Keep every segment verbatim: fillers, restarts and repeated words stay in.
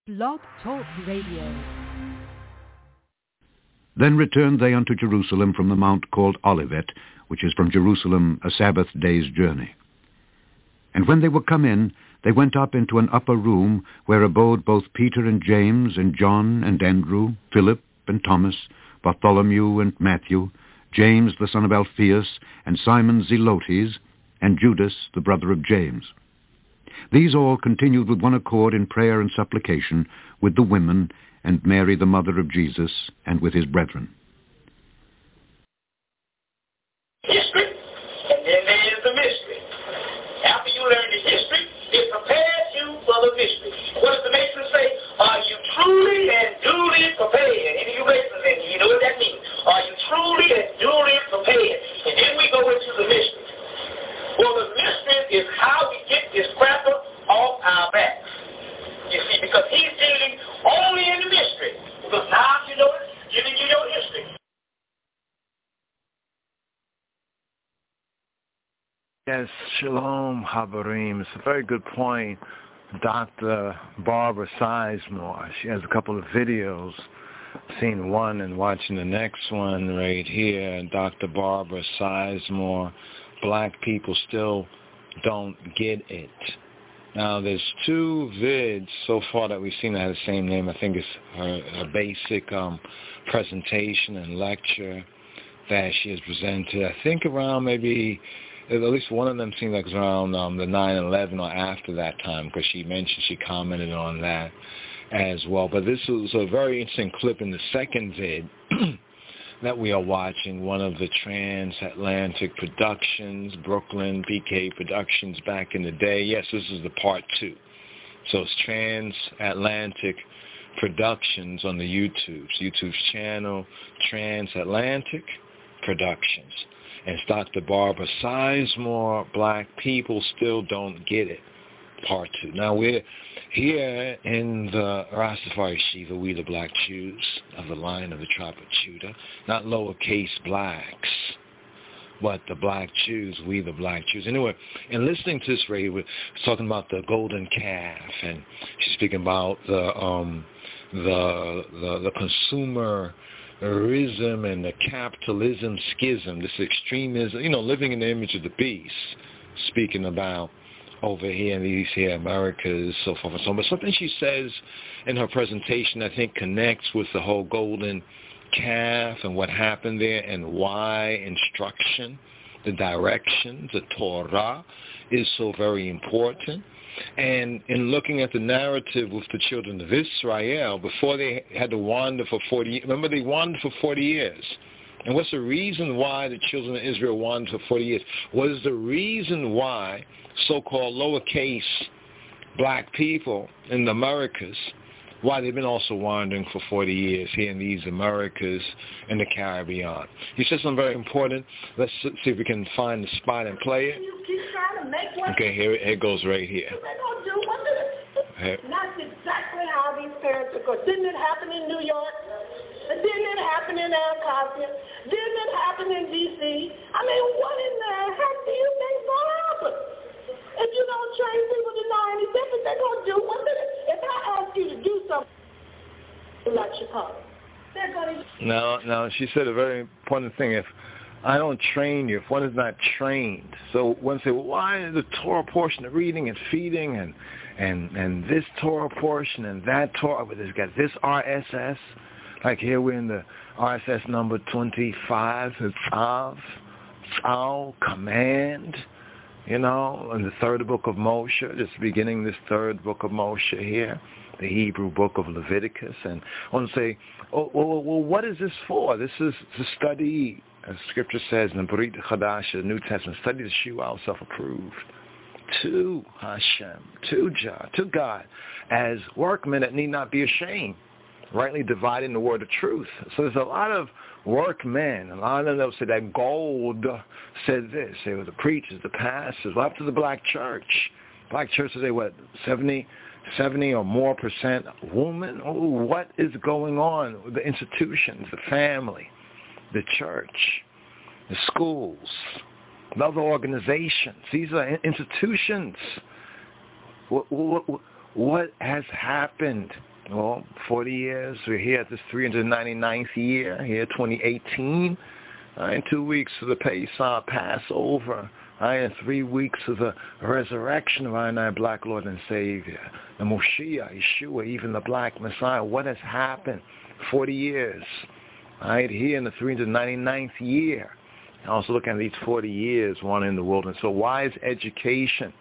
Blog Talk Radio. Then returned they unto Jerusalem from the mount called Olivet, which is from Jerusalem a Sabbath day's journey. And when they were come in, they went up into an upper room, where abode both Peter and James, and John and Andrew, Philip and Thomas, Bartholomew and Matthew, James the son of Alphaeus, and Simon Zelotes, and Judas the brother of James. These all continued with one accord in prayer and supplication with the women, and Mary the mother of Jesus, and with his brethren. History, and then there is the mystery. After you learn the history, it prepares you for the mystery. What does the matron say? Are you truly and duly prepared? Any of you matrons in here, you know what that means. Are you truly and duly prepared? And then we go into the mystery. Well, the mystery is how we get this cracker off our backs. You see, because he's dealing only in the mystery. Because now, you know, giving you your history. Yes, Shalom, Habarim. It's a very good point. Doctor Barbara Sizemore, she has a couple of videos. Seen one and watching the next one right here. Doctor Barbara Sizemore, Black people still don't get it. Now, there's two vids so far that we've seen that have the same name. I think it's her, her basic um, presentation and lecture that she has presented. I think around maybe, at least one of them seems like it's around um, the nine eleven or after that time, because she mentioned, she commented on that as well. But this was a very interesting clip in the second vid that we are watching, one of the Transatlantic Productions, Brooklyn P K Productions back in the day. Yes, this is the part two. So it's Transatlantic Productions on the YouTube. YouTube's channel, Transatlantic Productions. And it's Doctor Barbara Sizemore, Black People Still Don't Get It, part two. Now we're here in the Rastafari Shiva, we the Black Jews of the line of the tribe of Judah, not lowercase blacks, but the Black Jews, we the Black Jews. Anyway, in listening to this radio, we're talking about the golden calf, and she's speaking about the um, the the, the consumer Consumerism and the capitalism schism, this extremism, you know, living in the image of the beast, speaking about over here in these here Americas, so forth and so on. But something she says in her presentation, I think, connects with the whole golden calf and what happened there and why instruction, the directions, the Torah, is so very important. And in looking at the narrative with the children of Israel, before they had to wander for forty years, remember they wandered for forty years. And what's the reason why the children of Israel wandered for forty years? What is the reason why so-called lowercase black people in the Americas, why they've been also wandering for forty years here in these Americas and the Caribbean? He said something very important. Let's see if we can find the spot and play it. Okay, here it goes right here. Here. That's exactly how these parents are going. Didn't it happen in New York? Didn't it happen in Anacostia? Didn't it happen in D C? I mean, what in the heck do you think's going to happen? If you don't train people to know any different, they're going to do what they If I ask you to do something like Chicago, they're going to... No, no, she said a very important thing. If I don't train you, if one is not trained. So one say, well, why is the Torah portion of reading and feeding and and and this Torah portion and that Torah, but it's got this R S S? Like here we're in the R S S number twenty-five, it's Av, Tzal, command, you know, in the third book of Moshe, just beginning this third book of Moshe here, the Hebrew book of Leviticus. And I want to say, oh, well, well, what is this for? This is to study, as Scripture says in the Brit Chadash, the New Testament, study the Shua, self-approved, to Hashem, to Jah, to God, as workmen that need not be ashamed, rightly dividing the word of truth. So there's a lot of workmen, a lot of them say that gold said this. They were the preachers, the pastors, up to the black church. Black church today, what, seventy, seventy or more percent women? Oh, what is going on with the institutions, the family, the church, the schools, and other organizations? These are institutions. What, what, what has happened Well, forty years. We're here at this three hundred ninety-ninth year, here twenty eighteen. Uh, in two weeks of the Pesach, Passover. I in three weeks of the resurrection of our and our black Lord and Savior, the Moshiach, Yeshua, even the black Messiah. What has happened? forty years. Right here in the three hundred ninety-ninth year. Also looking at these forty years, one in the wilderness. So why is education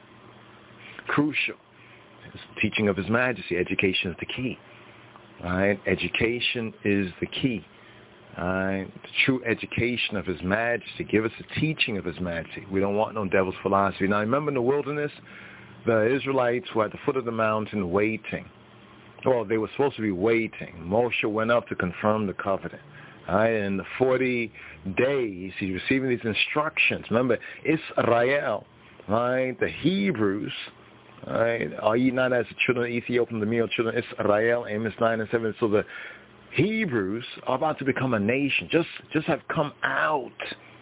crucial? It's the teaching of His Majesty. Education is the key. Right? Education is the key. Uh, the true education of His Majesty. Give us the teaching of His Majesty. We don't want no devil's philosophy. Now, remember in the wilderness, the Israelites were at the foot of the mountain waiting. Well, they were supposed to be waiting. Moshe went up to confirm the covenant. Right? In the forty days, he's receiving these instructions. Remember, Israel, right? The Hebrews, right? Are ye not as the children of Ethiopia, the male children of Israel? Amos nine and seven. So the Hebrews are about to become a nation, just just have come out,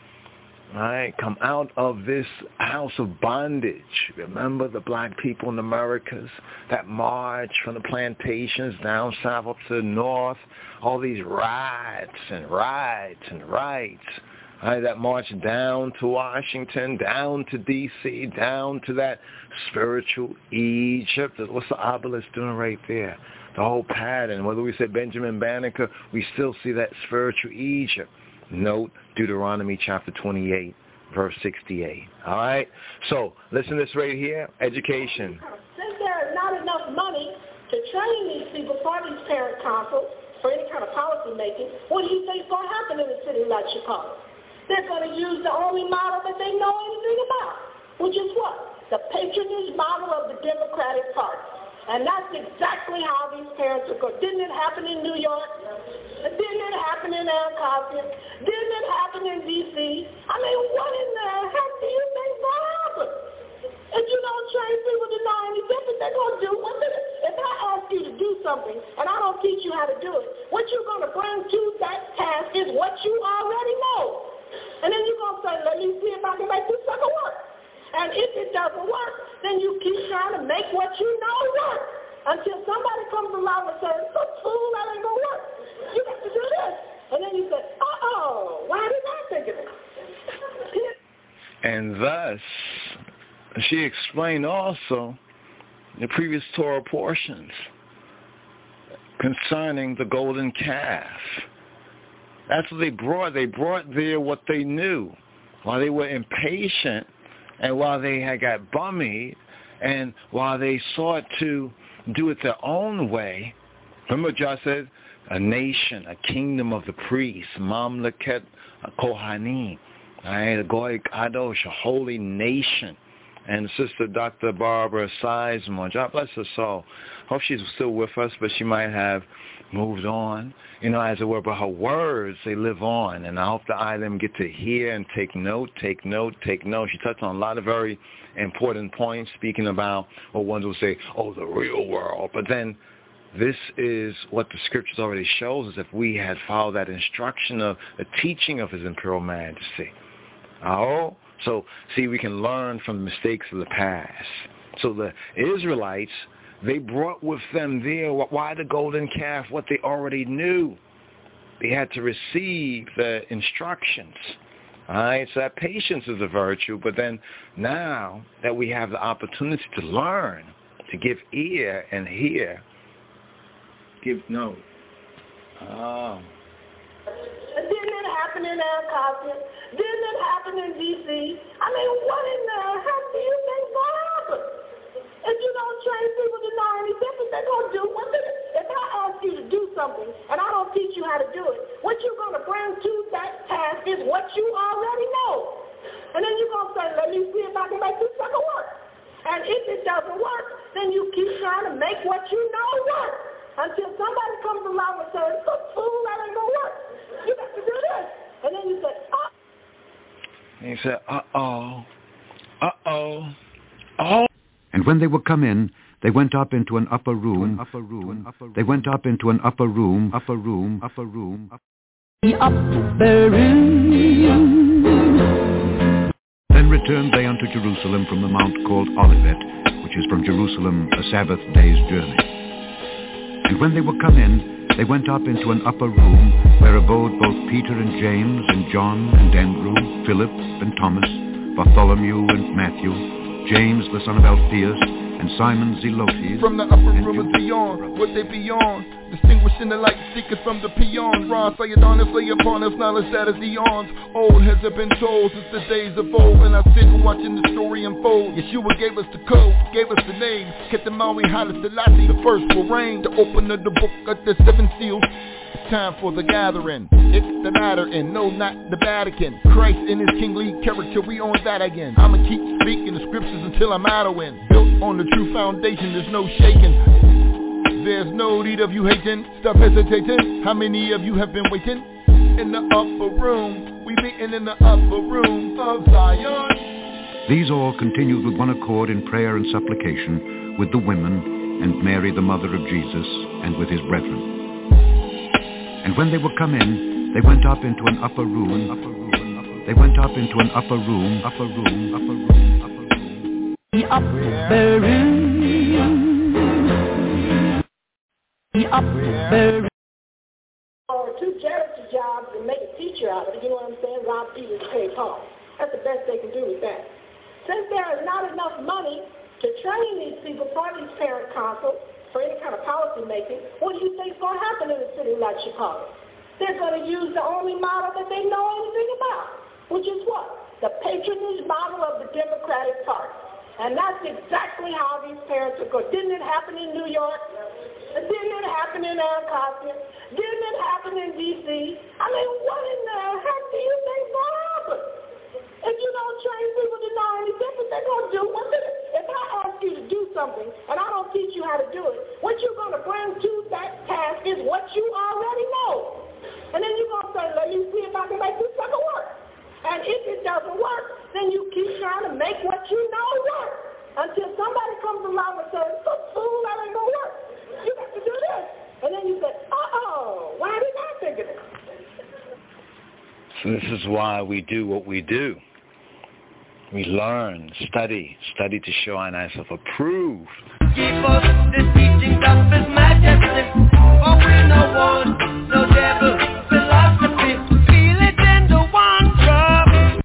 right? Come out of this house of bondage. Remember the black people in the Americas that march from the plantations down south up to the north, all these riots and riots and riots, right? That march down to Washington, down to D C, down to that spiritual Egypt. What's the obelisk doing right there? The whole pattern, whether we say Benjamin Banneker, we still see that spiritual Egypt. Note Deuteronomy chapter twenty-eight, verse sixty-eight. All right? So, listen to this right here, education. Since there is not enough money to train these people for these parent councils, for any kind of policy making, what do you think is going to happen in a city like Chicago? They're going to use the only model that they know anything about, which is what? The patronage model of the Democratic Party. And that's exactly how these parents are going. Didn't it happen in New York? Didn't it happen in Anacostia? Didn't it happen in D C? I mean, what in the heck do you think will happen? If you don't train people to know any different, they're going to do one thing. If I ask you to do something and I don't teach you how to do it, what you're going to bring to that task is what you already know. And then you're going to say, let me see if I can make this sucker work. And if it doesn't work, then you keep trying to make what you know work until somebody comes along and says, "So fool, that ain't going to work. You got to do this." And then you say, uh-oh, why didn't I think of it? And thus, she explained also the previous Torah portions concerning the golden calf. That's what they brought. They brought there what they knew. While they were impatient, and while they had got bummied, and while they sought to do it their own way, remember Josh said, a nation, a kingdom of the priests, Mamleket Kohanim, a Goy Kadosh, a holy nation. And Sister Doctor Barbara Sizemore, God bless her soul. Hope she's still with us, but she might have moved on, you know, as it were. But her words, they live on. And I hope the I them get to hear and take note, take note, take note. She touched on a lot of very important points, speaking about what ones will say, oh, the real world. But then this is what the scriptures already shows us if we had followed that instruction of the teaching of His Imperial Majesty. Oh, so, see, we can learn from the mistakes of the past. So the Israelites, they brought with them there, why the golden calf? What they already knew. They had to receive the instructions. All right, so that patience is a virtue, but then now that we have the opportunity to learn, to give ear and hear, give note. Oh. Didn't it happen in Anacostia? Didn't it happen in D C? I mean, what in the heck do you think will happen? If you don't train people to know any different, they're going to do one thing. If I ask you to do something and I don't teach you how to do it, what you're going to bring to that task is what you already know. And then you're going to say, let me see if I can make this sucker work. And if it doesn't work, then you keep trying to make what you know work until somebody comes along and says, "So fool, that ain't going to work. You got to do this." And then you say, "Oh." And you say, uh-oh, uh-oh, oh. And when they were come in, they went up into an upper room. Upper room. They went up into an upper room. Upper room. Upper room. The upper room. Then returned they unto Jerusalem from the mount called Olivet, which is from Jerusalem a Sabbath day's journey. And when they were come in, they went up into an upper room where abode both Peter and James and John and Andrew, Philip and Thomas, Bartholomew and Matthew, James the son of Alphaeus, and Simon Zelotes. From the upper room of beyond, what they beyond, distinguishing the light seekers from the peons. Ron, say it on us, lay upon us, knowledge that is eons. Old has it been told since the days of old, and I sit watching the story unfold. Yeshua gave us the code, gave us the name, kept the Maui Haile Selassie, the first will reign, the opener the book of the seven seals. It's time for the gathering, it's the matter, and no, not the Vatican. Christ in his kingly character, we on that again. I'ma keep speaking the scriptures until I'm out of wind. Built on the true foundation, there's no shaking. There's no need of you hating, stop hesitating. How many of you have been waiting? In the upper room, we meeting in the upper room of Zion. These all continued with one accord in prayer and supplication with the women and Mary the mother of Jesus and with his brethren. And when they were come in, they went up into an upper room, upper room, upper, they went up into an upper room, upper room, upper room, upper room. The upper room. The upper room. Or two charity jobs and make a teacher out of it, you know what I'm saying? Rob Peters and pay Paul. That's the best they can do with that. Since there is not enough money to train these people for these parent councils, for any kind of policy making, what do you think is going to happen in a city like Chicago? They're going to use the only model that they know anything about, which is what? The patronage model of the Democratic Party. And that's exactly how these parents are going. Didn't it happen in New York? Didn't it happen in Anacostia? Didn't it happen in D C? I mean, what in the heck do you think is going to happen? If you don't train people to know any different, they're going to do what they do. If I ask you to do something and I don't teach you how to do it, what you're going to bring to that task is what you already know. And then you're going to say, let me see if I can make this sucker work. And if it doesn't work, then you keep trying to make what you know work until somebody comes along and says, fool, that ain't going to work. You got to do this. And then you say, uh-oh, why didn't I think of it? So this is why we do what we do. We learn, study, study to show ourselves approved. Keep us the teachings of His Majesty, for we no one, no devil, philosophy, feel it in the one drop.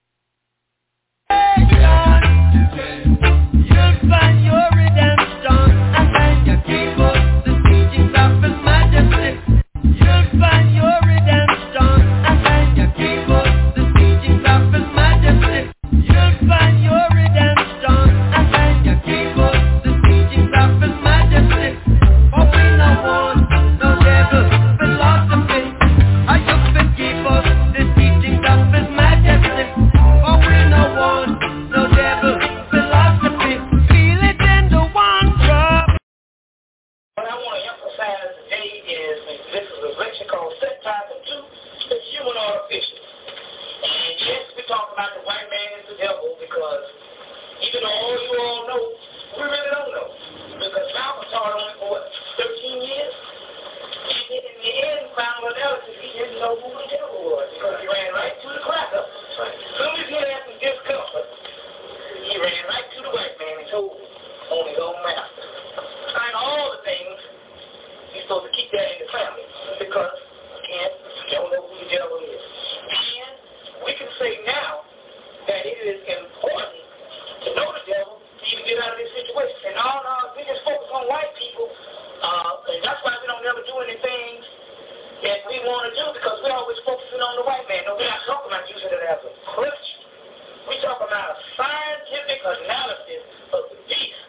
You'll find your redemption, and when you keep us the teachings of His Majesty, you'll find your redemption, and when you keep us the teachings of His Majesty. You'll find your redemption, and when you keep us the teachings of His Majesty. For we no one, no devil, philosophy. I you can keep us the teachings of His Majesty. For we no one, no devil, philosophy. Feel it in the one drop. What I want to emphasize today is this is a lecture called Set Type of Two, the Human Artificial. And yes, we talk about the white man is the devil because even though all you all know, we really don't know. Because Malcolm taught on it for what, thirteen years? And in the end, final analysis, he didn't know who the devil was because he ran right to the cracker. As soon as he had some discomfort, he ran right to the white man and told him on his own master. And all the things, he's supposed to keep that in the family because, again, you don't know who the devil is. And we can say now that it is important to know the devil to even get out of this situation. And all our we just focus on white people, uh, and that's why we don't ever do anything that we want to do because we're always focusing on the white man. No, we're not talking about using it as a crutch. We're talking about a scientific analysis of the beast.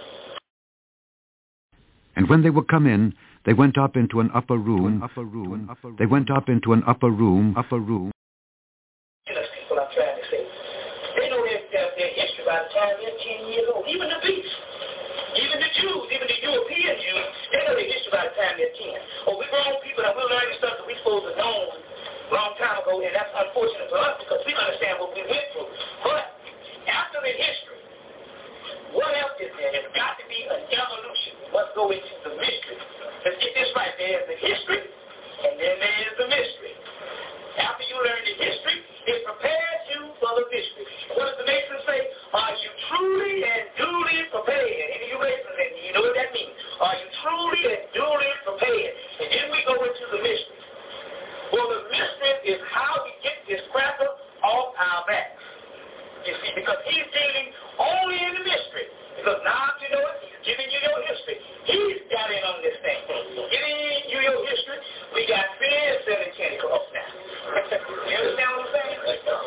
And when they were come in, they went up into an upper room, upper room, upper room. They went up into an upper room, upper room. People I'm trying to say. They know their, their, their history by the time they're ten years old. Even the beasts, even the Jews, even the European Jews, they know their history by the time they're ten. Or we grown people that we're learning stuff that we're supposed to know a long time ago, and that's unfortunate for us because we understand what we went through. But after the history, what else is there? There's got to be an evolution. Let's go into the mystery. Let's get this right. There's the history, and then there's the mystery. After you learn the history, it prepares you for the mystery. What does the Mason say? Are you truly and duly prepared? Any of you Masons, and you know what that means. Are you truly and duly duly prepared. And then we go into the mystery. Well, the mystery is how we get this cracker off our backs. You see, because he's dealing only in the mystery. Because now you know it, he's giving you your history. He's got in on this thing. Giving you your history, we got fear and selling candy cross now. You understand what I'm saying?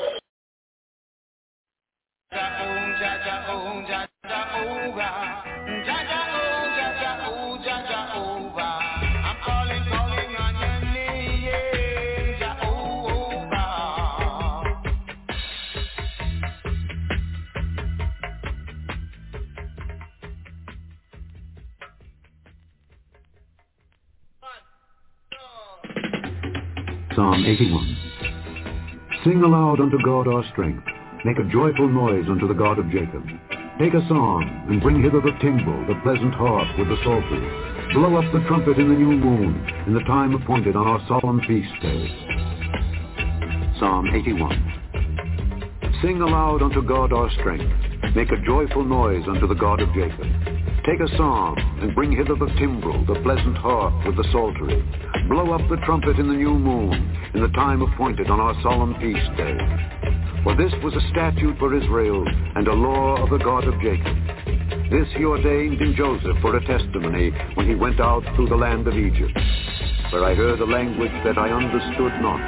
I'm calling, calling on your name, Jehovah. Psalm eighty-one. Sing aloud unto God our strength. Make a joyful noise unto the God of Jacob. Take a psalm, and bring hither the timbrel, the pleasant harp with the psaltery. Blow up the trumpet in the new moon, in the time appointed on our solemn feast day. Psalm eighty-one. Sing aloud unto God our strength. Make a joyful noise unto the God of Jacob. Take a psalm, and bring hither the timbrel, the pleasant harp with the psaltery. Blow up the trumpet in the new moon, in the time appointed on our solemn feast day. For this was a statute for Israel, and a law of the God of Jacob. This he ordained in Joseph for a testimony when he went out through the land of Egypt, where I heard a language that I understood not.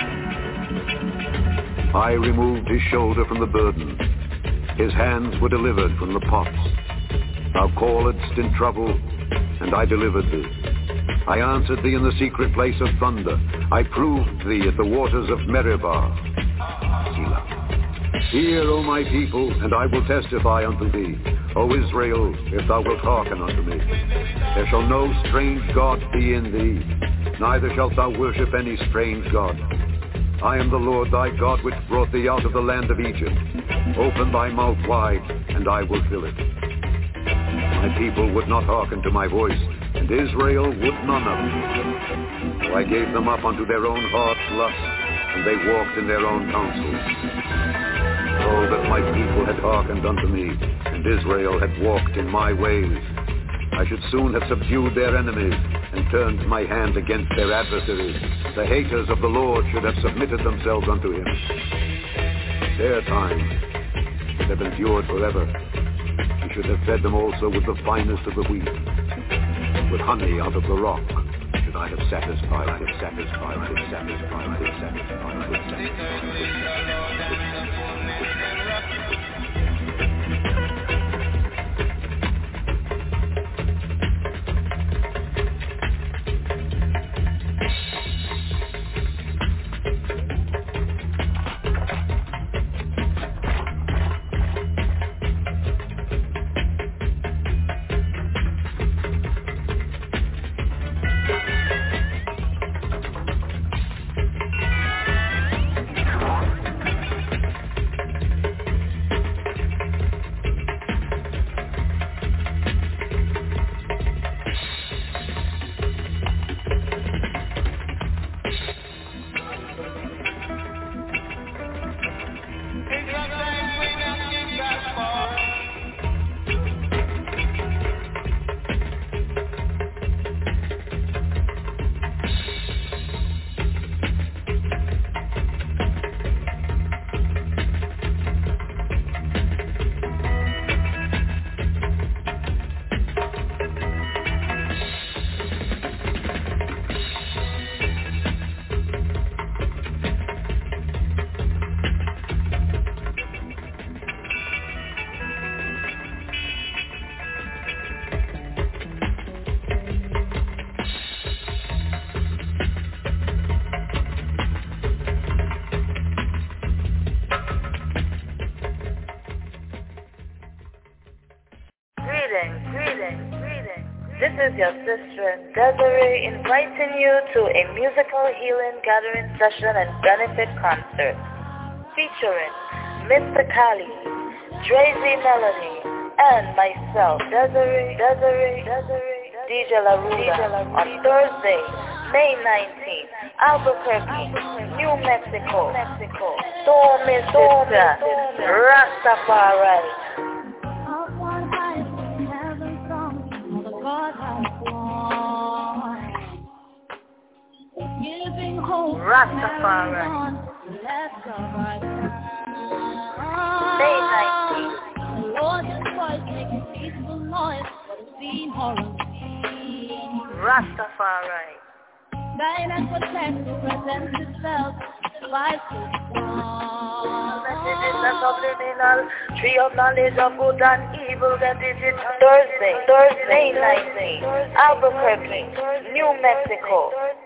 I removed his shoulder from the burden. His hands were delivered from the pots. Thou calledst in trouble, and I delivered thee. I answered thee in the secret place of thunder. I proved thee at the waters of Meribah. Selah. Hear, O my people, and I will testify unto thee. O Israel, if thou wilt hearken unto me. There shall no strange God be in thee, neither shalt thou worship any strange God. I am the Lord thy God, which brought thee out of the land of Egypt. Open thy mouth wide, and I will fill it. My people would not hearken to my voice, and Israel would none of it. So I gave them up unto their own heart's lust, and they walked in their own counsels. Oh, that my people had hearkened unto me, and Israel had walked in my ways. I should soon have subdued their enemies, and turned my hand against their adversaries. The haters of the Lord should have submitted themselves unto him. Their time should have endured forever. He should have fed them also with the finest of the wheat. With honey out of the rock should I have satisfied, I have satisfied, I have satisfied, I have satisfied, I have satisfied. Your sister Desiree inviting you to a musical healing gathering session and benefit concert featuring Mister Kali, Drazy Melody, and myself, Desiree, Desiree, Desiree, D J LaRuda, on Thursday, May nineteenth, Albuquerque, New Mexico, Mexico. Stormy Sister, Rastafari. God has won. Rastafari. Day nineteen. Rastafari. Guide and protect the presence itself. Five foot one. Message is the subliminal. Tree of knowledge of good and evil. Get it in Thursday. Thursday nineteen. Albuquerque, New Mexico.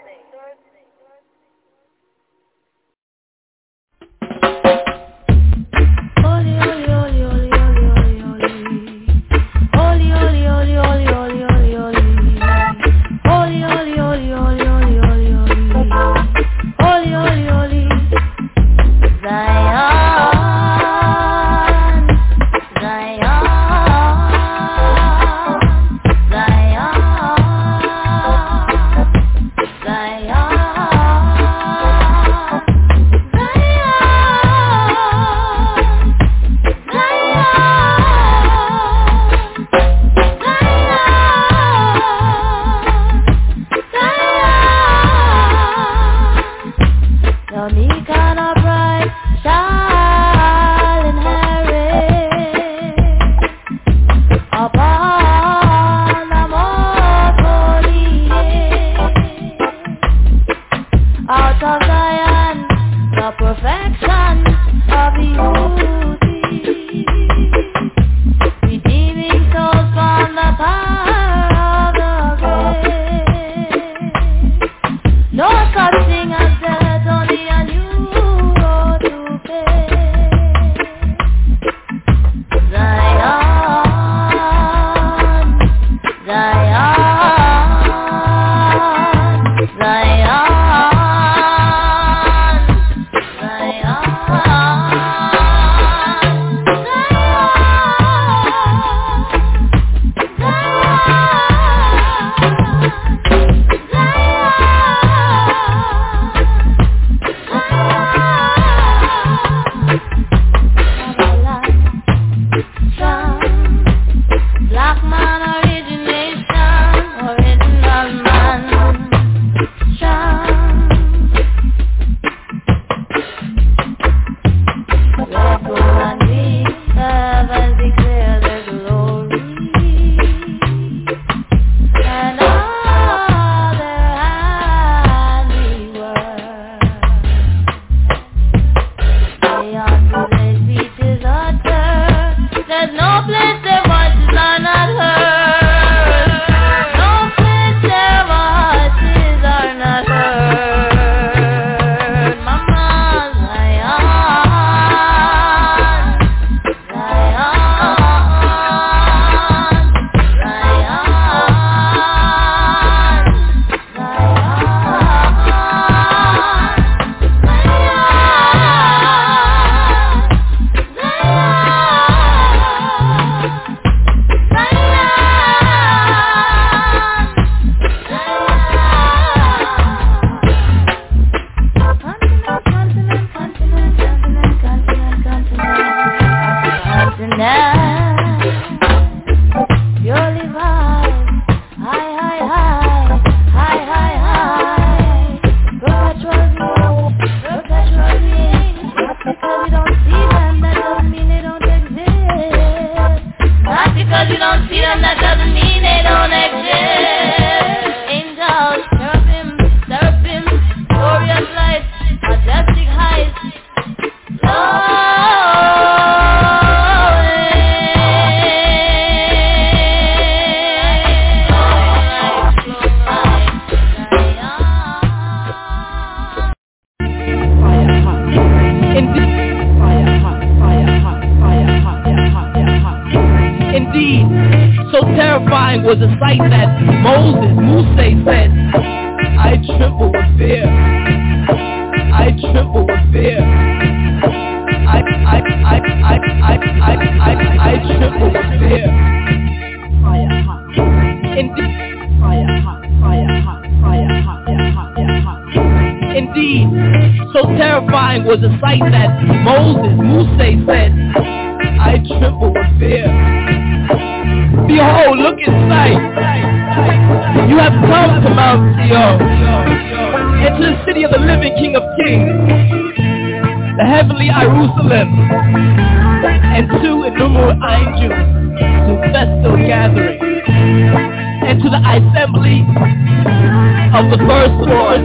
Was a sight that Moses, Moses said, I tremble with fear. I tremble with fear. I, I, I, I, I, I, I, I tremble with fear. Fire hot. Indeed. Fire hot, fire hot, fire hot, fire hot, fire hot. Indeed, so terrifying was the sight that Moses, Moses said, I tremble with fear. Behold, look in sight. You have come to Mount Zion. into the city of the living King of Kings, the heavenly Jerusalem, and to innumerable angels, to festal gathering, and to the assembly of the firstborn.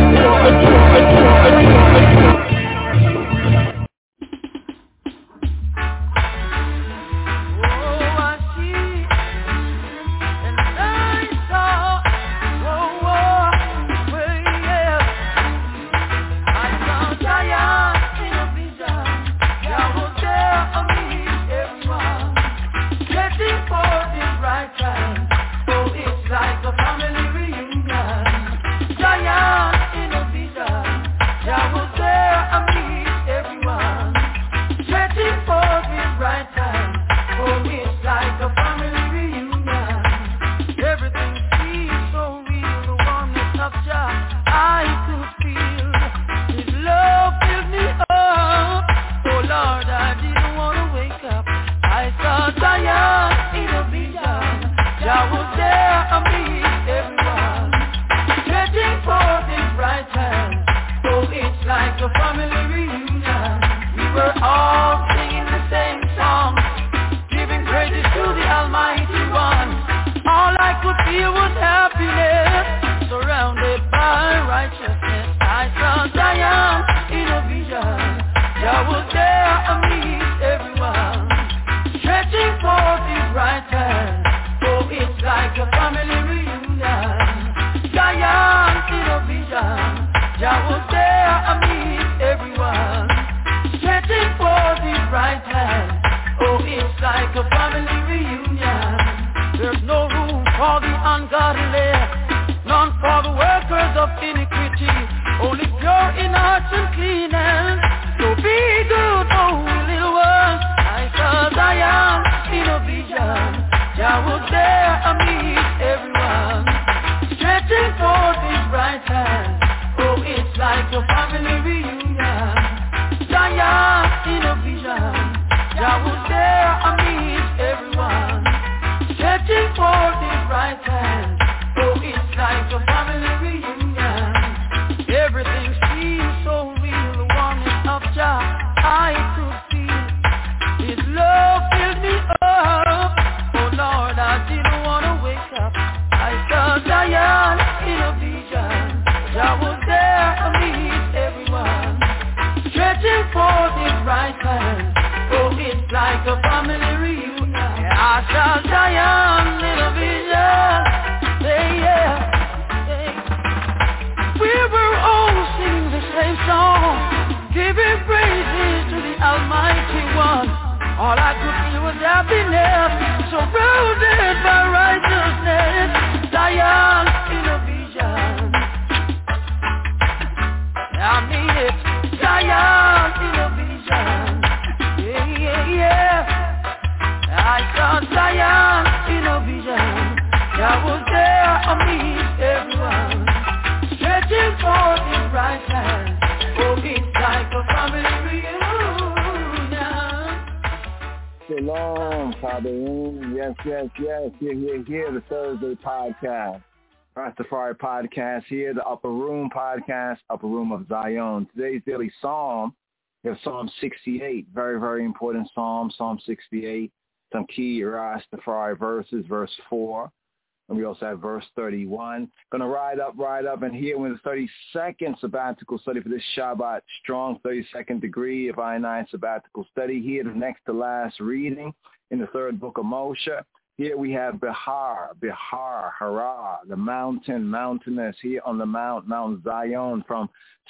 Rastafari podcast here, the Upper Room podcast, Upper Room of Zion. Today's daily psalm, we have Psalm sixty-eight, very, very important psalm, Psalm sixty-eight. Some key Rastafari verses, verse four. And we also have verse thirty-one. Going to ride up, ride up, and here with a thirty-second sabbatical study for this Shabbat, strong thirty-second degree of I and I sabbatical study. Here, the next to last reading in the third book of Moshe. Here we have Bihar, Bihar, Hara, the mountain, mountainous, here on the mount, Mount Zion, from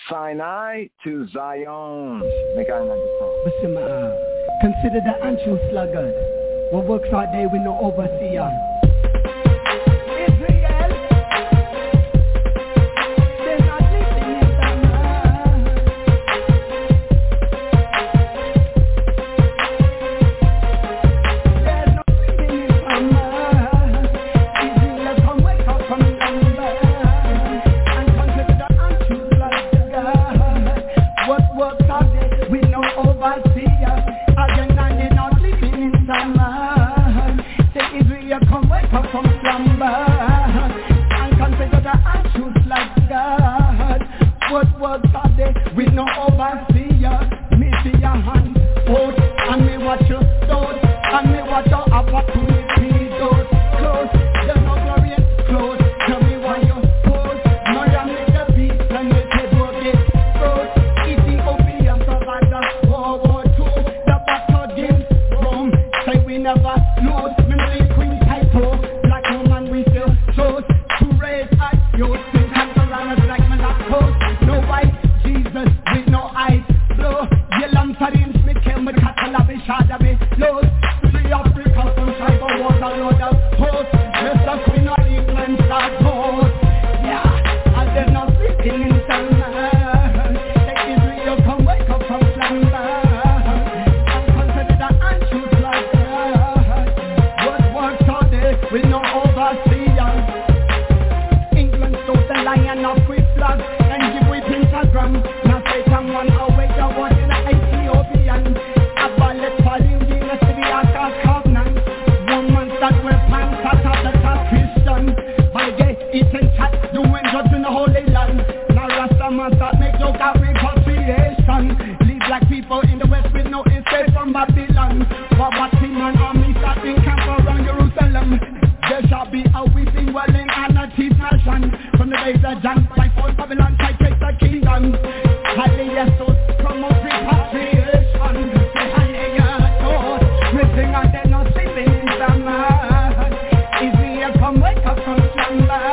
Sinai to Zion. Make I understand. Consider the ancient sluggard, what works all day with no overseer. Come works all day with no overseer. Me see your hand out and me watch you down, and me watch your opportunity down. Close, there's no glory in close. Tell me why you pose. Maria make the beat and the table get froze. Ethiopia survived the World War Two. The battle against Rome, say we never lose. Me no leave queen title, black woman we still chose to raise us. You think I'm around us like me not close. No white Jesus with no eyes blow. Yelam Sarim Smith came with Catalabi Shadabi Lows. Free Africa from tribal wars a load of hosts. Just the Queen of England start hosts. Yeah, and there's no sleeping in summer. Take Israel come wake up from slumber and consider the answers like that. What works all day with no overseer. England stole the lion of free flag and give with Instagram. Now Satan one away the one in the Ethiopian. Abolish falling dynasty the Ark of Covenant. Woman that wear pants out of the top Christian. By gay eating chat doing drugs in the Holy Land. Now Rastaman start make joke of repatriation. Leave black people in the West with no escape from Babylon. For Batman army starting camp around Jerusalem. There shall be a weeping, wailing, and a teeth nation. From the days of John, by force Babylon, I take the kingdom. Hallelujah, so promote repatriation. Say hallelujah, so missing and they're not sleeping in summer. Easier come wake up from slumber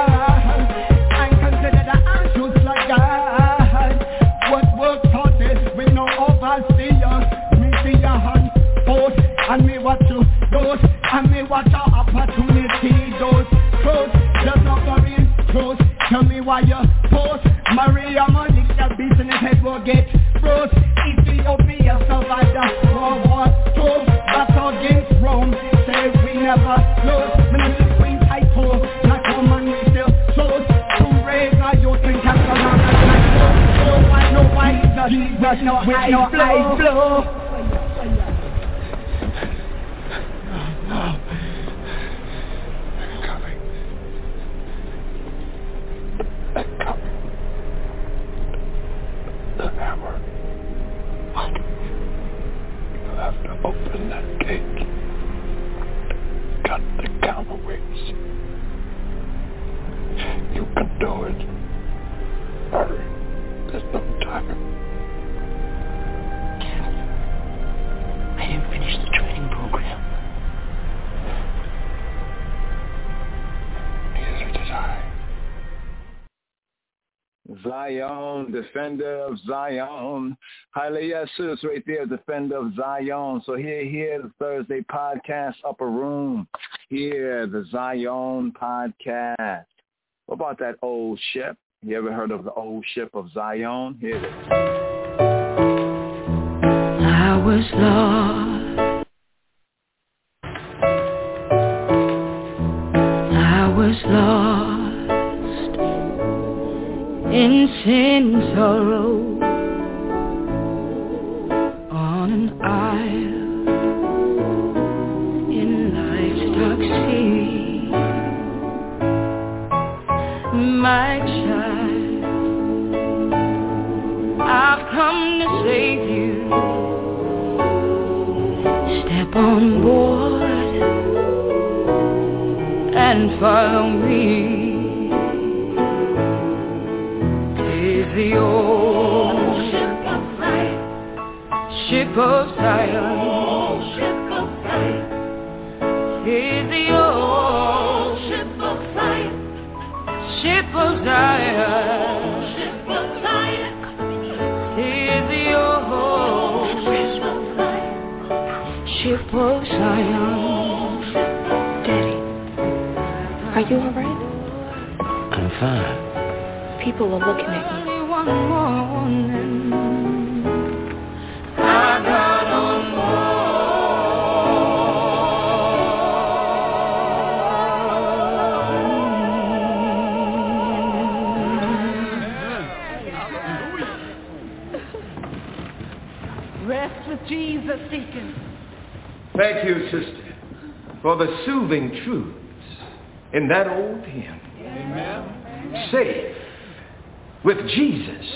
and consider the answers like God. What works all this with no overseer. Me see your hand forth and me watch you those and me watch your opportunity those close. There's no glory in close. Tell me why you post. Maria Malik, the beast in his head will get froze. Ethiopia survived the World War Two. Battle against Rome, say we never lose. Minister Queen title, black woman we still chose to raise our youth and capture our life. No why, no why, Jesus, no eyes blow. The hammer. What? You have to open that gate. Cut the counterweights. You can do it. Hurry. There's no time. I didn't finish the training program. Neither did I. Zion, defender of Zion. Hallelujah, sis, right there, defender of Zion. So here, here, the Thursday podcast, Upper Room. Here, the Zion podcast. What about that old ship? You ever heard of the old ship of Zion? Here it is. I was lost. I was lost. In sin and sorrow, on an isle, in life's dark sea. My child, I've come to save you. Step on board and follow me. The old ship of light, ship of Zion, old ship of light, is the old ship of light, ship of Zion, ship of light, is the old ship of light, ship of Zion. Daddy, are you alright? I'm fine. People are looking at you. One morning, I got on board. Rest with Jesus, Deacon. Thank you, sister, for the soothing truths in that old hymn. Amen. Safe with Jesus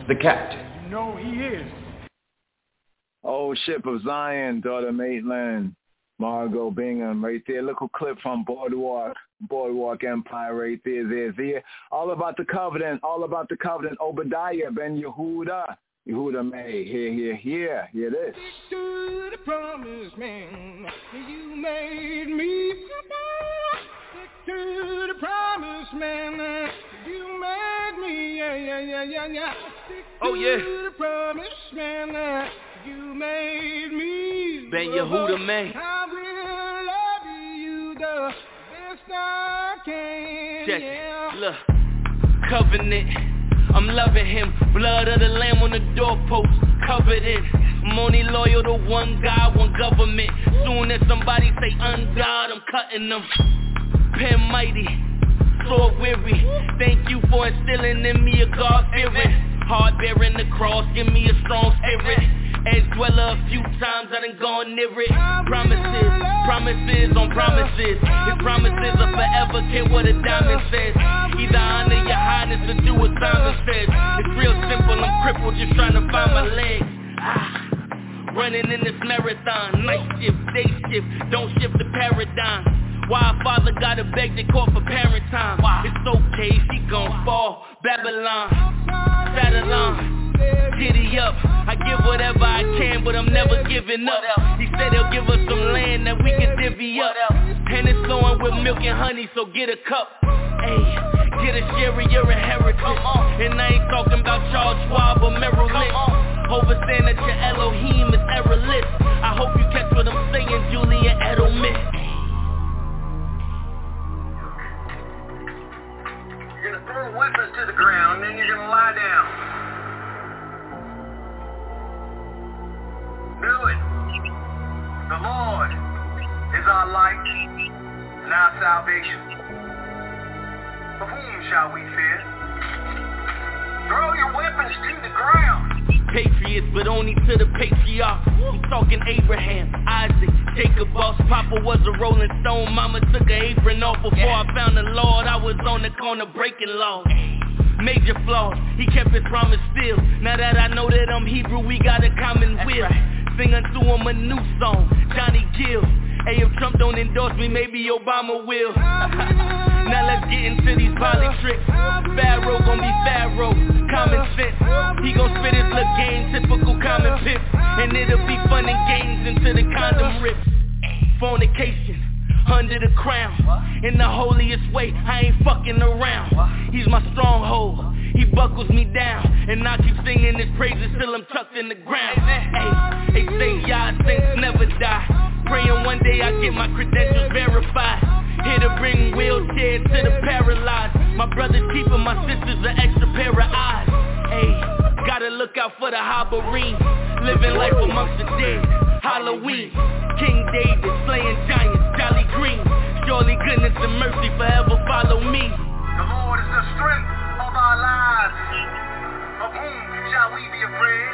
the captain. You know he is. Oh, Ship of Zion, daughter Maitland, Margot Bingham, right there. Little clip from Boardwalk, Boardwalk Empire, right there, there, there. All about the covenant, all about the covenant. Obadiah Ben Yehuda, Yehuda May, here, here, here, here it is. Stick to the promise, man. You made me. Stick to the promise, man. You made me. Yeah, yeah, yeah, yeah, yeah. Stick oh, yeah. to the promise, man. You made me. Ben Yehuda May. I will love you the best I can. Check yeah. it. Look, covenant. I'm loving him. Blood of the lamb on the doorpost. Covered in. I'm only loyal to one God, one government. Soon as somebody say ungod, I'm cutting them. Pen mighty. Sword weary. Thank you for instilling in me a God fearing. Hard bearing the cross, give me a strong spirit. Edge dweller a few times, I done gone near it. Promises, promises on promises. His promises are forever, care what a diamond says. Either honor your highness or do what Simon says. It's real simple, I'm crippled, just trying to find my legs. Ah, running in this marathon. Night shift, day shift, don't shift the paradigm. Why a father gotta beg the court for parent time? It's okay, she gon' fall. Babylon, Babylon, giddy up. I give whatever I can, but I'm never giving up. He said he'll give us some land that we can divvy up. And it's flowing with milk and honey, so get a cup. Ayy, get a share of your inheritance. And I ain't talking about Charles Schwab or Merrill Lynch. Overstand that your Elohim is errorless. I hope you catch what I'm saying, Julian Edelman. You're gonna throw weapons to the ground, and then you're gonna lie down. Do it. The Lord is our light and our salvation. Of whom shall we fear? Throw your weapons to the ground. Patriots, but only to the patriarch. I'm talking Abraham, Isaac, Jacob, boss. Papa was a rolling stone. Mama took an apron off before I found the Lord. I was on the corner breaking laws. Major flaws, he kept his promise still. Now that I know that I'm Hebrew, we got a common will. Sing unto him a new song, Johnny Gill. Hey, if Trump don't endorse me, maybe Obama will. Now let's get into these politics. Pharaoh gon' be Pharaoh, common sense. He gon' spit his little game, typical common pip. And it'll be fun and games until the condom rips. Fornication, under the crown. In the holiest way, I ain't fucking around. He's my stronghold, he buckles me down. And I keep singing his praises till I'm tucked in the ground. Hey, they say y'all saints never die. Praying one day I get my credentials verified. Here to bring wheelchairs to the paralyzed. My brother's keeping my sisters an extra pair of eyes. Hey, gotta look out for the Habarim. Living life amongst the dead. Halloween, King David slaying giants, Jolly Green. Surely goodness and mercy forever follow me. The Lord is the strength of our lives. Of whom shall we be afraid?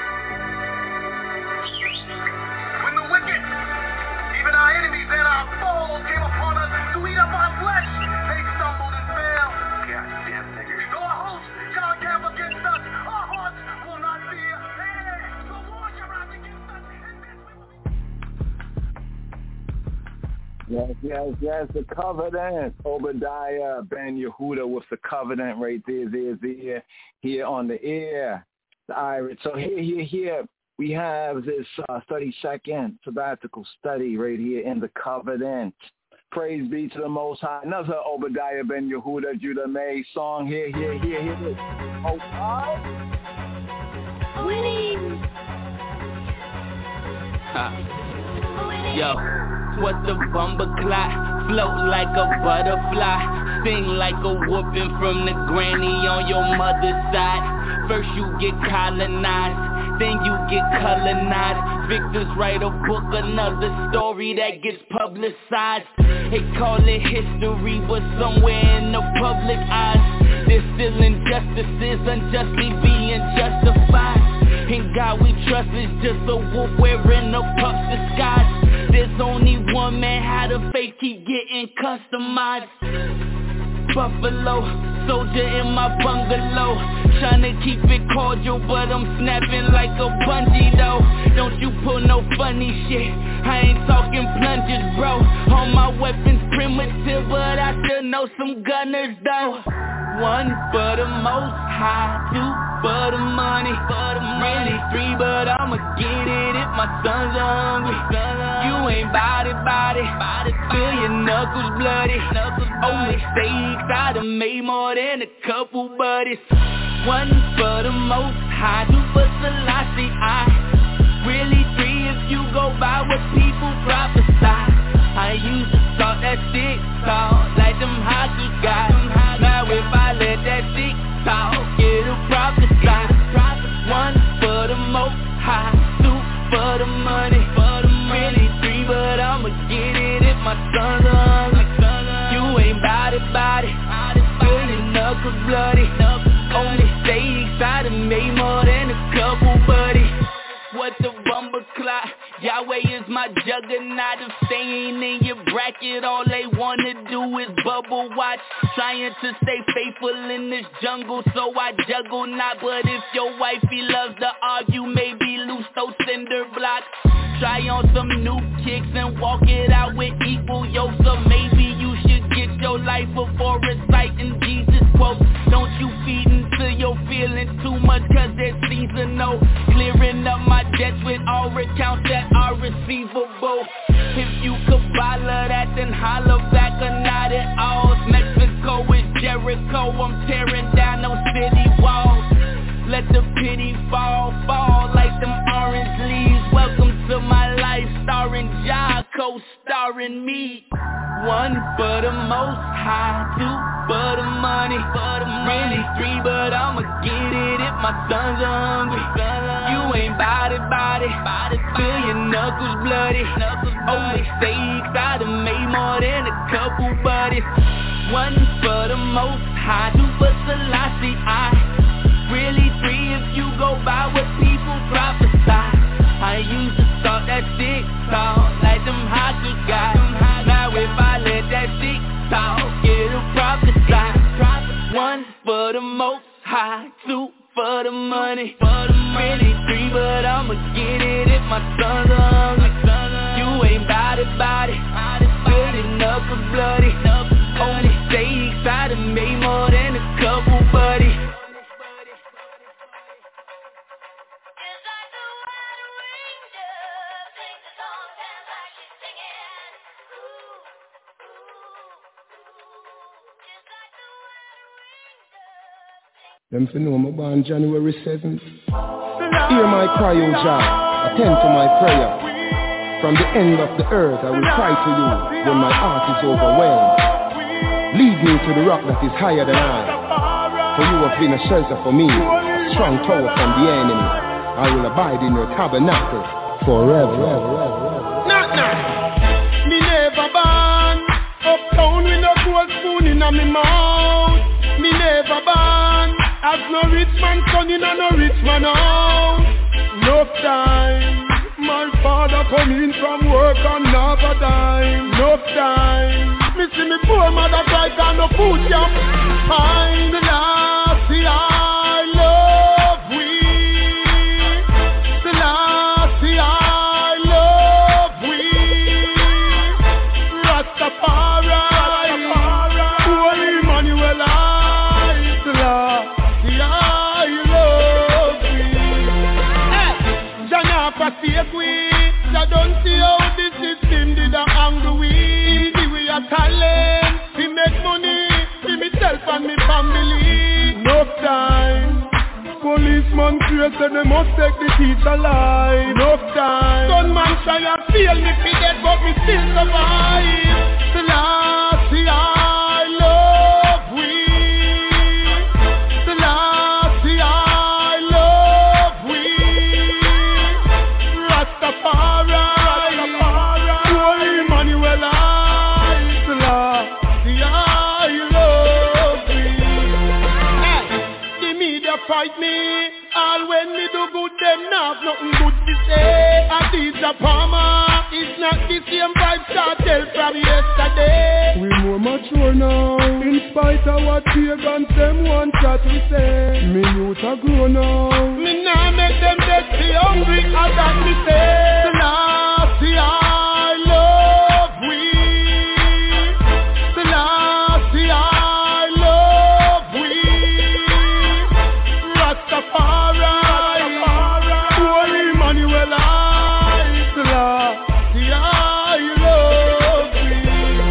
When the wicked, even our enemies and our foes, came upon us to eat up our flesh, they stumbled and fell. Goddamn niggas. Though our hosts shall encamp against us, our hearts will not fear. Hey, the Lord shall rise against us, and this we will be. Yes, yes, yes, the covenant. Obadiah Ben Yehuda with the covenant right there, there, there, here on the air. The Irish. So here, here, here. We have this uh, thirty-second sabbatical study right here in the covenant. Praise be to the Most High. Another Obadiah Ben Yehuda, Judah May song here, here, here, here. Oh, God. Winning. Yo, what the bumper clock? Float like a butterfly. Sing like a whooping from the granny on your mother's side. First you get colonized, then you get colonized. Victors write a book, another story that gets publicized. They call it history, but somewhere in the public eyes, there's still injustices, unjustly being justified. And God we trust is just a wolf wearing a pup's disguise. There's only one man, how the faith keep getting customized. Buffalo, soldier in my bungalow, tryna keep it cordial, but I'm snapping like a bungee though. Don't you pull no funny shit, I ain't talking plunges, bro. All my weapons primitive, but I still know some gunners though. One for the most high, two for the money, really three, but I'ma get it if my son's hungry. You ain't body, body, feel your knuckles bloody. Oh, mistakes, I done made more than a couple buddies. One for the most high, two for Selassie, I really three if you go by what people prophesy. I used to talk that stick talk like them hockey guys. Now if I let that stick talk, it'll prophesy. One for the most high, two for the money, really three, but I'ma get it if my son's hungry. You ain't body, body, feel your knuckles bloody. On mistakes, I done made more than a couple buddies. What the bumper clock? Yahweh is my juggernaut. If they ain't in your bracket, all they wanna do is bubble watch. Trying to stay faithful in this jungle, so I juggle not. But if your wifey loves to argue, maybe loose those cinder blocks. Try on some new kicks and walk it out with equal yokes. Or maybe you should get your life before reciting Jesus quotes. Don't you feed into your feelings too much, cause they're seasonal. Clearing up my debts with all accounts that are receivable. If you could follow that, then holler back or not at all. Mexico is Jericho, I'm tearing down those city walls. Let the pity fall, fall like them orange leaves. Welcome to my life, starring Ja, co-starring me. One for the most high, two for the money, really three, but I'ma get it if my son's hungry. You ain't body, body, feel your knuckles bloody. Oh, mistakes, I done made more than a couple buddies. One for the most high, two for Selassie, I really three if you go by what people prophesy. I used to talk that stick talk like them hockey guys. Now if I let that stick talk, it'll prophesy. One for the most high, two for the money, really three, but I'ma get it if my son's hungry. You ain't body, body, feel your knuckles bloody. On mistakes, I done made more than a couple buddies. Them for know me born January seventh. Hear my cry, O Jah, attend to my prayer. From the end of the earth I will cry to you when my heart is overwhelmed. Lead me to the rock that is higher than I, for you have been a shelter for me, a strong tower from the enemy. I will abide in your tabernacle forever. Knock, knock. Me never born uptown with no gold spoon in my mouth. Me never born as no rich man son in a no rich man house. No time, my father come in from work and have a dime. No time, me see me poor mother cry and no food can find. The last year I love we. The last year I love we. Rastafari, Holy Emmanuel I. The last year I love we. Hey, Jana forsake we. I don't see how this system did a angle we. Give we a talent, we make money, we myself and me family. No time, policeman created they must take the teacher alive. No time, gunman try and feel me fi dead but me still survive. The last year I love we. The last year I love we. Rastafari, Holy Emmanuel I. The last year I love we. Hey, the media fight me. All when me do good, them not have nothing good to say. A D J Palmer, it's not the same vibe cartel from yesterday. We more mature now, in spite of what pagans them want that we say. Me youth a grow now. Me nah make them get me hungry, I got me say, Selassie, I love we. Selassie, I love we. Rastafari, Holy Emmanuel, I Selassie, I love we.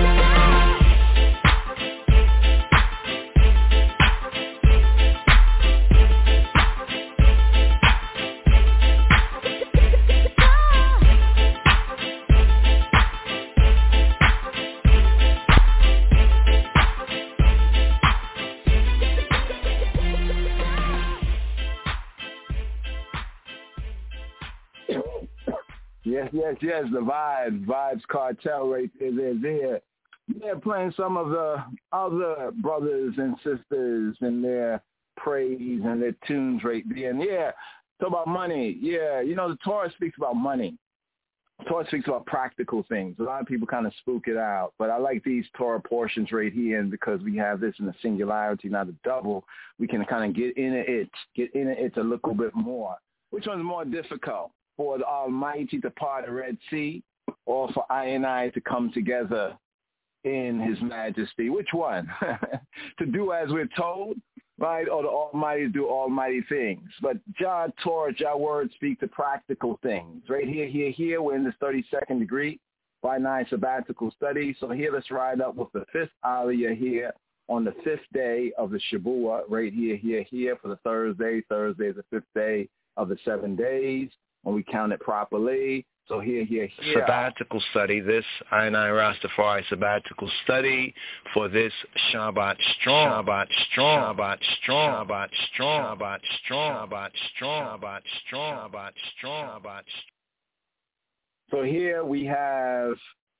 Yes, yes, yes, the Vibes, Vibes Cartel right there, they're there. They're playing some of the other brothers and sisters and their praise and their tunes right there. And yeah, talk about money. Yeah, you know, the Torah speaks about money. The Torah speaks about practical things. A lot of people kind of spook it out, but I like these Torah portions right here, and because we have this in a singularity, not a double, we can kind of get into it, get into it a little bit more. Which one's more difficult? For the Almighty to part the Red Sea, or for I and I to come together in His majesty? Which one? To do as we're told, right? Or the Almighty to do almighty things? But Jah Torah, Jah Word speak to practical things. Right here, here, here, we're in this thirty-second degree by nine sabbatical study. So here, let's ride up with the fifth Aliyah here on the fifth day of the Shavua. Right here, here, here for the Thursday. Thursday is the fifth day of the seven days. When we count it properly. So here, here, here. Sabbatical study, this I and I Rastafari sabbatical study for this Shabbat strong, Shabbat strong, Shabbat strong, Shabbat strong, Shabbat strong, Shabbat strong, Shabbat strong, Shabbat strong, Shabbat. So here we have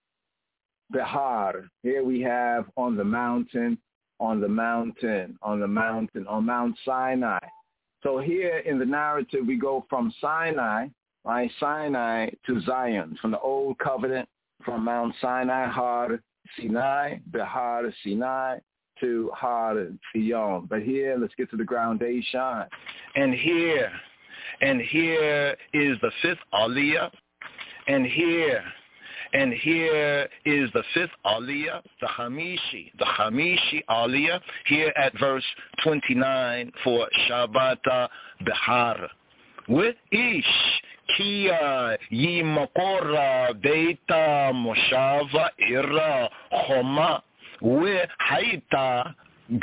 Bihar. Here we have on the mountain, on the mountain, on the mountain, on Mount Sinai. So here in the narrative, we go from Sinai, right, Sinai to Zion, from the Old Covenant, from Mount Sinai, Har Sinai, Behar Sinai, to Har Zion. But here, let's get to the groundation. And here, and here is the fifth Aliyah, and here, and here is the fifth Aliyah, the Hamishi, the Hamishi Aliyah, here at verse twenty-nine for Shabbat Behar. With Ish, Kia, Yimakora, Beta, Moshava, Ira, Choma, with Haita,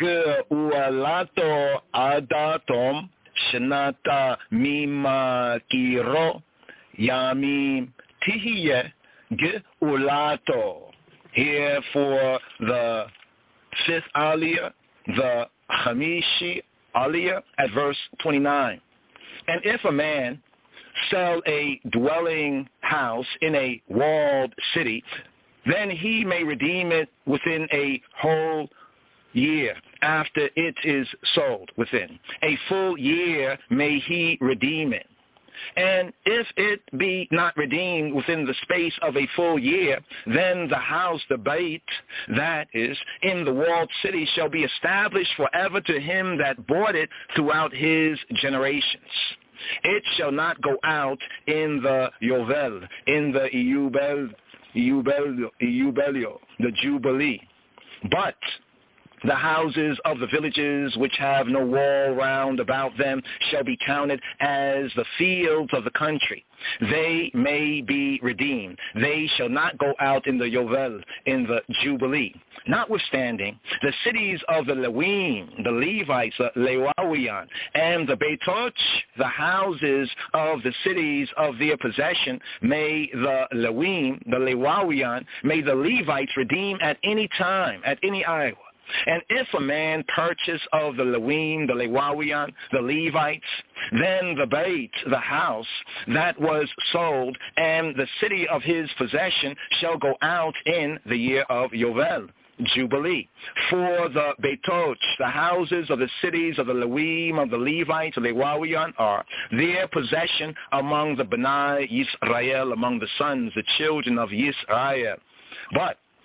Geualato, Adatom, Shenata, Mima, Kiro, Yamim, Tihye, Geulato. Here for the fifth Aliyah, the Hamishi Aliyah at verse twenty-nine. And if a man sell a dwelling house in a walled city, then he may redeem it within a whole year after it is sold within. A full year may he redeem it. And if it be not redeemed within the space of a full year, then the house, the bait, that is, in the walled city shall be established forever to him that bought it throughout his generations. It shall not go out in the Yovel, in the Eubel, Eubel, Eubelio, the Jubilee, but the houses of the villages which have no wall round about them shall be counted as the fields of the country. They may be redeemed. They shall not go out in the Yovel, in the Jubilee. Notwithstanding, the cities of the Lewim, the Levites, the Lewawian, and the Beitoch, the houses of the cities of their possession, may the Lewim, the Lewawian, may the Levites redeem at any time, at any hour. And if a man purchase of the Lewim, the Lewawian, the Levites, then the Beit, the house that was sold, and the city of his possession shall go out in the year of Yovel, Jubilee. For the Beitoch, the houses of the cities of the Lewim, of the Levites, the Lewawian, are their possession among the B'nai Yisrael, among the sons, the children of Yisrael. But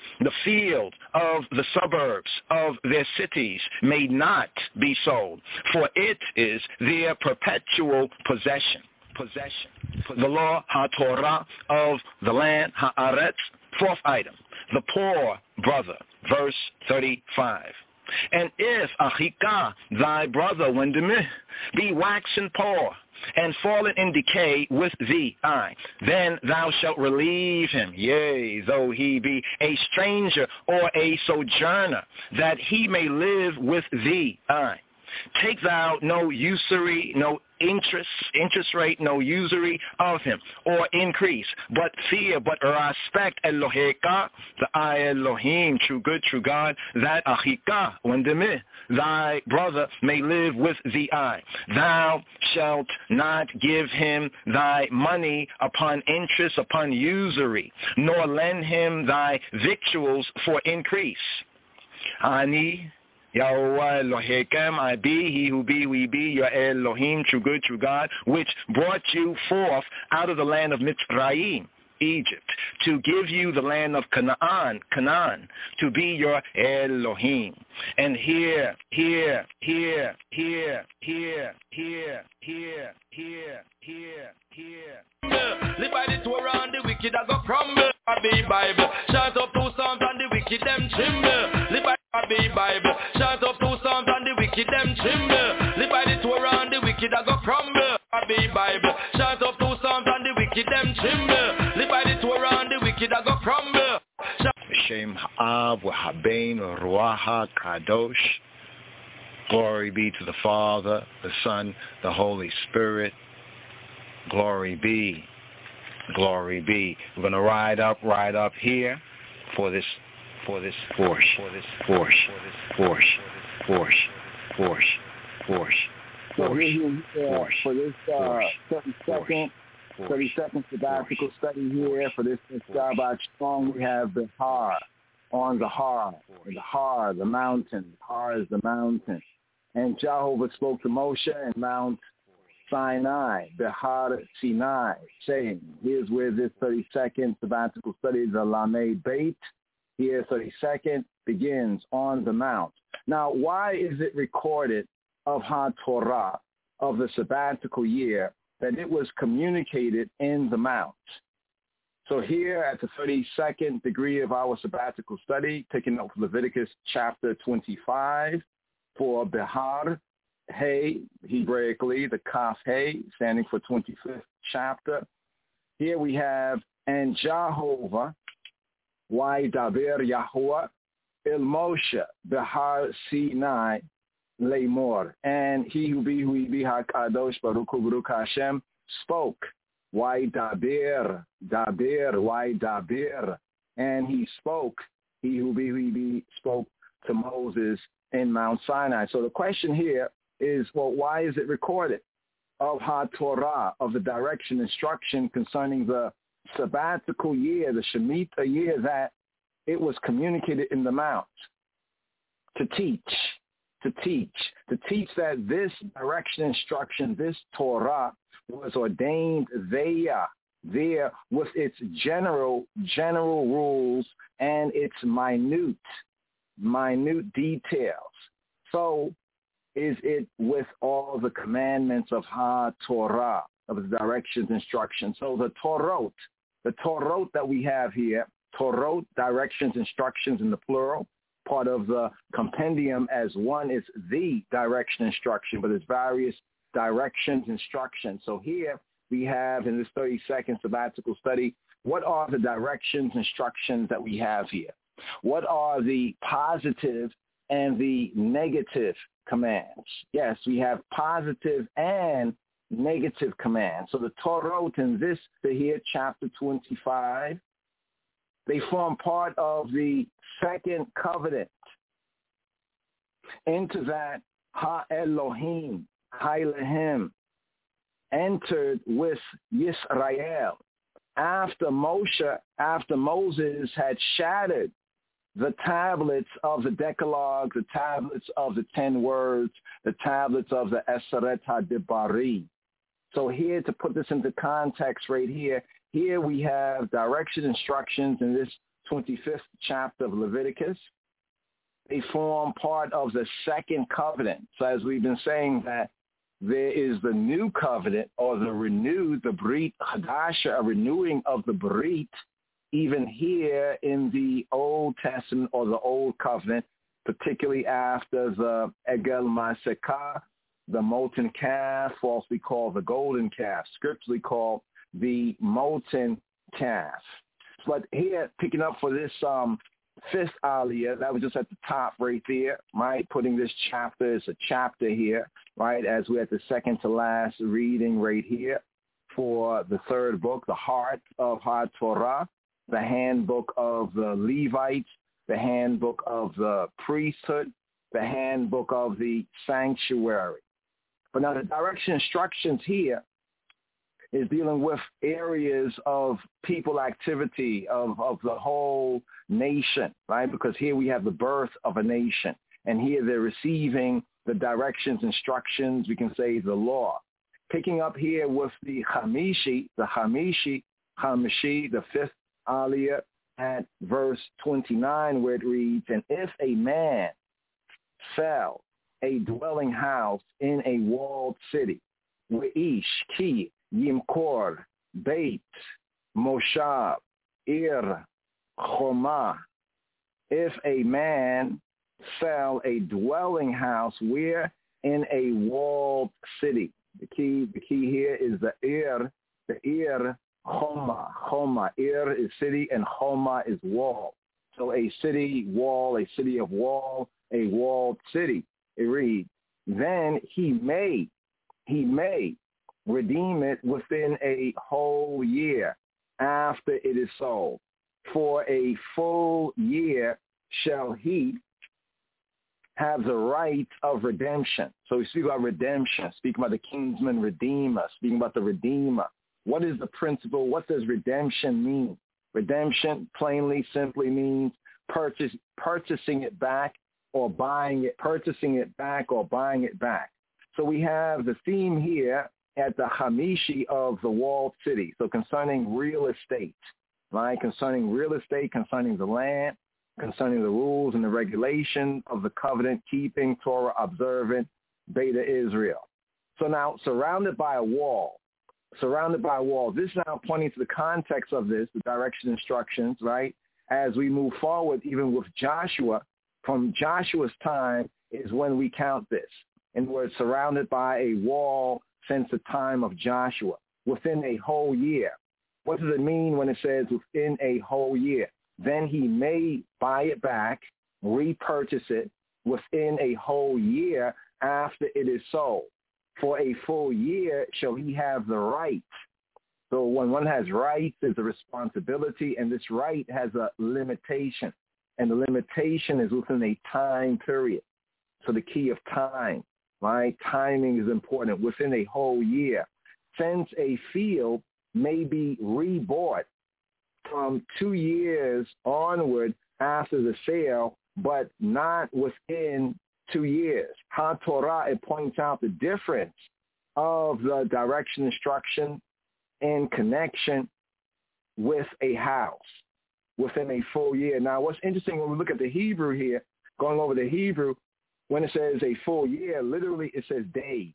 the field of the suburbs of their cities may not be sold, for it is their perpetual possession. Possession. The law ha-Torah of the land ha'aretz. Fourth item, the poor brother, verse thirty-five. And if achika, thy brother, wendemih, be waxen poor, and fallen in decay with thee, aye, then thou shalt relieve him, yea, though he be a stranger or a sojourner, that he may live with thee, aye. Take thou no usury, no interest, interest rate, no usury of him, or increase, but fear, but respect Eloheka, the I Elohim, true good, true God, that achika, wendemih, thy brother may live with thee, I. Thou shalt not give him thy money upon interest, upon usury, nor lend him thy victuals for increase. Ani Yahweh Elohim, I be, he who be, we be, your Elohim, true good, true God, which brought you forth out of the land of Mitzrayim, Egypt, to give you the land of Canaan, Canaan, to be your Elohim. And here, here, here, here, here, here, here, here, here, here. Live by the Torah and the wicked I go crumble. I be Bible. Shout up two psalms and the wicked them tremble. Live by I be Bible. Shout up two psalms and the wicked them tremble. Live by the Torah and the wicked I go crumble. I be Bible. Shout up two psalms and the wicked them tremble. Live by the Torah and the wicked I go crumble. Shem Ha'av Wa'Habein Ruach Kadosh. Glory be to the Father, the Son, the Holy Spirit. Glory be, glory be. We're going to ride up, ride up here for this, for this force, for this force, force, force, force, force, force, force, for this uh, thirty-second, thirty-second sabbatical study here for this Shabbat Shalom. We have the Har on the Har, the Har, the mountain. Har is the mountain, and Jehovah spoke to Moshe and Mount Sinai, Behar Sinai, saying, here's where this thirty-second sabbatical study, the Lamed Beit, here thirty-second, begins on the mount. Now, why is it recorded of HaTorah, of the sabbatical year, that it was communicated in the mount? So here at the thirty-second degree of our sabbatical study, taking up Leviticus chapter twenty-five for Behar, Hey, Hebraically, the Kaf Hey, standing for twenty-fifth chapter. Here we have, and Jehovah, why Daber Yahuwah, El Moshe, Behar Sinai, Lemor. And he who be, who he be, HaKadosh, Baruch Hu, Baruch Hashem, spoke. Why Daber, Daber, why Daber. And he spoke, he who be, who he be, spoke to Moses in Mount Sinai. So the question here is, well, why is it recorded of HaTorah, of the direction, instruction concerning the sabbatical year, the Shemitah year, that it was communicated in the Mount? To teach, to teach, to teach that this direction, instruction, this Torah was ordained there, there with its general, general rules and its minute, minute details. So, is it with all the commandments of HaTorah, of the directions, instructions? So the Torot, the Torot that we have here, Torot, directions, instructions in the plural, part of the compendium as one is the direction, instruction, but it's various directions, instructions. So here we have in this thirty-second sabbatical study, what are the directions, instructions that we have here? What are the positive and the negative commands? Yes, we have positive and negative commands. So the Torah in this here, chapter twenty-five, they form part of the second covenant. Into that, Ha-Elohim, Ha-Elohim, entered with Yisrael after Moshe, after Moses had shattered the tablets of the Decalogue, the tablets of the Ten Words, the tablets of the Eseret HaDibari. So here, to put this into context right here, here we have direction, instructions in this twenty-fifth chapter of Leviticus. They form part of the second covenant. So as we've been saying that there is the new covenant or the renewed, the Brit Hadasha, a renewing of the Brit, even here in the Old Testament or the Old Covenant, particularly after the Egel Masekah, the molten calf, falsely called the golden calf, scripturally called the molten calf. But here, picking up for this um, fifth aliyah, that was just at the top right there, right? Putting this chapter as a chapter here, right? As we're at the second to last reading right here for the third book, the heart of HaTorah, the handbook of the Levites, the handbook of the priesthood, the handbook of the sanctuary. But now the direction instructions here is dealing with areas of people activity of, of the whole nation, right? Because here we have the birth of a nation. And here they're receiving the directions, instructions, we can say the law. Picking up here with the Hamishi, the Hamishi, Hamishi, the fifth aliyah at verse twenty-nine where it reads, and if a man sell a dwelling house in a walled city, We'ish ki Yimkor, Beit, Moshav, Ir, Choma. If a man sell a dwelling house where in a walled city. The key, the key here is the Ir, the Ir, Choma. Choma. Ir is city and Choma is wall. So a city wall, a city of wall, a walled city. It reads, then he may, he may redeem it within a whole year after it is sold. For a full year shall he have the right of redemption. So we speak about redemption, speaking about the kinsman redeemer, speaking about the redeemer. What is the principle? What does redemption mean? Redemption plainly simply means purchase, purchasing it back or buying it, purchasing it back or buying it back. So we have the theme here at the Hamishi of the walled city. So concerning real estate, right? Concerning real estate, concerning the land, concerning the rules and the regulation of the covenant keeping, Torah observant, Beta Israel. So now surrounded by a wall, surrounded by a wall, this now pointing to the context of this, the direction instructions, right? As we move forward, even with Joshua, from Joshua's time is when we count this. And we're surrounded by a wall since the time of Joshua, within a whole year. What does it mean when it says within a whole year? Then he may buy it back, repurchase it within a whole year after it is sold. For a full year shall he have the right. So when one has rights, there's a responsibility, and this right has a limitation. And the limitation is within a time period. So the key of time, right? Timing is important within a whole year. Since a field may be rebought from two years onward after the sale, but not within two years. HaTorah, it points out the difference of the direction instruction in connection with a house within a full year. Now, what's interesting when we look at the Hebrew here, going over the Hebrew, when it says a full year, literally it says days.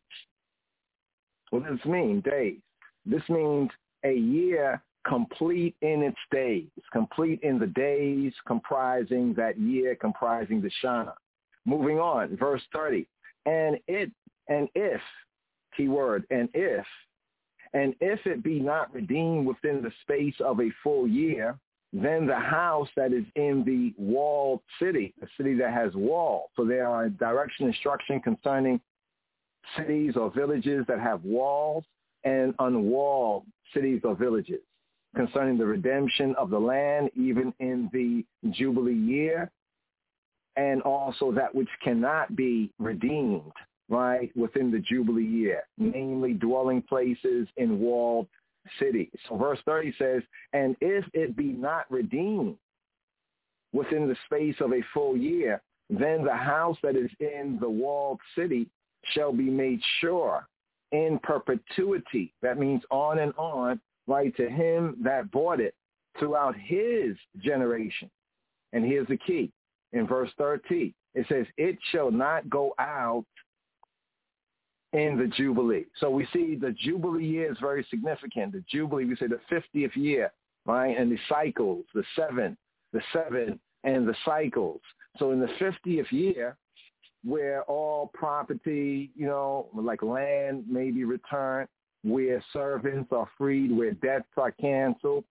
What does this mean, days? This means a year complete in its days, complete in the days comprising that year, comprising the Shana. Moving on, verse thirty. And it, and if, key word, and if, and if it be not redeemed within the space of a full year, then the house that is in the walled city, the city that has walls. So there are direction instruction concerning cities or villages that have walls and unwalled cities or villages, concerning the redemption of the land, even in the Jubilee year, and also that which cannot be redeemed, right, within the Jubilee year, namely dwelling places in walled cities. So verse thirty says, and if it be not redeemed within the space of a full year, then the house that is in the walled city shall be made sure in perpetuity. That means on and on, right, to him that bought it throughout his generation. And here's the key. In verse thirteen, it says, it shall not go out in the Jubilee. So we see the Jubilee year is very significant. The Jubilee, we say the fiftieth year, right? And the cycles, the seven, the seven, and the cycles. So in the fiftieth year, where all property, you know, like land may be returned, where servants are freed, where debts are canceled,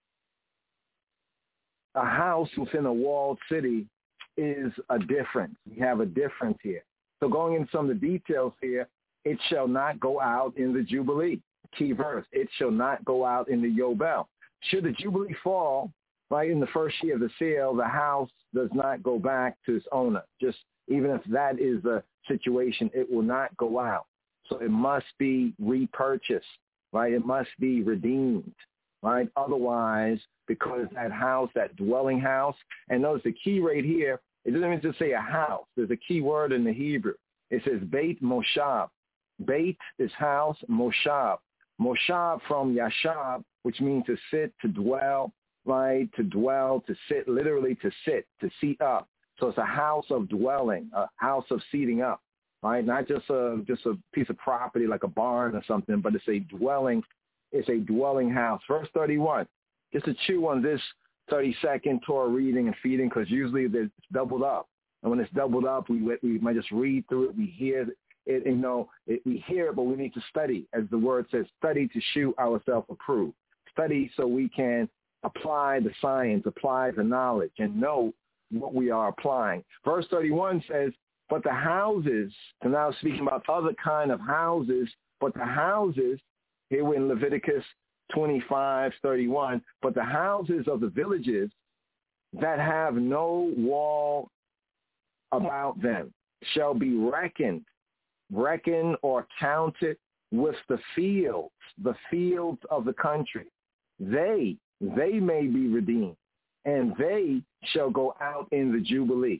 a house within a walled city is a difference. We have a difference here. So going into some of the details here, it shall not go out in the Jubilee. Key verse, it shall not go out in the Yobel. Should the Jubilee fall, right, in the first year of the sale, the house does not go back to its owner. Just even if that is the situation, it will not go out. So it must be repurchased, right? It must be redeemed, right? Otherwise, because that house, that dwelling house, and notice the key right here, it doesn't even just say a house. There's a key word in the Hebrew. It says Beit Moshab. Beit is house, Moshab. Moshab from Yashab, which means to sit, to dwell, right? To dwell, to sit, literally to sit, to seat up. So it's a house of dwelling, a house of seating up, right? Not just a just a piece of property like a barn or something, but it's a dwelling. It's a dwelling house. Verse thirty-one. Just to chew on this thirty-second Torah reading and feeding, because usually it's doubled up. And when it's doubled up, we we might just read through it. We hear it, you know, it, we hear it, but we need to study. As the word says, study to shew ourselves approved. Study so we can apply the science, apply the knowledge, and know what we are applying. Verse thirty-one says, but the houses, and now speaking about other kind of houses, but the houses, here we're in Leviticus twenty-five thirty-one, but the houses of the villages that have no wall about them shall be reckoned, reckoned or counted with the fields, the fields of the country. They, they may be redeemed, and they shall go out in the Jubilee.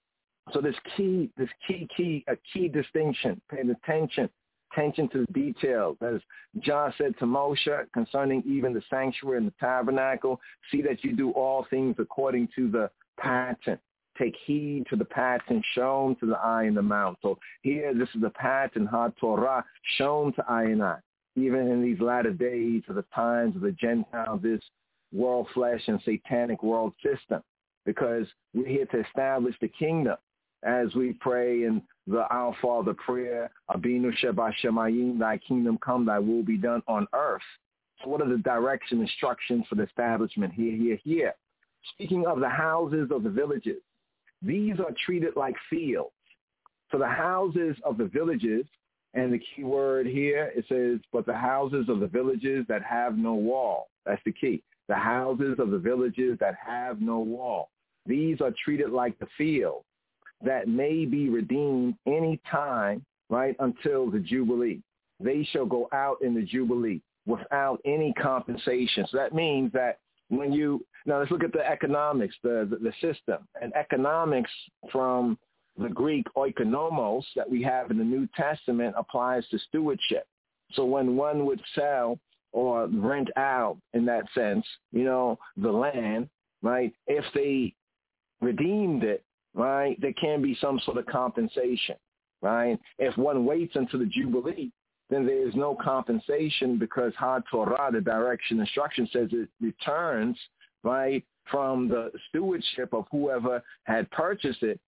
So this key, this key, key, a key distinction, paying attention, attention to the details. As John said to Moshe concerning even the sanctuary and the tabernacle, see that you do all things according to the pattern. Take heed to the pattern shown to the eye and the mouth. So here, this is the pattern, HaTorah, shown to eye and eye. Even in these latter days of the times of the Gentiles, this world flesh and satanic world system, because we're here to establish the kingdom. As we pray in the Our Father prayer, Abinu Sheba Shemayim, thy kingdom come, thy will be done on earth. So what are the direction instructions for the establishment? Here, here, here. Speaking of the houses of the villages, these are treated like fields. So the houses of the villages, and the key word here, it says, but the houses of the villages that have no wall. That's the key. The houses of the villages that have no wall. These are treated like the field that may be redeemed any time, right, until the Jubilee. They shall go out in the Jubilee without any compensation. So that means that when you, now let's look at the economics, the, the, the system. And economics from the Greek oikonomos that we have in the New Testament applies to stewardship. So when one would sell or rent out, in that sense, you know, the land, right, if they redeemed it, right, there can be some sort of compensation, right? If one waits until the Jubilee, then there is no compensation because HaTorah, the direction instruction, says it returns, right, from the stewardship of whoever had purchased it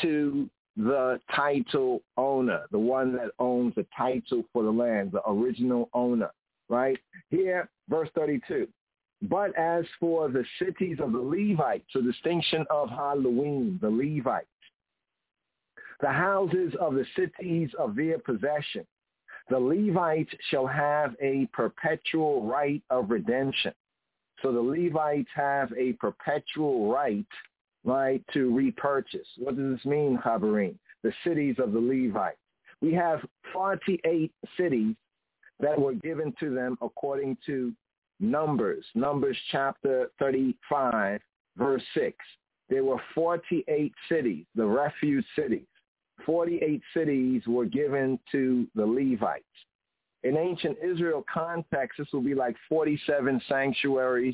to the title owner, the one that owns the title for the land, the original owner, right? Here, verse thirty-two. But as for the cities of the Levites, the distinction of Halloween, the Levites, the houses of the cities of their possession, the Levites shall have a perpetual right of redemption. So the Levites have a perpetual right, right, to repurchase. What does this mean, Chabarim? The cities of the Levites. We have forty-eight cities that were given to them according to Numbers, Numbers chapter thirty-five, verse six. There were forty-eight cities, the refuge cities. forty-eight cities were given to the Levites. In ancient Israel context, this will be like forty-seven sanctuaries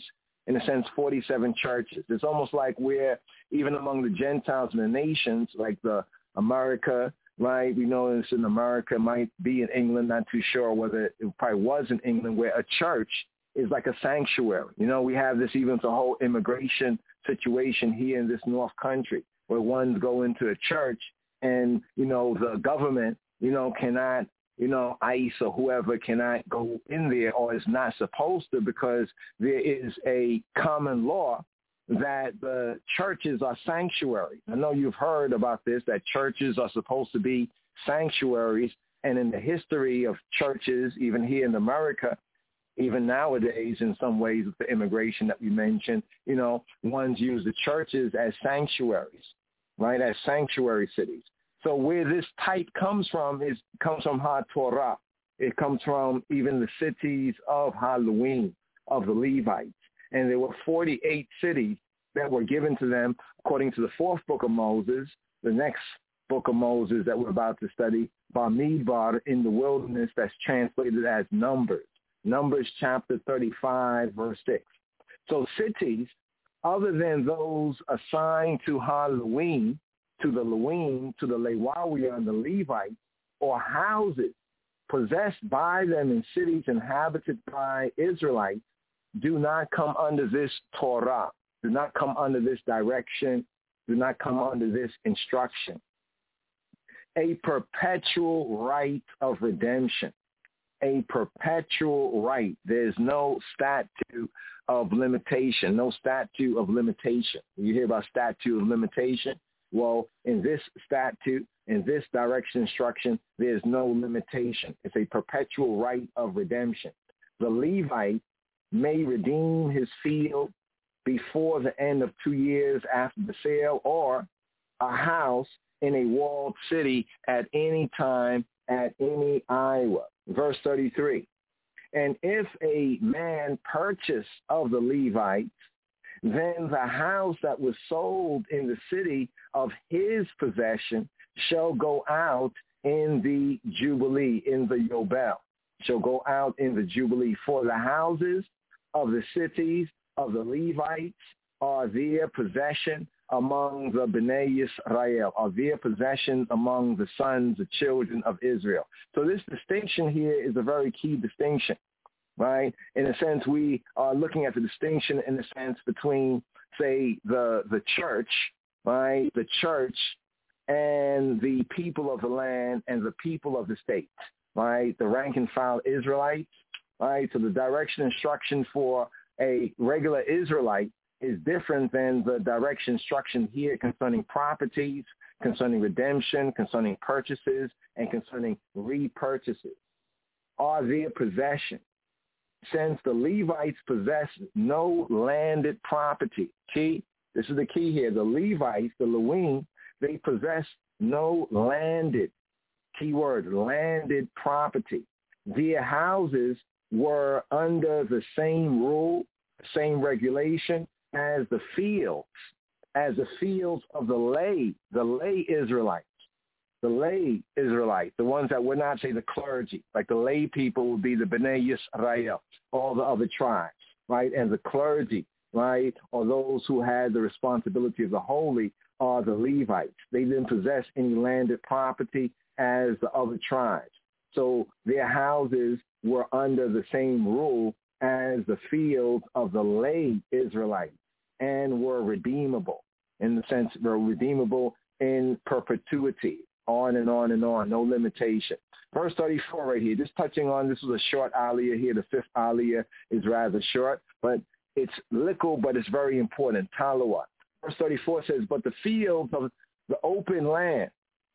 in a sense, forty-seven churches. It's almost like we're, even among the Gentiles and the nations, like the America, right? We know it's in America, might be in England, not too sure whether it probably was in England, where a church is like a sanctuary. You know, we have this even the whole immigration situation here in this North Country, where ones go into a church and, you know, the government, you know, cannot, you know, ICE or whoever cannot go in there, or is not supposed to, because there is a common law that the churches are sanctuaries. I know you've heard about this, that churches are supposed to be sanctuaries. And in the history of churches, even here in America, even nowadays, in some ways, with the immigration that we mentioned, you know, ones use the churches as sanctuaries, right, as sanctuary cities. So where this type comes from is comes from HaTorah. It comes from even the cities of Halloween, of the Levites. And there were forty-eight cities that were given to them according to the fourth book of Moses, the next book of Moses that we're about to study, Bamidbar in the wilderness, that's translated as Numbers. Numbers chapter thirty-five, verse six. So cities, other than those assigned to Halloween, to the Lewim, to the Lewawiah and the Levites, or houses possessed by them in cities inhabited by Israelites, do not come under this Torah, do not come under this direction, do not come under this instruction. A perpetual right of redemption, a perpetual right. There's no statute of limitation, no statute of limitation. You hear about statute of limitation? Well, in this statute, in this direction instruction, there's no limitation. It's a perpetual right of redemption. The Levite may redeem his field before the end of two years after the sale, or a house in a walled city at any time, at any Iowa. Verse thirty-three. And if a man purchase of the Levites, then the house that was sold in the city of his possession shall go out in the Jubilee, in the Yobel, shall go out in the Jubilee. For the houses of the cities of the Levites are their possession among the Bnei Yisrael, are their possession among the sons, the children of Israel. So this distinction here is a very key distinction. Right? In a sense, we are looking at the distinction in a sense between, say, the the church, right? The church and the people of the land and the people of the state, right? The rank and file Israelites, right? So the direction instruction for a regular Israelite is different than the direction instruction here concerning properties, concerning redemption, concerning purchases, and concerning repurchases. Are their possession. Since the Levites possess no landed property. Key, this is the key here. The Levites, the Lewim, they possess no landed, key word, landed property. Their houses were under the same rule, same regulation as the fields, as the fields of the lay, the lay Israelites. The lay Israelites, the ones that would not say the clergy, like the lay people would be the Bnei Yisrael, all the other tribes, right? And the clergy, right, or those who had the responsibility of the holy are the Levites. They didn't possess any landed property as the other tribes. So their houses were under the same rule as the fields of the lay Israelites and were redeemable, in the sense were redeemable in perpetuity. On and on and on, no limitation. Verse thirty-four right here, just touching on, this was a short aliyah here. The fifth aliyah is rather short, but it's lickle, but it's very important. Talawat. Verse thirty-four says, but the fields of the open land,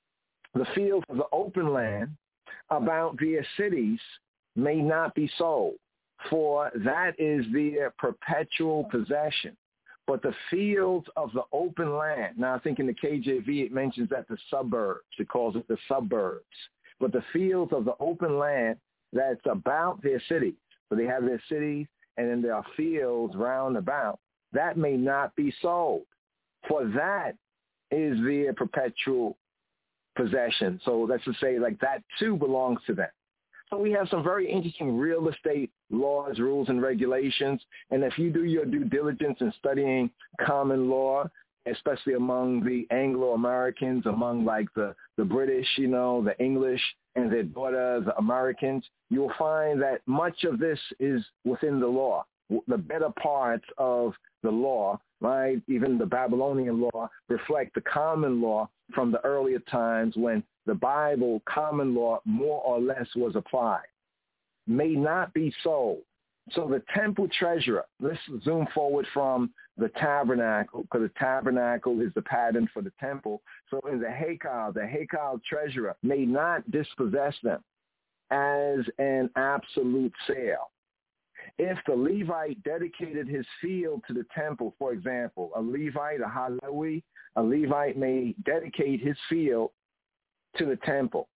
the fields of the open land about their cities may not be sold, for that is their perpetual possession. But the fields of the open land, now I think in the K J V it mentions that the suburbs, it calls it the suburbs. But the fields of the open land that's about their cities, so they have their cities and then there are fields round about, that may not be sold. For that is their perpetual possession. So let's just say like that too belongs to them. So we have some very interesting real estate laws, rules, and regulations. And if you do your due diligence in studying common law, especially among the Anglo-Americans, among like the, the British, you know, the English and their daughter, the Americans, you'll find that much of this is within the law. The better parts of the law, right, even the Babylonian law, reflect the common law from the earlier times when the Bible common law more or less was applied. May not be sold. So the temple treasurer, let's zoom forward from the tabernacle, because the tabernacle is the pattern for the temple. So in the Hekal, the Hekal treasurer may not dispossess them as an absolute sale. If the Levite dedicated his field to the temple, for example, a Levite, a Halewi, a Levite may dedicate his field to the temple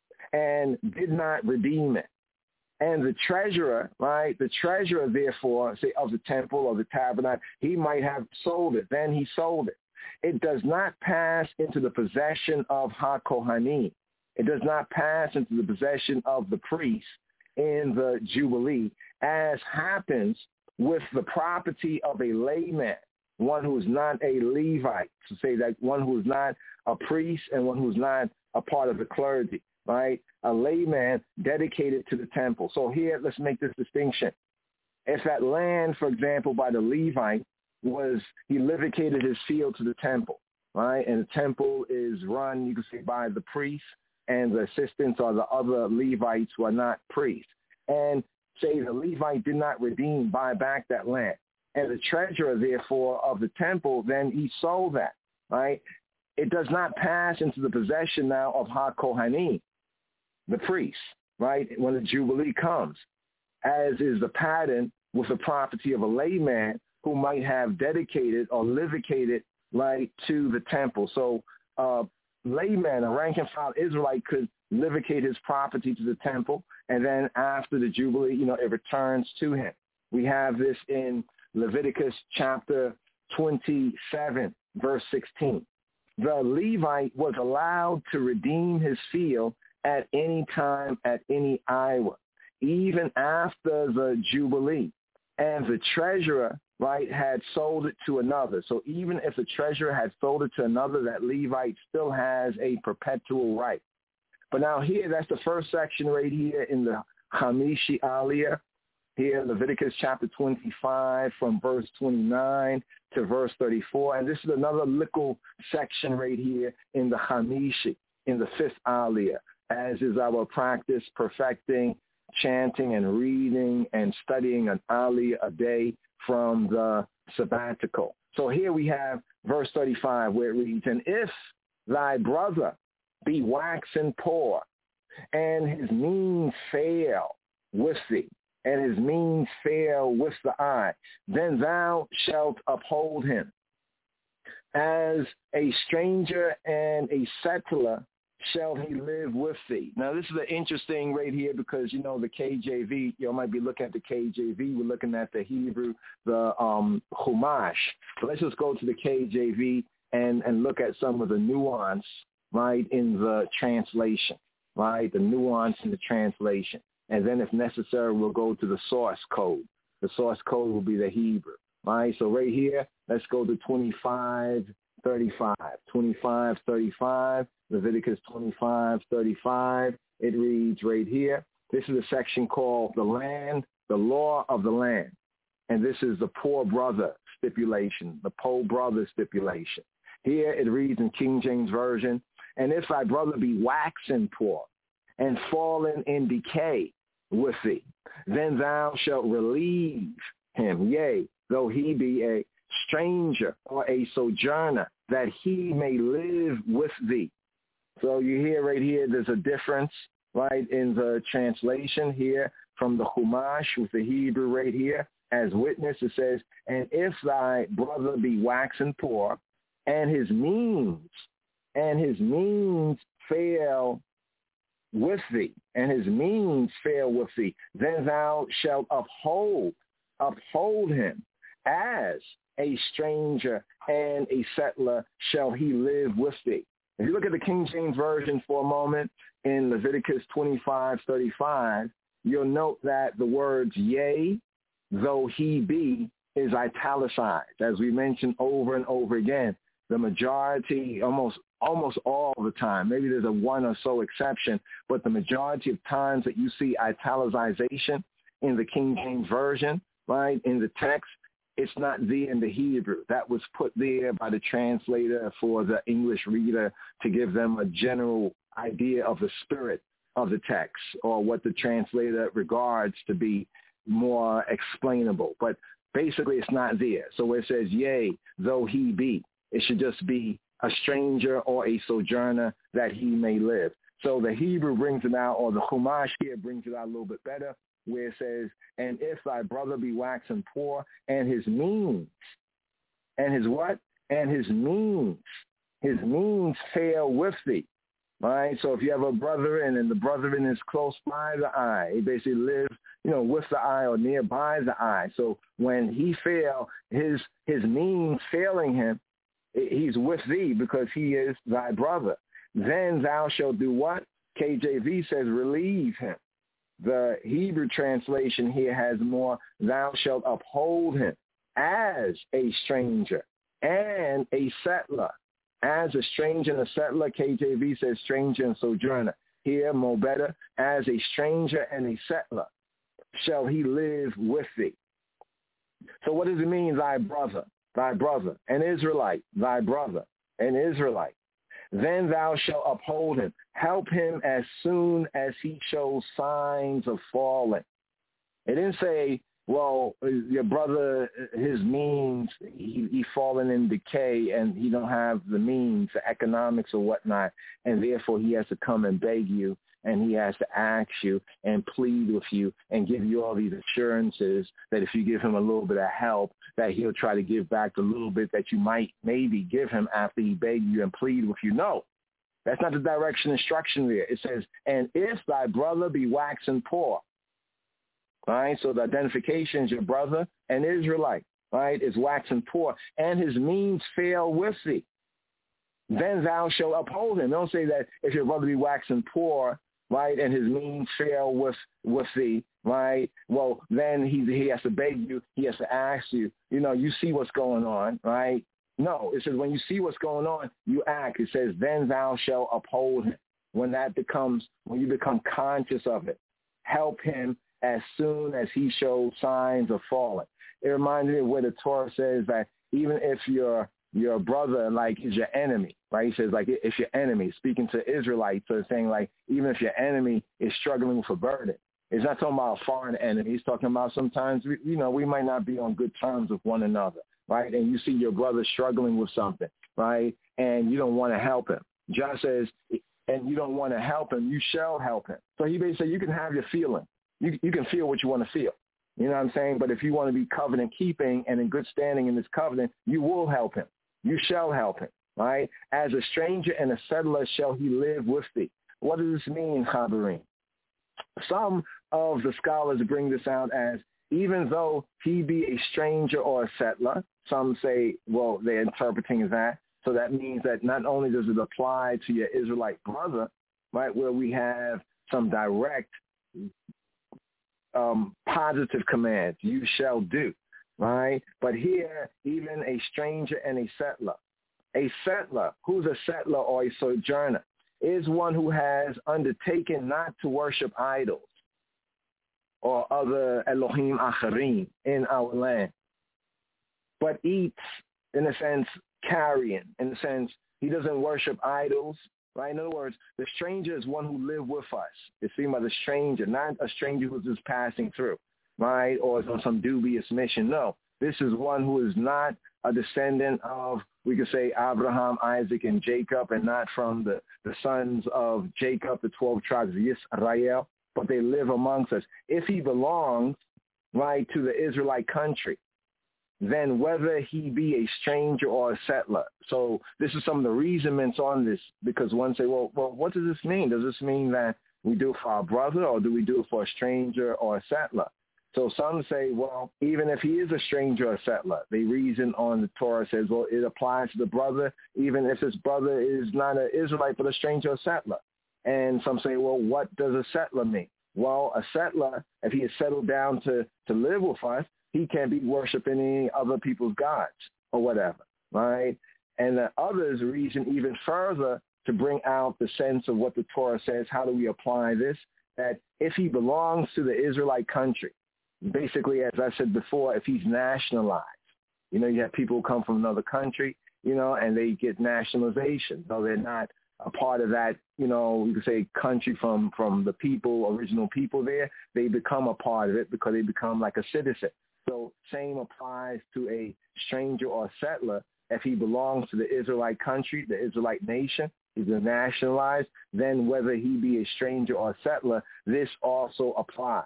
and did not redeem it. And the treasurer, right, the treasurer, therefore, say, of the temple or the tabernacle, he might have sold it. Then he sold it. It does not pass into the possession of HaKohanim. It does not pass into the possession of the priest in the Jubilee, as happens with the property of a layman, one who is not a Levite, to say that one who is not a priest and one who is not a part of the clergy, right? A layman dedicated to the temple. So here, let's make this distinction. If that land, for example, by the Levite was, he dedicated his field to the temple, right? And the temple is run, you can say, by the priest, and the assistants or the other Levites who are not priests. And say the Levite did not redeem, buy back that land. And the treasurer, therefore, of the temple, then he sold that, right? It does not pass into the possession now of HaKohanim, the priest, right, when the Jubilee comes, as is the pattern with the property of a layman who might have dedicated or livicated, right, to the temple. So uh, layman, a rank and file Israelite, could livicate his property to the temple, and then after the Jubilee, you know, it returns to him. We have this in Leviticus chapter twenty-seven, verse sixteen. The Levite was allowed to redeem his field at any time, at any hour, even after the Jubilee. And the treasurer, right, had sold it to another. So even if the treasurer had sold it to another, that Levite still has a perpetual right. But now here, that's the first section right here in the Hamishi Aliyah. Here, Leviticus chapter twenty-five from verse twenty-nine to verse thirty-four. And this is another little section right here in the Hamishi, in the fifth Aliyah, as is our practice, perfecting, chanting and reading and studying an Aliyah a day from the sabbatical. So here we have verse thirty-five where it reads, and if thy brother be waxen poor, and his means fail with thee, and his means fail with the eye, then thou shalt uphold him. As a stranger and a settler shall he live with thee. Now, this is an interesting right here because, you know, the K J V, you might be looking at the K J V. We're looking at the Hebrew, the um, Chumash. So let's just go to the K J V and, and look at some of the nuance, right, in the translation, right, the nuance in the translation. And then if necessary, we'll go to the source code. The source code will be the Hebrew, right? So right here, let's go to twenty-five thirty-five. twenty-five thirty-five, Leviticus twenty-five thirty-five. It reads right here. This is a section called the land, the law of the land. And this is the poor brother stipulation, the poor brother stipulation. Here it reads in King James Version, and if thy brother be waxen poor and fallen in decay with thee, then thou shalt relieve him, yea, though he be a stranger or a sojourner, that he may live with thee. So you hear right here, there's a difference, right, in the translation here from the Chumash with the Hebrew right here. As witness, it says, and if thy brother be waxen poor, and his means, and his means fail with thee, and his means fail with thee, then thou shalt uphold, uphold him as a stranger and a settler shall he live with thee. If you look at the King James Version for a moment in Leviticus twenty-five thirty-five, you'll note that the words yea, though he be, is italicized. As we mentioned over and over again, the majority, almost almost all the time, maybe there's a one or so exception, but the majority of times that you see italicization in the King James Version, right, in the text, it's not there in the Hebrew. That was put there by the translator for the English reader to give them a general idea of the spirit of the text or what the translator regards to be more explainable. But basically, it's not there. So where it says, yea, though he be, it should just be a stranger or a sojourner that he may live. So the Hebrew brings it out, or the Chumash here brings it out a little bit better, where it says, and if thy brother be waxen poor, and his means, and his what? And his means, his means fail with thee. Right? So if you have a brethren and the brethren is close by the eye, he basically lives, you know, with the eye or nearby the eye. So when he fail, his his means failing him, he's with thee because he is thy brother. Then thou shalt do what? K J V says relieve him. The Hebrew translation here has more, thou shalt uphold him as a stranger and a settler. As a stranger and a settler, K J V says stranger and sojourner. Here, more better, as a stranger and a settler shall he live with thee. So what does it mean, thy brother, thy brother, an Israelite, thy brother, an Israelite? Then thou shalt uphold him. Help him as soon as he shows signs of falling. It didn't say, well, your brother, his means, he, he fallen in decay and he don't have the means, the economics or whatnot, and therefore he has to come and beg you and he has to ask you and plead with you and give you all these assurances that if you give him a little bit of help, that he'll try to give back the little bit that you might maybe give him after he begged you and plead with you. No, that's not the direction instruction there. It says, and if thy brother be waxen poor, right? So the identification is your brother, an Israelite, right, is waxen poor, and his means fail with thee. Then thou shalt uphold him. Don't say that if your brother be waxen poor, right, and his means fail with with thee, right? Well, then he he has to beg you, he has to ask you, you know, you see what's going on, right? No, it says when you see what's going on, you act. It says, then thou shalt uphold him. When that becomes, when you become conscious of it, help him as soon as he shows signs of falling. It reminds me of where the Torah says that even if your your brother, like, is your enemy, right? He says, like, if your enemy, speaking to Israelites, so it's saying, like, even if your enemy is struggling with a burden, it's not talking about a foreign enemy. He's talking about sometimes, we, you know, we might not be on good terms with one another, right? And you see your brother struggling with something, right? And you don't want to help him. John says, and you don't want to help him, you shall help him. So he basically said, you can have your feeling. You, you can feel what you want to feel. You know what I'm saying? But if you want to be covenant keeping and in good standing in this covenant, you will help him. You shall help him, right? As a stranger and a settler shall he live with thee. What does this mean, Chabarim? Some of the scholars bring this out as even though he be a stranger or a settler, some say, well, they're interpreting that. So that means that not only does it apply to your Israelite brother, right, where we have some direct um, positive commands, you shall do. Right? But here, even a stranger and a settler. A settler, who's a settler or a sojourner, is one who has undertaken not to worship idols or other Elohim Acharim in our land, but eats, in a sense, carrion. In a sense, he doesn't worship idols. Right? In other words, the stranger is one who lives with us. It's seen by the stranger, not a stranger who's just passing through. Right, or on some dubious mission. No, this is one who is not a descendant of, we could say, Abraham, Isaac, and Jacob, and not from the, the sons of Jacob, the twelve tribes of Israel, but they live amongst us. If he belongs, right, to the Israelite country, then whether he be a stranger or a settler. So this is some of the reasonments on this, because one say, well, well, what does this mean? Does this mean that we do it for our brother, or do we do it for a stranger or a settler? So some say, well, even if he is a stranger or settler, they reason on the Torah says, well, it applies to the brother, even if his brother is not an Israelite but a stranger or settler. And some say, well, what does a settler mean? Well, a settler, if he is settled down to, to live with us, he can't be worshiping any other people's gods or whatever, right? And the others reason even further to bring out the sense of what the Torah says. How do we apply this? That if he belongs to the Israelite country, basically, as I said before, if he's nationalized, you know, you have people who come from another country, you know, and they get nationalization. So they're not a part of that, you know, you could say country from, from the people, original people there. They become a part of it because they become like a citizen. So same applies to a stranger or settler. If he belongs to the Israelite country, the Israelite nation, he's nationalized, then whether he be a stranger or settler, this also applies.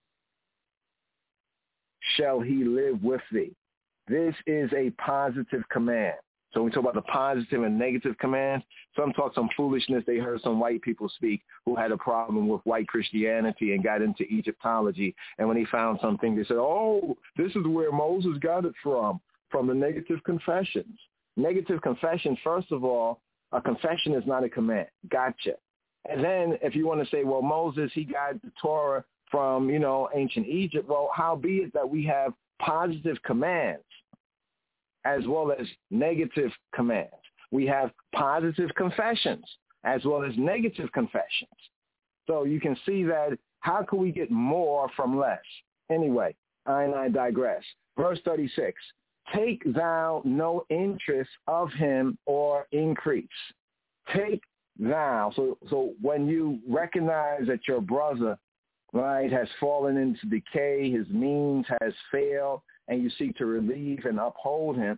Shall he live with thee? This is a positive command. So when we talk about the positive and negative commands, some talk some foolishness. They heard some white people speak who had a problem with white Christianity and got into Egyptology. And when he found something, they said, oh, this is where Moses got it from, from the negative confessions. Negative confession, first of all, a confession is not a command. Gotcha. And then if you want to say, well, Moses, he got the Torah from, you know, ancient Egypt, well, how be it that we have positive commands as well as negative commands. We have positive confessions as well as negative confessions. So you can see that how can we get more from less? Anyway, I and I digress. Verse thirty-six, take thou no interest of him or increase. Take thou. So, so when you recognize that your brother, right, has fallen into decay, his means has failed, and you seek to relieve and uphold him,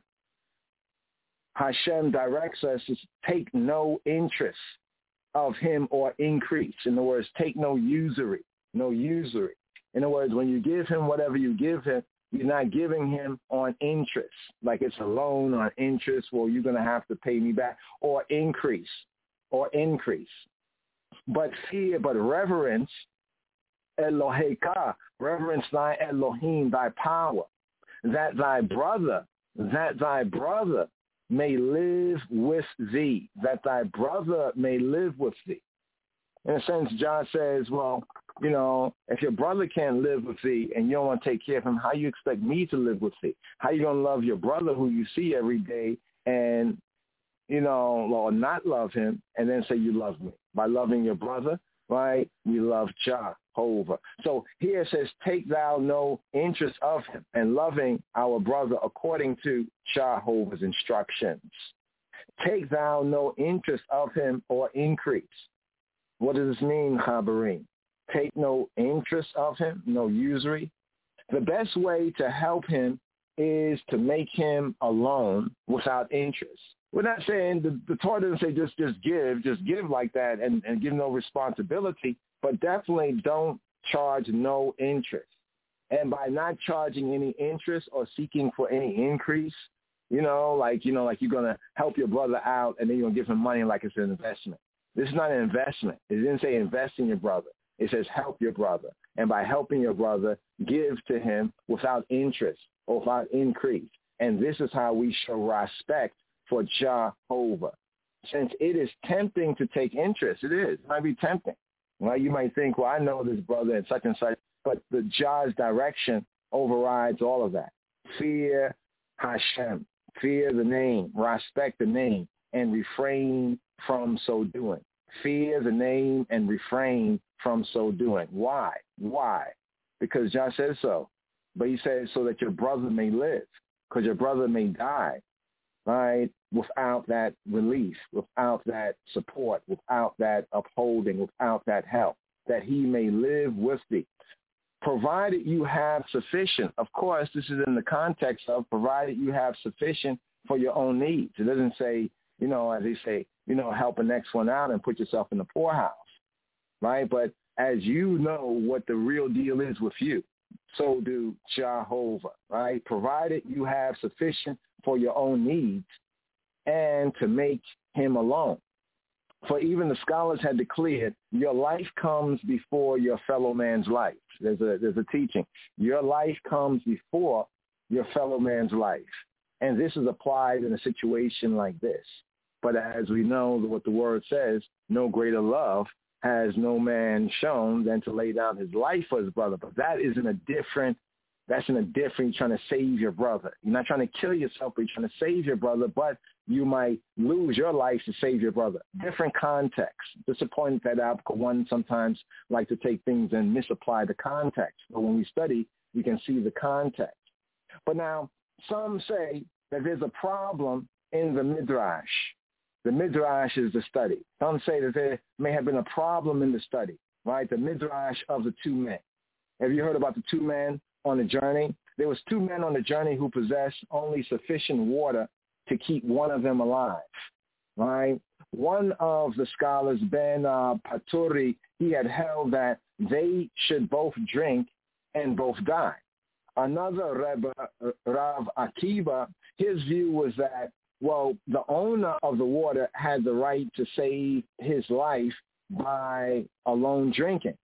Hashem directs us to take no interest of him or increase. In other words, take no usury, no usury. In other words, when you give him whatever you give him, you're not giving him on interest, like it's a loan on interest, well, you're going to have to pay me back, or increase, or increase. But fear, but reverence, Eloheka, reverence thy Elohim, thy power, that thy brother, that thy brother may live with thee, that thy brother may live with thee. In a sense, John says, well, you know, if your brother can't live with thee and you don't want to take care of him, how you expect me to live with thee? How you going to love your brother who you see every day and, you know, or not love him and then say you love me? By loving your brother, right, we love Jehovah. So here it says, take thou no interest of him, and loving our brother according to Jehovah's instructions. Take thou no interest of him or increase. What does this mean, Chabarim? Take no interest of him, no usury. The best way to help him is to make him a loan without interest. We're not saying, the, the Torah doesn't say just, just give, just give like that and, and give no responsibility, but definitely don't charge no interest. And by not charging any interest or seeking for any increase, you know, like, you know, like you're going to help your brother out and then you're going to give him money like it's an investment. This is not an investment. It didn't say invest in your brother. It says help your brother. And by helping your brother, give to him without interest or without increase. And this is how we show respect for Jehovah. Since it is tempting to take interest, it is. It might be tempting. Well, you might think, well, I know this brother and such and such, but the Jah's direction overrides all of that. Fear Hashem. Fear the name. Respect the name. And refrain from so doing. Fear the name and refrain from so doing. Why? Why? Because Jah says so. But he says so that your brother may live, because your brother may die, right, without that relief, without that support, without that upholding, without that help, that he may live with thee. Provided you have sufficient. Of course, this is in the context of provided you have sufficient for your own needs. It doesn't say, you know, as they say, you know, help the next one out and put yourself in the poorhouse, right? But as you know what the real deal is with you, so do Jehovah, right? Provided you have sufficient for your own needs and to make him alone. For even the scholars had declared, your life comes before your fellow man's life. There's a there's a teaching. Your life comes before your fellow man's life. And this is applied in a situation like this. But as we know what the word says, no greater love has no man shown than to lay down his life for his brother. But that is in a different, that's in a different, you're trying to save your brother. You're not trying to kill yourself, but you're trying to save your brother, but you might lose your life to save your brother. Different context. Disappointed that out because one sometimes like to take things and misapply the context. But when we study, we can see the context. But now, some say that there's a problem in the Midrash. The Midrash is the study. Some say that there may have been a problem in the study, right? The Midrash of the two men. Have you heard about the two men on the journey? There was two men on the journey who possessed only sufficient water to keep one of them alive, right? One of the scholars, Ben uh, Paturi, he had held that they should both drink and both die. Another Rebbe, Rav Akiva, his view was that, well, the owner of the water had the right to save his life by alone drinking.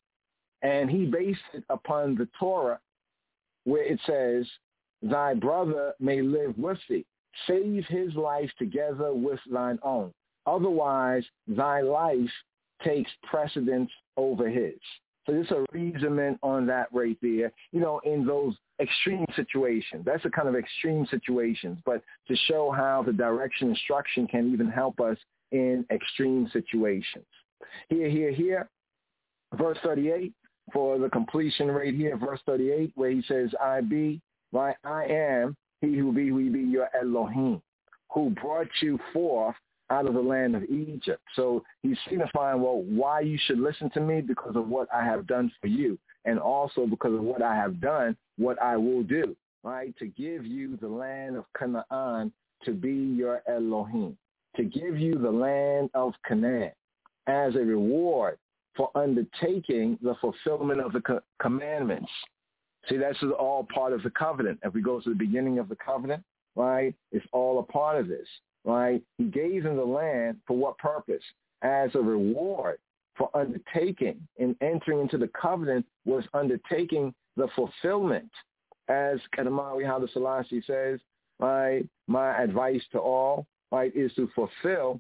And he based it upon the Torah where it says, thy brother may live with thee. Save his life together with thine own. Otherwise, thy life takes precedence over his. So there's a reasoning on that right there, you know, in those extreme situations. That's the kind of extreme situations, but to show how the direction instruction can even help us in extreme situations. Here, here, here, verse thirty-eight, for the completion right here, verse thirty-eight, where he says, I be, right, I am, he who be, who he be, your Elohim, who brought you forth out of the land of Egypt. So he's signifying, well, why you should listen to me, because of what I have done for you, and also because of what I have done, what I will do, right, to give you the land of Canaan to be your Elohim, to give you the land of Canaan as a reward for undertaking the fulfillment of the co- commandments. See, that's all part of the covenant. If we go to the beginning of the covenant, right, it's all a part of this, right? He gave them the land for what purpose? As a reward for undertaking and entering into the covenant was undertaking the fulfillment. As Kadamawi Haile Selassie says, right, my advice to all, right, is to fulfill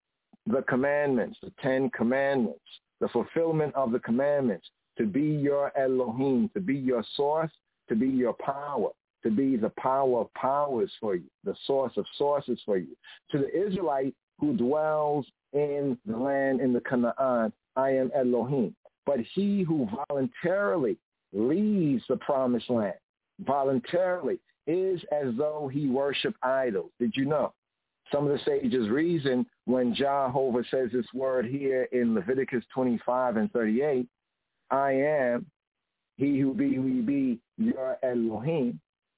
the commandments, the Ten Commandments, the fulfillment of the commandments, to be your Elohim, to be your source, to be your power, to be the power of powers for you, the source of sources for you. To the Israelite who dwells in the land in the Canaan, I am Elohim. But he who voluntarily leaves the promised land, voluntarily, is as though he worshiped idols. Did you know? Some of the sages reason when Jehovah says this word here in Leviticus twenty-five and thirty-eight, I am, he who be, who he be, your Elohim,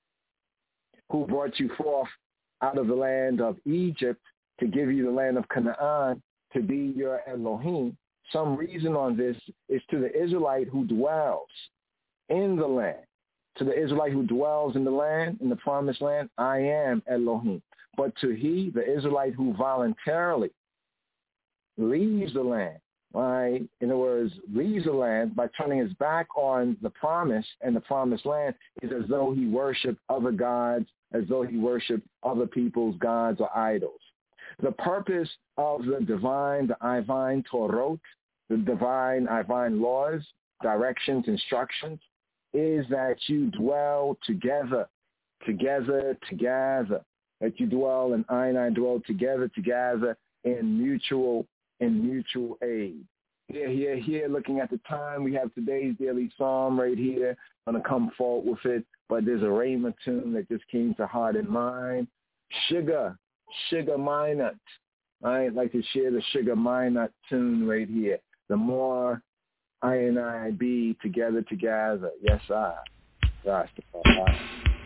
who brought you forth out of the land of Egypt to give you the land of Canaan to be your Elohim. Some reason on this is to the Israelite who dwells in the land. To the Israelite who dwells in the land, in the promised land, I am Elohim. But to he, the Israelite who voluntarily leaves the land, right? In other words, leaves the land by turning his back on the promise and the promised land, is as though he worshiped other gods, as though he worshiped other people's gods or idols. The purpose of the divine, the Ivine Torot, the divine Ivine laws, directions, instructions, is that you dwell together, together, together, that you dwell and I and I dwell together, together in mutual, in mutual aid. Here, here, here, looking at the time, we have today's daily psalm right here. I'm going to come forward with it, but there's a Rhema tune that just came to heart and mind. Sugar, Sugar Minot. I'd like to share the Sugar Minot tune right here. The more I and I be together, together. Yes, I. Rastafari.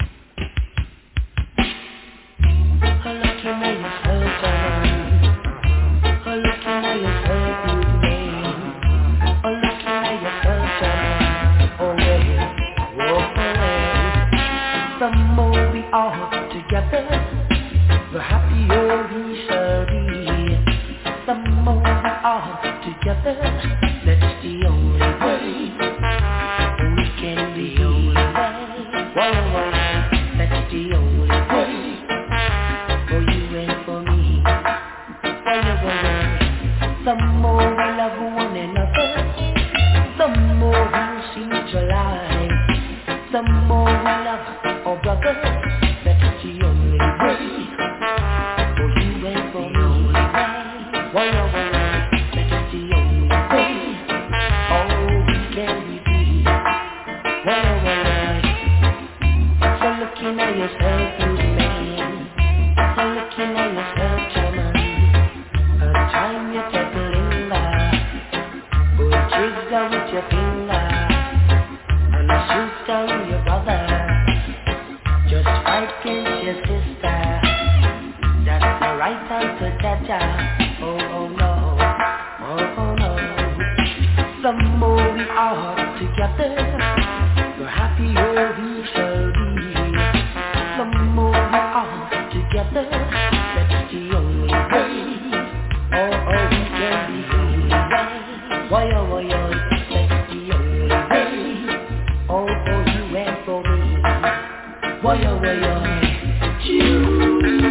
The more we are together, the happier we shall be. The more can be the only way. Whoa, whoa, that's the only way. For you and for me. Whoa, whoa, whoa. Some more we love one another. Some more we see to lie. Some more we love our brother. That's the only way. For you and for me. Whoa, whoa, whoa. That's the only way. Oh, we can be free. Whoa, whoa, whoa. So looking at yourself, you man. So looking at yourself, chairman. A time you take a linger. Pull trigger with your finger. And shoot down your brother. Just fight against your sister. That's the right time to Jaja. Oh, oh no. Oh, oh no. Some more we are together. The happier we shall be. Some more we are together. That's the only way. Oh, oh, we can be free. Why, oh, why, oh, that's the only way. Oh, for you and for me. Why, oh, why, oh, you.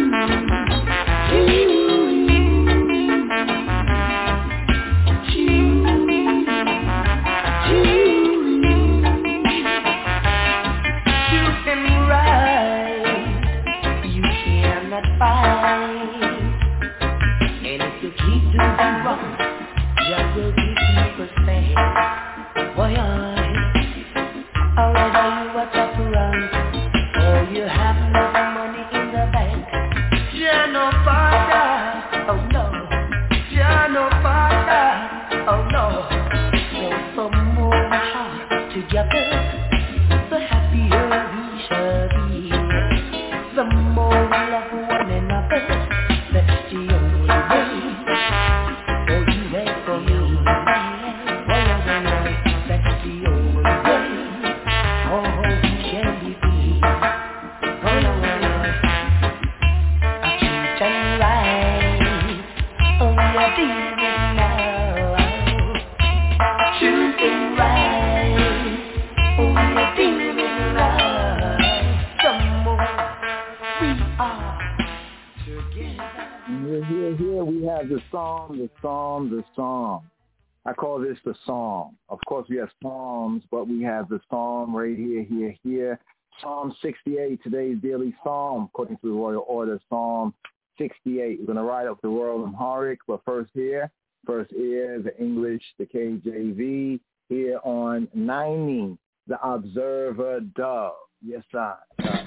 The psalm. Of course, we have psalms, but we have the psalm right here, here, here. Psalm sixty-eight, today's daily psalm, according to the Royal Order, Psalm sixty-eight. We're going to ride up the Royal Amharic, but first here, first here, the English, the K J V, here on ninety, the Observer Dove. Yes, sir.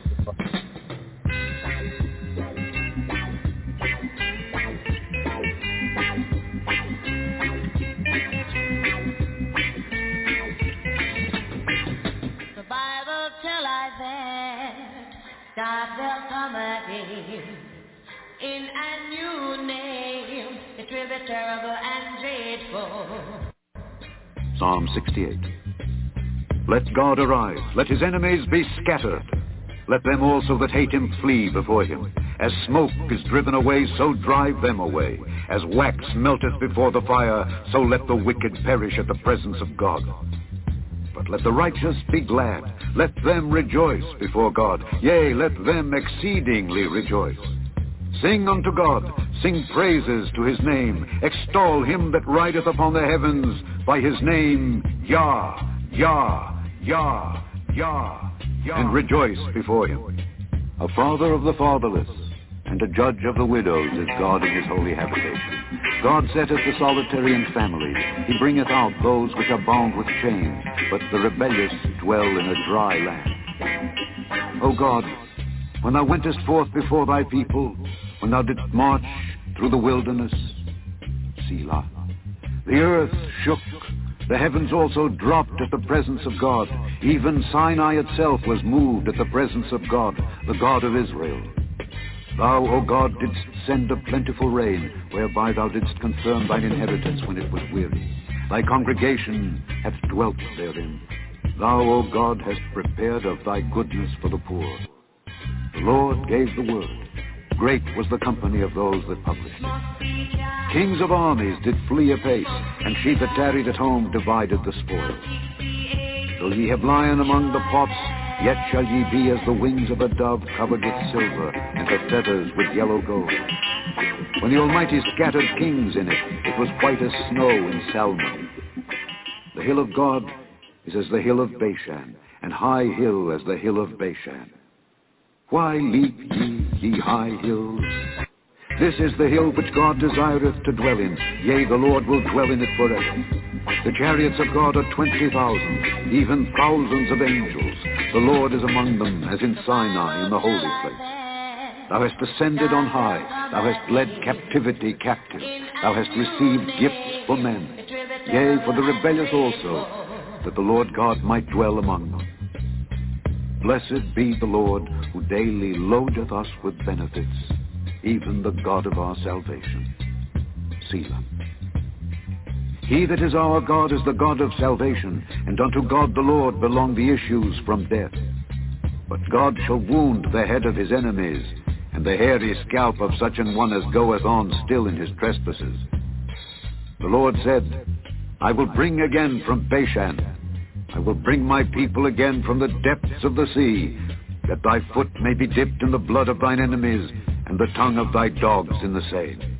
God will come again in a new name. It will be terrible and dreadful. Psalm sixty-eight. Let God arise. Let his enemies be scattered. Let them also that hate him flee before him. As smoke is driven away, so drive them away. As wax melteth before the fire, so let the wicked perish at the presence of God. But let the righteous be glad. Let them rejoice before God. Yea, let them exceedingly rejoice. Sing unto God. Sing praises to his name. Extol him that rideth upon the heavens by his name. Yah, Yah, Yah, Yah, Yah. And rejoice before him. A father of the fatherless, and a judge of the widows is God in his holy habitation. God setteth the solitary in families. He bringeth out those which are bound with chains, but the rebellious dwell in a dry land. O God, when thou wentest forth before thy people, when thou didst march through the wilderness, Selah, the earth shook, the heavens also dropped at the presence of God. Even Sinai itself was moved at the presence of God, the God of Israel. Thou, O God, didst send a plentiful rain, whereby thou didst confirm thine inheritance when it was weary. Thy congregation hath dwelt therein. Thou, O God, hast prepared of thy goodness for the poor. The Lord gave the word. Great was the company of those that published it. Kings of armies did flee apace, and she that tarried at home divided the spoil. Though ye have lion among the pots, yet shall ye be as the wings of a dove covered with silver, and her feathers with yellow gold. When the Almighty scattered kings in it, it was white as snow in Salmon. The hill of God is as the hill of Bashan, and high hill as the hill of Bashan. Why leap ye, ye high hills? This is the hill which God desireth to dwell in. Yea, the Lord will dwell in it forever. The chariots of God are twenty thousand, even thousands of angels. The Lord is among them, as in Sinai in the holy place. Thou hast ascended on high. Thou hast led captivity captive. Thou hast received gifts for men. Yea, for the rebellious also, that the Lord God might dwell among them. Blessed be the Lord, who daily loadeth us with benefits, even the God of our salvation. Selah. He that is our God is the God of salvation, and unto God the Lord belong the issues from death. But God shall wound the head of his enemies, and the hairy scalp of such an one as goeth on still in his trespasses. The Lord said, I will bring again from Bashan, I will bring my people again from the depths of the sea, that thy foot may be dipped in the blood of thine enemies, and the tongue of thy dogs in the same.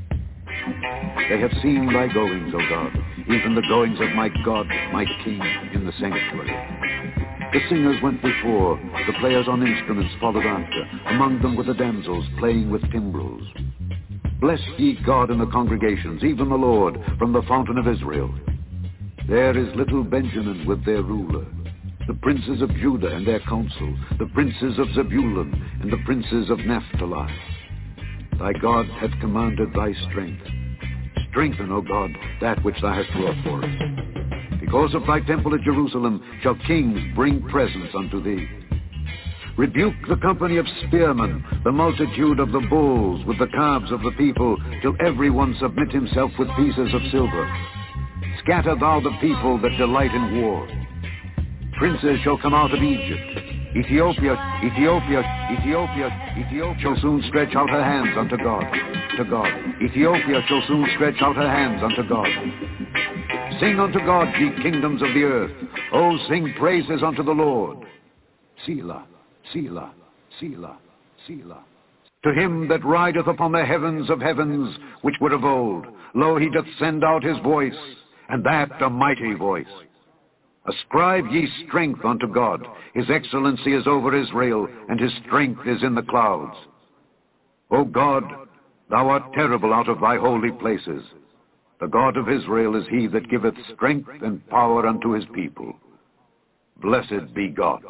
They have seen thy goings, O God, even the goings of my God, my King, in the sanctuary. The singers went before, the players on instruments followed after. Among them were the damsels playing with timbrels. Bless ye God in the congregations, even the Lord, from the fountain of Israel. There is little Benjamin with their ruler, the princes of Judah and their council, the princes of Zebulun and the princes of Naphtali. Thy God hath commanded thy strength. Strengthen, O God, that which thou hast wrought for us. Because of thy temple at Jerusalem shall kings bring presents unto thee. Rebuke the company of spearmen, the multitude of the bulls with the calves of the people, till every one submit himself with pieces of silver. Scatter thou the people that delight in war. Princes shall come out of Egypt. Ethiopia, Ethiopia, Ethiopia, Ethiopia shall soon stretch out her hands unto God, to God. Ethiopia shall soon stretch out her hands unto God. Sing unto God, ye kingdoms of the earth. Oh, sing praises unto the Lord. Selah, Selah, Selah, Selah. To him that rideth upon the heavens of heavens, which were of old, lo, he doth send out his voice, and that a mighty voice. Ascribe ye strength unto God. His excellency is over Israel, and his strength is in the clouds. O God, thou art terrible out of thy holy places. The God of Israel is he that giveth strength and power unto his people. Blessed be God.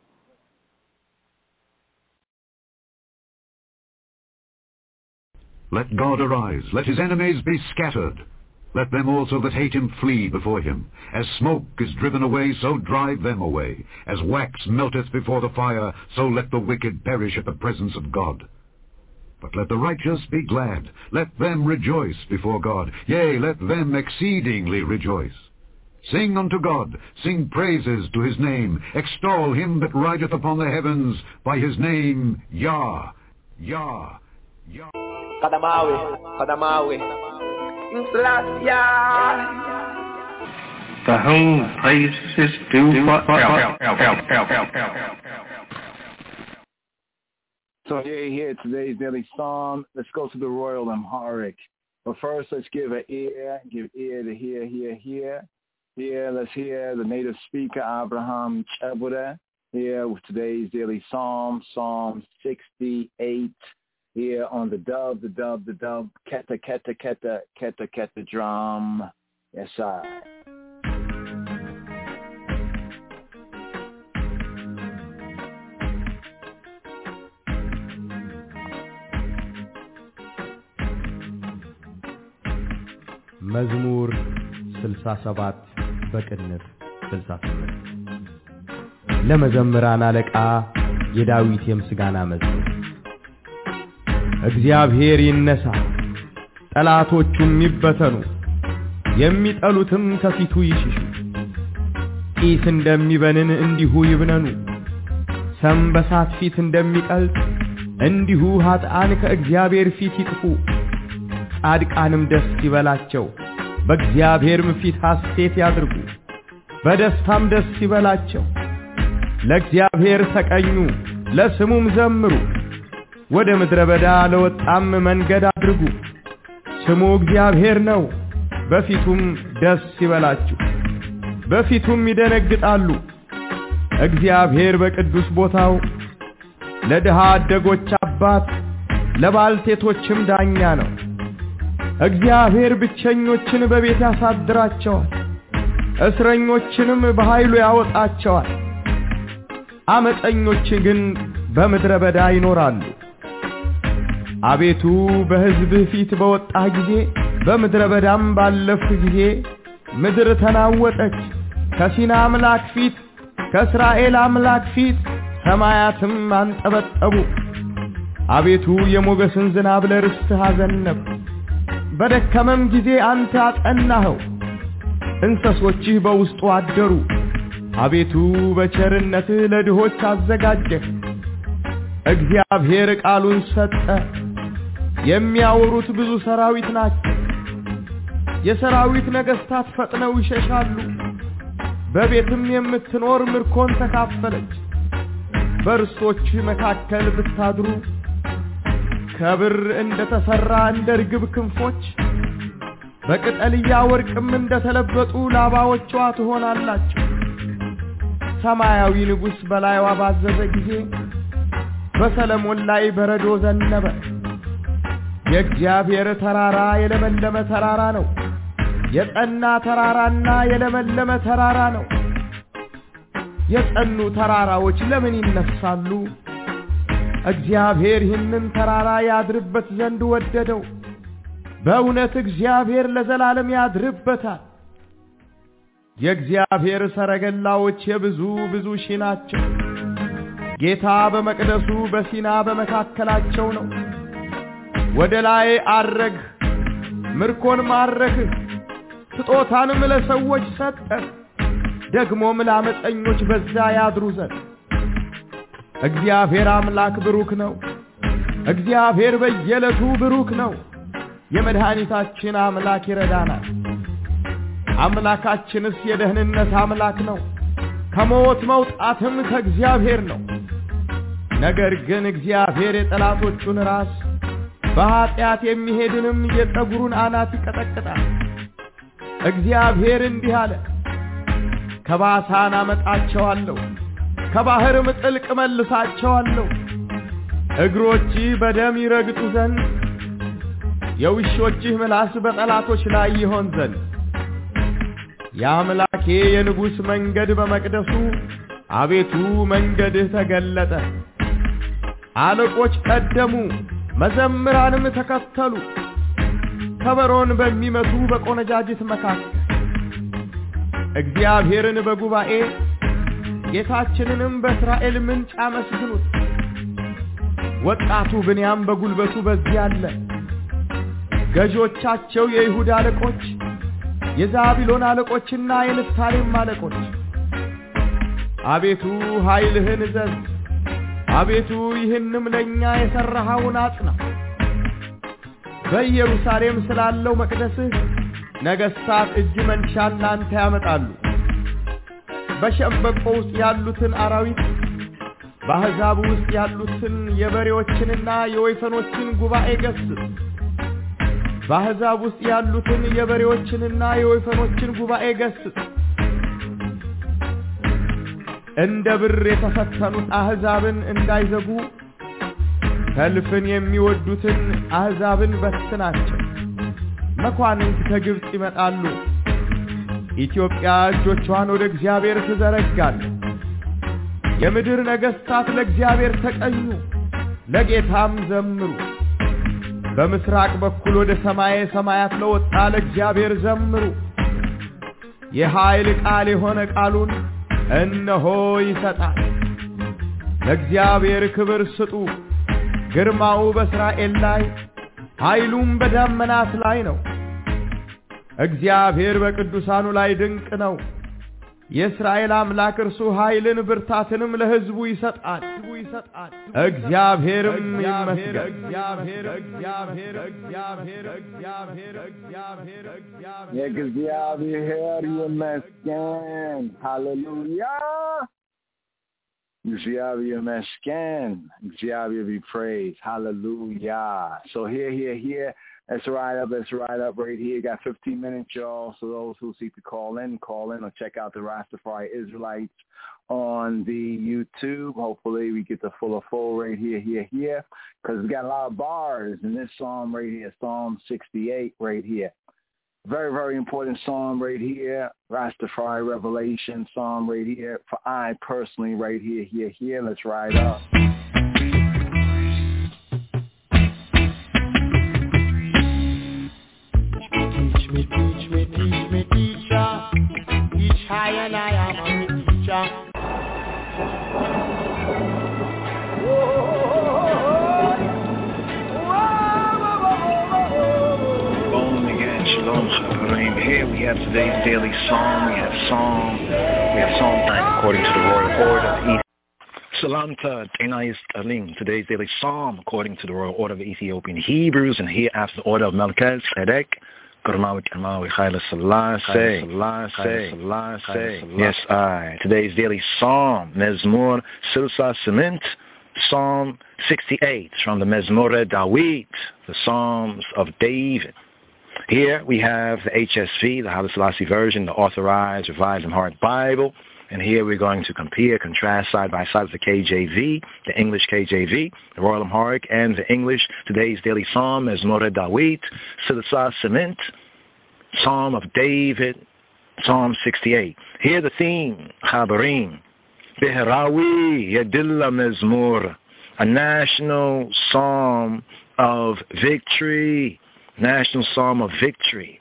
Let God arise, let his enemies be scattered. Let them also that hate him flee before him. As smoke is driven away, so drive them away. As wax melteth before the fire, so let the wicked perish at the presence of God. But let the righteous be glad. Let them rejoice before God. Yea, let them exceedingly rejoice. Sing unto God, sing praises to his name. Extol him that rideth upon the heavens by his name, Yah, Yah, Yah. Kadamawi, Kadamawi. Last year. To whom praise is due forever. So here, here, today's daily psalm. Let's go to the Royal Amharic. But first, let's give an ear, give ear to hear, hear, hear. Here, let's hear the native speaker, Abraham Chebuda, here with today's daily psalm, Psalm sixty-eight. Here on the dub, the dub, the dub, keta, keta, keta, keta, keta drum. Yes, sir. መዝሙር ስልሳ ሰባት በቅንፍ ስልሳ ስምንት ለመዘምራን አለቃ የዳዊት የምስጋና መዝሙር። እግዚአብሔር ይነሳ፣ ጠላቶቹም ይበተኑ፣ የሚጠሉትም ከፊቱ ይሽሹ። ጢስ እንደሚበንን እንዲሁ ይብነኑ፣ ሰም በሳት ፊት እንደሚቀልጥ እንዲሁ ኃጥአን ከእግዚአብሔር ፊት ይጥፉ። ጻድቃንም ደስ ይበላቸው፣ በእግዚአብሔርም ፊት ሐሴት ያድርጉ። በደስታም ደስ ይበላቸው ለእግዚአብሔር ተቀኙ ለስሙም ዘምሩ ወደ ምድረ በዳ ለወጣም መንገድ አድርጉ ስሙ እግዚአብሔር ነው በፊቱም ደስ ይበላችሁ በፊቱም ይደነግጣሉ እግዚአብሔር በቅዱስ ቦታው ለድሃ አደጎች አባት ለባልቴቶችም ዳኛ ነው እግዚአብሔር ብቸኞችን በቤት ያሳድራቸዋል እስረኞችንም በኃይሉ ያወጣቸዋል አመፀኞች ግን በምድረ በዳ ይኖራሉ አቤቱ በሕዝብህ ፊት በወጣህ ጊዜ በምድረ በዳም ባለፍክ ጊዜ ምድር ተናወጠች ከሲና አምላክ ፊት ከእስራኤል አምላክ ፊት ሰማያትም አንጠበጠቡ አቤቱ የሞገስን ዝናብ ለርስትህ አዘነብ በደከመም ጊዜ አንተ አጸናኸው እንስሶችህ በውስጡ አደሩ አቤቱ በቸርነትህ ለድሆች አዘጋጀህ እግዚአብሔር ቃሉን ሰጠ የሚያወሩት ብዙ ሰራዊት ናቸው የሰራዊት ነገስታት ፈጥነው ይሸሻሉ በቤትም የምትኖር ምርኮን ተካፈለች በርስቶች መካከል ብታድሩ ከብር እንደተሰራ እንደ ርግብ ክንፎች በቅጠልያ ወርቅም እንደተለበጡ ላባዎቿ ትሆናላችሁ ሰማያዊ ንጉስ በላይዋ ባዘዘ ጊዜ በሰለሞን ላይ በረዶ ዘነበ የእግዚአብሔር ተራራ የለመለመ ተራራ ነው የጸና ተራራና የለመለመ ተራራ ነው የጸኑ ተራራዎች ለምን ይነሳሉ እግዚአብሔር ይህንን ተራራ ያድርበት ዘንድ ወደደው በእውነት እግዚአብሔር ለዘላለም ያድርበታል የእግዚአብሔር ሰረገላዎች የብዙ ብዙ ሺህ ናቸው ጌታ በመቅደሱ በሲና በመካከላቸው ነው ወደ ላይ አረግ ምርኮን ማረክ ስጦታንም ለሰዎች ሰጠ ደግሞም ለአመፀኞች በዛ ያድሩ ዘንድ እግዚአብሔር አምላክ ብሩክ ነው እግዚአብሔር በየዕለቱ ብሩክ ነው የመድኃኒታችን አምላክ ይረዳናል አምላካችንስ የደህንነት አምላክ ነው ከሞት መውጣትም ከእግዚአብሔር ነው ነገር ግን እግዚአብሔር የጠላቶቹን ራስ በኃጢአት የሚሄድንም የጠጉሩን አናት ይቀጠቅጣል እግዚአብሔር እንዲህ አለ ከባሳን አመጣቸዋለሁ ከባህርም ጥልቅ መልሳቸዋለሁ እግሮች በደም ይረግጡ ዘንድ የውሾችህ ምላስ በጠላቶች ላይ ይሆን ዘንድ የአምላኬ የንጉስ መንገድ በመቅደሱ አቤቱ መንገድህ ተገለጠ አለቆች ቀደሙ መዘምራንም ተከተሉ ከበሮን በሚመቱ በቆነጃጅት መካከል እግዚአብሔርን በጉባኤ ጌታችንንም በእስራኤል ምንጭ አመስግኑት ወጣቱ ብንያም በጉልበቱ በዚህ አለ ገዦቻቸው የይሁዳ አለቆች የዛቢሎን አለቆችና የንፍታሌም አለቆች አቤቱ ኃይልህን እዘዝ አቤቱ ይህንም ለኛ የሰራኸውን አጽና በኢየሩሳሌም ስላለው መቅደስህ ነገስታት እጅ መንሻን ላንተ ያመጣሉ በሸምበቆ ውስጥ ያሉትን አራዊት በአሕዛብ ውስጥ ያሉትን የበሬዎችንና የወይፈኖችን ጉባኤ ገስጽ በአሕዛብ ውስጥ ያሉትን የበሬዎችንና የወይፈኖችን ጉባኤ ገስጽ እንደ ብር የተፈተኑት አሕዛብን እንዳይዘጉ ሰልፍን የሚወዱትን አሕዛብን በትናቸው መኳንንት ከግብጽ ይመጣሉ ኢትዮጵያ እጆቿን ወደ እግዚአብሔር ትዘረጋለች የምድር ነገስታት ለእግዚአብሔር ተቀኙ ለጌታም ዘምሩ በምስራቅ በኩል ወደ ሰማየ ሰማያት ለወጣ ለእግዚአብሔር ዘምሩ የኃይል ቃል የሆነ ቃሉን እነሆ ይሰጣል ለእግዚአብሔር ክብር ስጡ ግርማው በእስራኤል ላይ ኃይሉም በደመናት ላይ ነው እግዚአብሔር በቅዱሳኑ ላይ ድንቅ ነው የእስራኤል አምላክ እርሱ ኃይልን ብርታትንም ለሕዝቡ ይሰጣል እግዚአብሔርም ይመስገን እግዚአብሔር እግዚአብሔር እግዚአብሔር እግዚአብሔር እግዚአብሔር እግዚአብሔር ይመስገን ሃሌሉያ እግዚአብሔር ይመስገን እግዚአብሔር be praised hallelujah so here here here Let's ride up, let's ride up right here. Got fifteen minutes, y'all. So those who seek to call in, call in or check out the Rastafari Israelites on the YouTube. Hopefully we get the full of full right here, here, here. Because we got a lot of bars in this psalm right here, Psalm sixty-eight right here. Very, very important psalm right here. Rastafari Revelation psalm right here. For I personally right here, here, here. Let's ride up. Teach me, teach me, teacher. Teach high and I am a teacher. Bowling again, Shalom Chavarим. Here we have today's daily psalm. We have psalm. We have Psalm nine according to the royal order of Ethiopia. Salam to Tenayis Talim. Today's daily psalm according to the royal order of Ethiopian Hebrews, and here after the order of Melchizedek. Yes, I. Today's daily psalm, Mezmor Silsa Cement, Psalm sixty-eight, from the Mezmore Dawit, the Psalms of David. Here we have the H S V, the Haile Selassie version, the Authorized, Revised, and Hard Bible. And here we're going to compare, contrast side by side with the K J V, the English K J V, the Royal Amharic, and the English. Today's daily psalm is Mezmor Dawit, Silsa Cement, Psalm of David, Psalm sixty-eight. Here the theme, Chabarim, Beherawi Yadilla Mezmor, a national psalm of victory, national psalm of victory.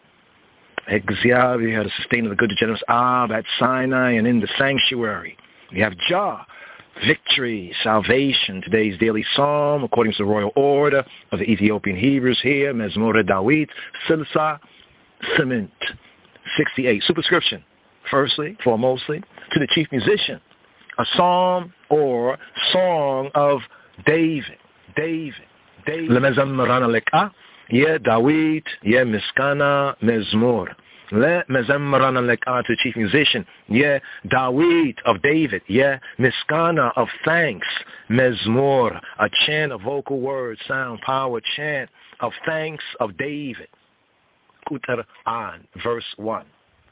Exia, had a sustain of the good, the generous Ab at Sinai and in the sanctuary. We have Jah, victory, salvation. Today's daily psalm, according to the royal order of the Ethiopian Hebrews here, Mezmor Dawit, Silsa Cement, sixty-eight. Superscription, firstly, foremostly, to the chief musician, a psalm or song of David. David. David. Yeah, Dawit, yeah, Miskana, Mezmor. Le Mezemran Lekah, to the chief musician. Yeah, Dawit of David. Yeah, Miskana of thanks. Mezmor, a chant, a vocal word, sound, power, chant of thanks of David. Kutar An, verse one.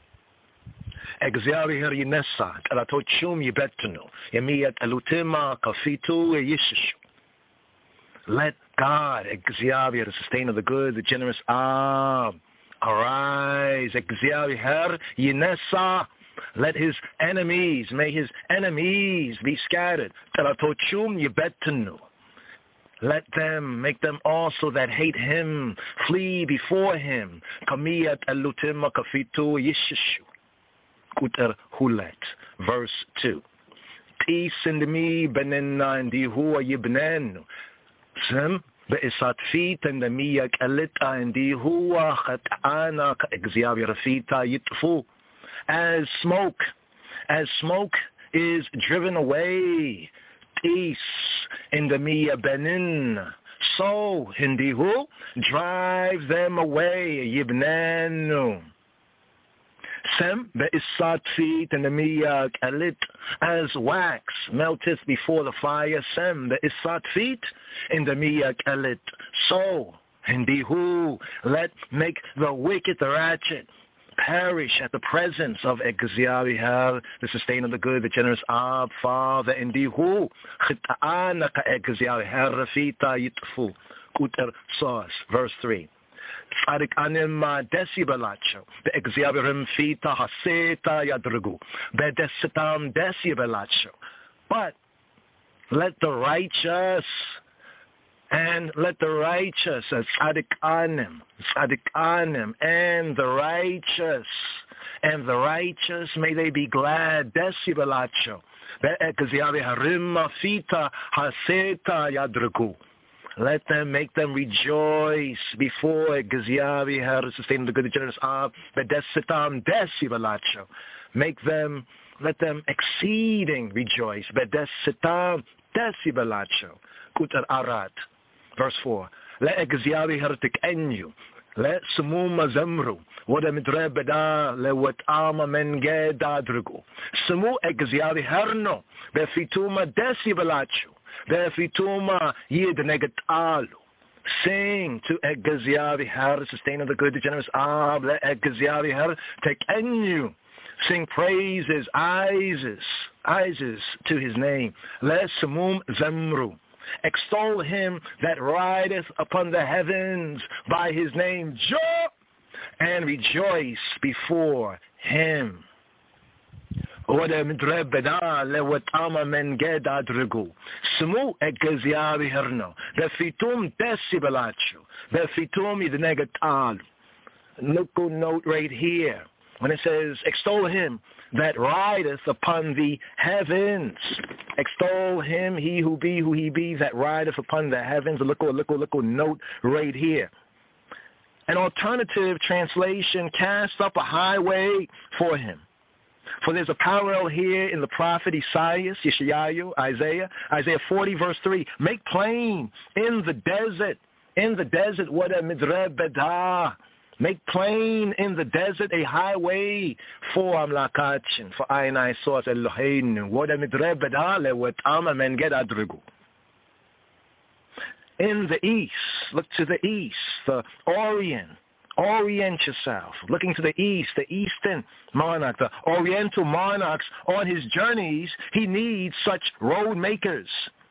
Exariher Yinessa, Kalatochum Yibetunu, Yemiyat Alutima, Kafitu, Yishishu. Let God, Exavier, the sustainer of the good, the generous Ab, arise, Exavier, Yinessa, let his enemies, may his enemies be scattered. Talatochum Yibetanu. Let them, make them also that hate him, flee before him. Kamiyat Alutima Kafitu Yishishu. Kuter Hulet, verse two. Tis and me benenna and dihua yibnenu. Sem be'isat fit and the miyak alita and dihua chat'ana ka'egziav yarafita yitfu. As smoke, as smoke is driven away, tis in the miya benin. So hindihu drive them away, yibnenu. Sem be'isat feet and the miyak alit, as wax melteth before the fire. Sem be'isat feet in the miyak alit. So, hindihu, let make the wicked, the ratchet, perish at the presence of Exavier, the sustainer of the good, the generous Ab, Father. Hindihu, chita'ana ka'Exavier rafita yitfu. Kuter sauce, verse three. Tzadik anim desi belacho, the Exavirim fita haseta yadrugu, bedesitam desi belacho. But let the righteous and let the righteous, tzadik anim, tzadik anim, and the righteous, and the righteous, may they be glad, desi belacho, the Exavirim fita haseta yadrugu. Let them, make them rejoice before Geziavi, how to sustain the good, the generous Ab, Bedesitam Desi Balacho. Make them let them exceeding rejoice. Bedesitam desibelacho. Kutar arat. Verse four. Le egziavi hertik enyu. Le sumuma zemru. Wada midre beda le wat ama menge dadrugu. Sumu egziavi herno. Befituma desibelacho. Befituma yid negat alu. Sing to Egziavi Her, sustainer of the good, the generous Ab, le Egziavi Her, take enyu. Sing praises, Isis, Isis to his name. Le Sumum Zemru. Extol him that rideth upon the heavens by his name, Jo, and rejoice before him. Wada midre beda le watama men geda drigu. Smu egziavi herno. Befitum desibelachu. Befitum idnegatal. Look a note right here. When it says, extol him that rideth upon the heavens. Extol him, he who be, who he be, that rideth upon the heavens. Look a look a look a note right here. An alternative translation, cast up a highway for him. For there's a parallel here in the prophet Isaiah, Yeshayahu, Isaiah, Isaiah forty verse three. Make plain in the desert, in the desert, what a midre beda. Make plain in the desert a highway for Amlakachin, for I and I saw Eloheinu, what a midre beda le what ama men get adrigu. In the east, look to the east, the Orient. Orient yourself, looking to the east, the eastern monarch, the oriental monarchs on his journeys. He needs such road makers.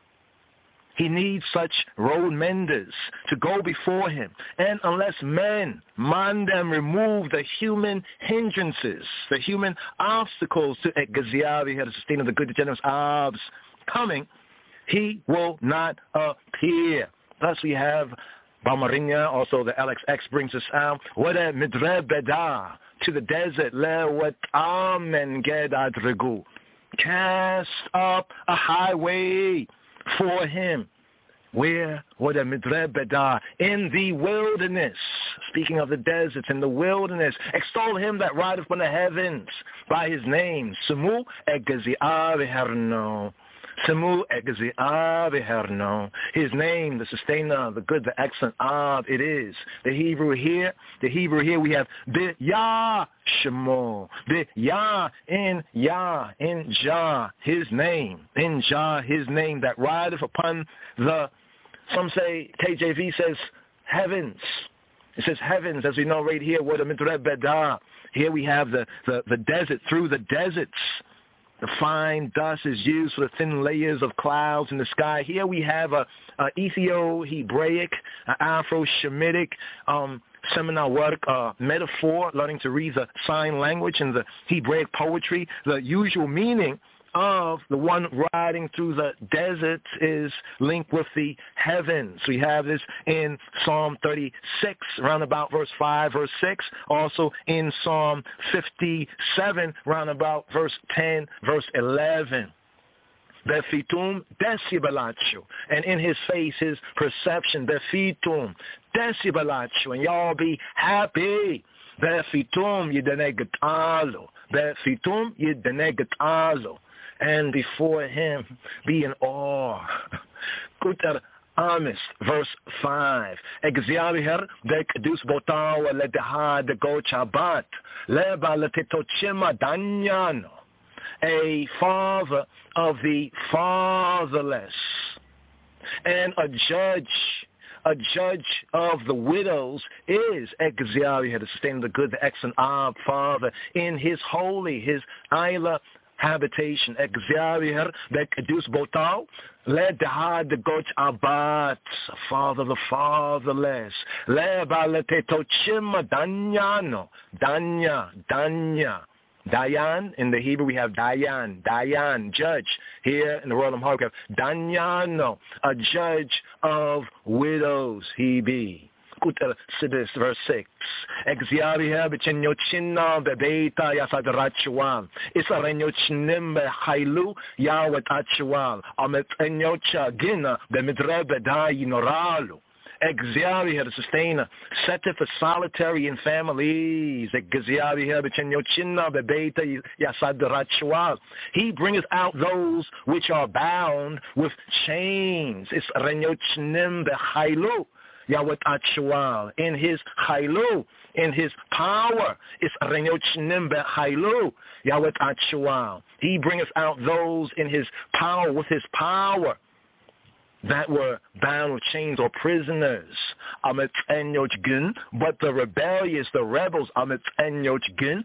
He needs such road menders to go before him. And unless men, mandem, remove the human hindrances, the human obstacles to Egziavi, the sustainer of the good, the generous Ab's coming, he will not appear. Thus we have Bamarinya, also the L X X brings us out. What a midre beda, to the desert. Le what amen gedadregu. Cast up a highway for him. Where? What a midre beda, in the wilderness. Speaking of the deserts, in the wilderness. Extol him that rideth from the heavens by his name. Sumu egziavi herno. Semu Egziavi Herno. His name, the sustainer, the good, the excellent Ab, it is. The Hebrew here, the Hebrew here we have the Yah Shemo. The Yah in Yah, in Jah, his name. In Jah, his name that rideth upon the, some say, K J V says, heavens. It says heavens, as we know right here, what a midre beda. Here we have the, the, the desert, through the deserts. The fine dust is used for the thin layers of clouds in the sky. Here we have a, a Ethio-Hebraic, a Afro-Shemitic um, seminar work, uh, metaphor, learning to read the sign language and the Hebraic poetry. The usual meaning of the one riding through the desert is linked with the heavens. We have this in Psalm thirty-six, round about verse five, verse six. Also in Psalm fifty-seven, round about verse ten, verse eleven. Befitum desibelacho. And in his face, his perception, befitum desibelacho. And y'all be happy. Befitum yidenegatalo. Befitum yidenegatalo. And before him be in awe. Kutar Amis, verse five. Egziaviher de kedus botawa le deha de go chabat. Leba le tetochima danyano. A father of the fatherless. And a judge, a judge of the widows is Egziaviher, the sustainer of the good, the excellent Ab, Father, in his holy, his Isla habitation. Egziaviher de kedus botaw le deha de go chabat. Father of the fatherless. Leba le tetochima danyano. Danya, Danya. Dayan, in the Hebrew we have Dayan, Dayan, judge. Here in the world of Hark we have Danyano, a judge of widows he be. Kutar Sidis, verse six. Egziaviher bechenyo chinna bebeita yasadrachual. Isarenyo chinim behailu yawet achual. Amet enyo chagina bemidre bedai noralu. Exavier, the sustainer, setteth for solitary in families. Exavier, bechenyochina, bebeta, yasadrachual. He bringeth out those which are bound with chains. It's renyochnim behailu. Yahweh Achual, in his Hailu, in his power, is Renyochnim Behailu, Yahweh Achual. He bringeth out those in his power, with his power, that were bound with chains or prisoners. Amit Enyochgun, but the rebellious, the rebels, Amit Enyochgun,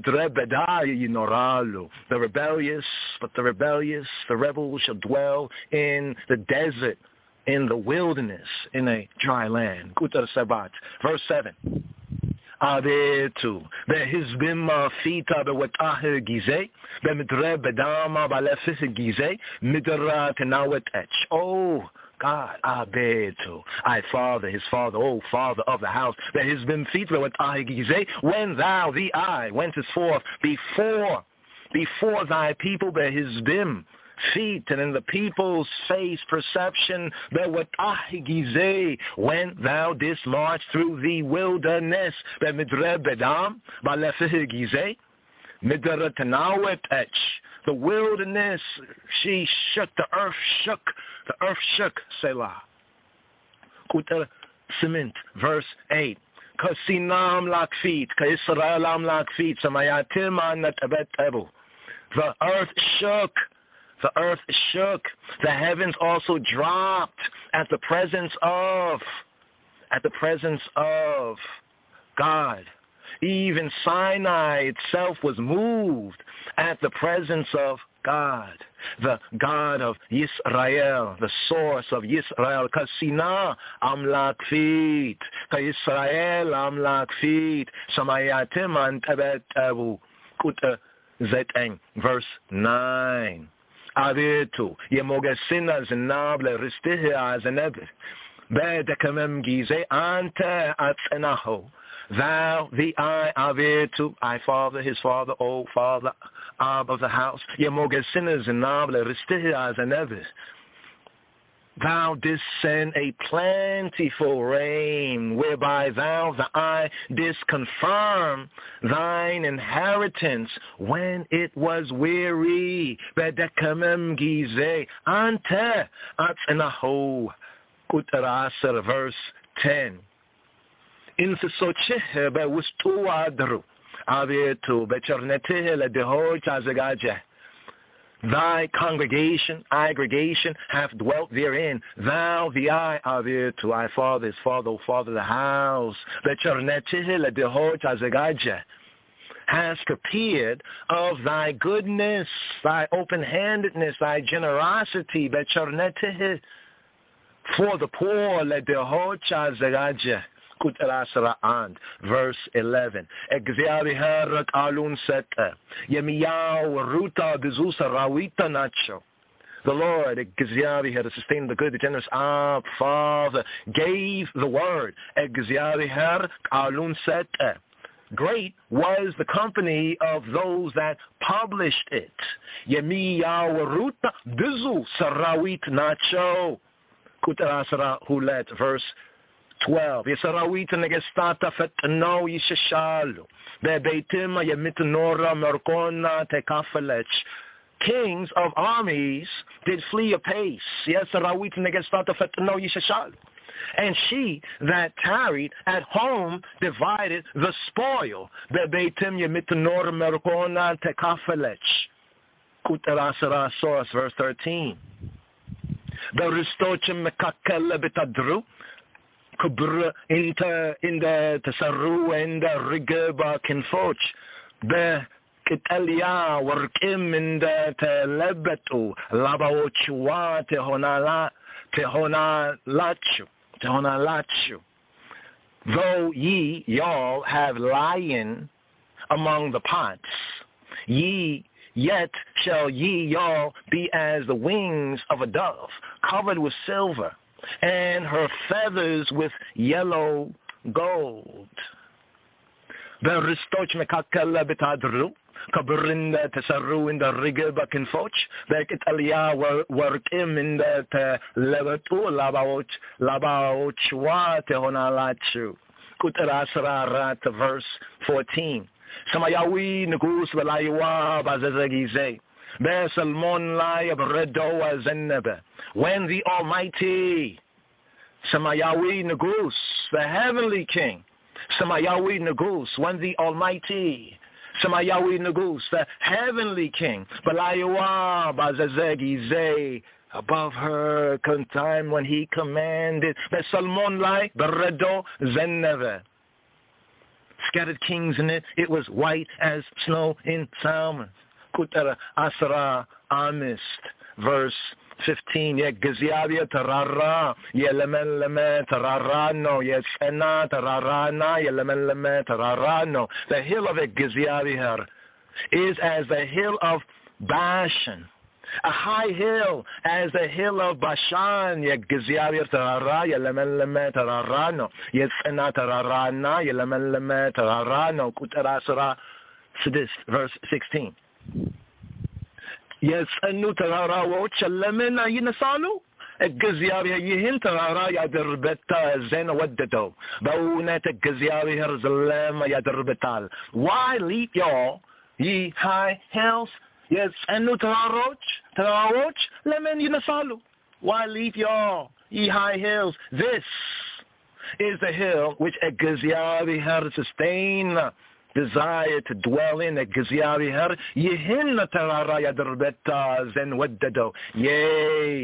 the rebellious, but the rebellious, the rebels shall dwell in the desert, in the wilderness, in a dry land. Kutar Sabat. Verse seven. Adetu. Behizbim fita bewetahe gize. Bemidre bedama balefis gize. Midra tenawet etch. Oh, God, Abetu. I, Father, his Father, oh, Father of the house. Behizbim fita bewetahe gize. When thou, the I, wentest forth before, before thy people, behizbim, feet, and in the people's face perception, when thou didst march through the wilderness, the wilderness, she shook, the earth shook, the earth shook, Selah. Cement, verse eight. Kasinam lakfit, kaisraelam lakfit, samayatim anat abet ebu. The earth shook. The earth shook. The heavens also dropped at the presence of, at the presence of God. Even Sinai itself was moved at the presence of God, the God of Yisrael, the source of Yisrael. Kasina amlakfit, ka Yisrael amlakfit, samayatim antabet abu. Kuta zeteng, verse nine. Adetu, yemogesina zenable ristihe azenebe. Bedekamem gize ante atzenaho. Thou, the I, Adetu, I, Father, his Father, O Father, Ab of the house. Yemogesina zenable ristihe azenebe. Thou didst send a plentiful rain, whereby thou, the I, didst confirm thine inheritance when it was weary. Bedekamem gize ante atzenaho. Utaraser, verse ten. Infisochehe bewustu adru. Avetu bechernete le dehoj azegajeh. Thy congregation, aggregation, hath dwelt therein. Thou, the I, Avir, to thy father, his father, O Father, the house, has prepared of thy goodness, thy open-handedness, thy generosity, for the poor, verse eleven. The Lord, to sustain the good, the generous ah, Father, gave the word. Great was the company of those that published it. Verse twelve. Yesarawita negestata fetno yishashalu. Bebeitima yemitanora merkona tekafalech. Kings of armies did flee apace. Yesarawita negestata fetno yishashalu. And she that tarried at home divided the spoil. Bebeitim yemitanora merkona tekafalech. Kutarasara source, verse thirteen. Beristochim mekakele betadru. Kubra inter in the Tesaru and the Rigaba Kinfoch. Be Kitalia workim in the Telebetu. Labaochua Tehonala Tehonalachu. Tehonalachu. Though ye, y'all, have lion among the pots, ye yet shall ye, y'all, be as the wings of a dove, covered with silver, and her feathers with yellow gold. ከብር እንደተሰሩ እንደ ርግብ ክንፎች በቅጠልያ ወርቅም እንደተለበጡ ላባዎች ላባዎችዋ ትሆናላችሁ። ቁጥር አስራ አራት verse fourteen ሰማያዊ ንጉሥ በላይዋ ባዘዘ ጊዜ በሰልሞን ላይ በረዶ አዘነበ. When the Almighty ሰማያዊ ንጉሥ, the heavenly king, ሰማያዊ ንጉሥ, when the Almighty ሰማያዊ ንጉሥ, the heavenly king, በላይዋ ባዘዘ ጊዜ, above her time when he commanded, በሰልሞን ላይ በረዶ ዘነበ. Scattered kings in it, it was white as snow in summer. ቁጥር አስራ አምስት verse fifteen የእግዚአብሔር ተራራ የለመለመ ተራራ ነው, የጸና ተራራና የለመለመ ተራራ ነው. The hill of እግዚአብሔር is as the hill of Bashan, a high hill as the hill of Bashan. የእግዚአብሔር ተራራ የለመለመ ተራራ ነው, የጸና ተራራና የለመለመ ተራራ ነው. ቁጥር አስራ ስድስት verse sixteen የጸኑ ተራራዎች ለምን ይነሳሉ? እግዚአብሔር ይህን ተራራ ያደርበት ዘንድ ወደደው. በእውነት እግዚአብሔር ዘላለም ያደርበታል. Why leap y'all, ye high hills? የጸኑ ተራሮች ተራራዎች ለምን ይነሳሉ? Why leap y'all, ye high hills? This is the hill which እግዚአብሔር sustain desire to dwell in. እግዚአብሔር ይህን ተራራ ያደርበት ዘንድ ወደደው. Yea,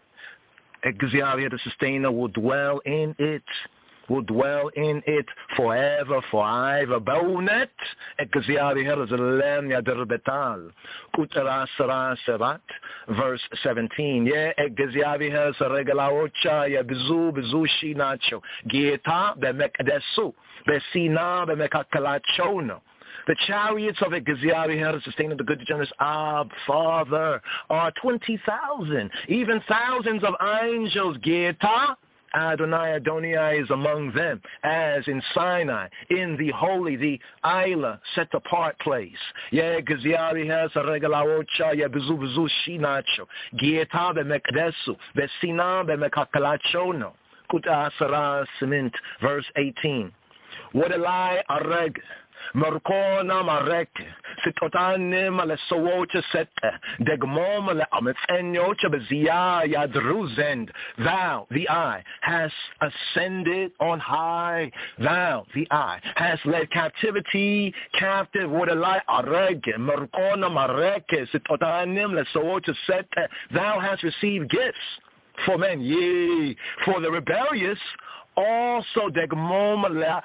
እግዚአብሔር the sustainer will dwell in it, will dwell in it forever, forever. በእውነት እግዚአብሔር ዘላለም ያደርበታል. ቁጥር አስራ ሰባት verse seventeen የእግዚአብሔር ሰረገላዎች የብዙ ብዙ ሺህ ናቸው. ጌታ በመቅደሱ በሲና በመካከላቸው ነው. The chariots of እግዚአብሔር sustaining the good generous Ab Father are twenty thousand, even thousands of angels. ጌታ Adonai Adonai is among them, as in Sinai, in the holy, the Isla, set apart place. የእግዚአብሔር ሰረገላዎች የብዙ ብዙ ሺህ ናቸው. ጌታ በመቅደሱ በሲና በመካከላቸው ነው. ቁጥር አስራ ስምንት verse eighteen ወደ ላይ አረገ, ምርኮን ማረከ, ስጦታንም ለሰዎች ሰጠ, ደግሞም ለዓመፀኞች በዚያ ያድሩ ዘንድ. Thou, the I, hast ascended on high. Thou, the I, hast led captivity captive. ወደ ላይ አረገ, ምርኮን ማረከ, ስጦታንም ለሰዎች ሰጠ. Thou hast received gifts for men, yea, for the rebellious also ደግሞም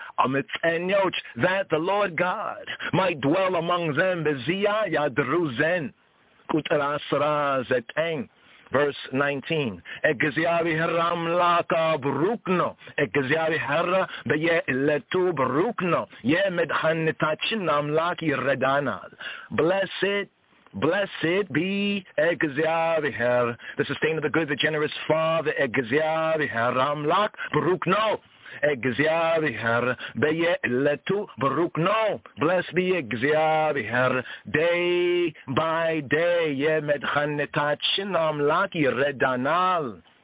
ለዓመፀኞች, that the Lord God might dwell among them በዚያ ያድሩ ዘንድ. ቁጥር አስራ ዘጠኝ verse nineteen እግዚአብሔር አምላክ ብሩክ ነው. እግዚአብሔር በየዕለቱ ብሩክ ነው. የመድኃኒታችን አምላክ ይረዳናል. Blessed Blessed be እግዚአብሔር, the sustainer, the good, the generous Father. እግዚአብሔር አምላክ ብሩክ ነው. እግዚአብሔር በየዕለቱ ብሩክ ነው. Blessed be እግዚአብሔር, day by day የመድኃኒታችን አምላክ ይረዳናል.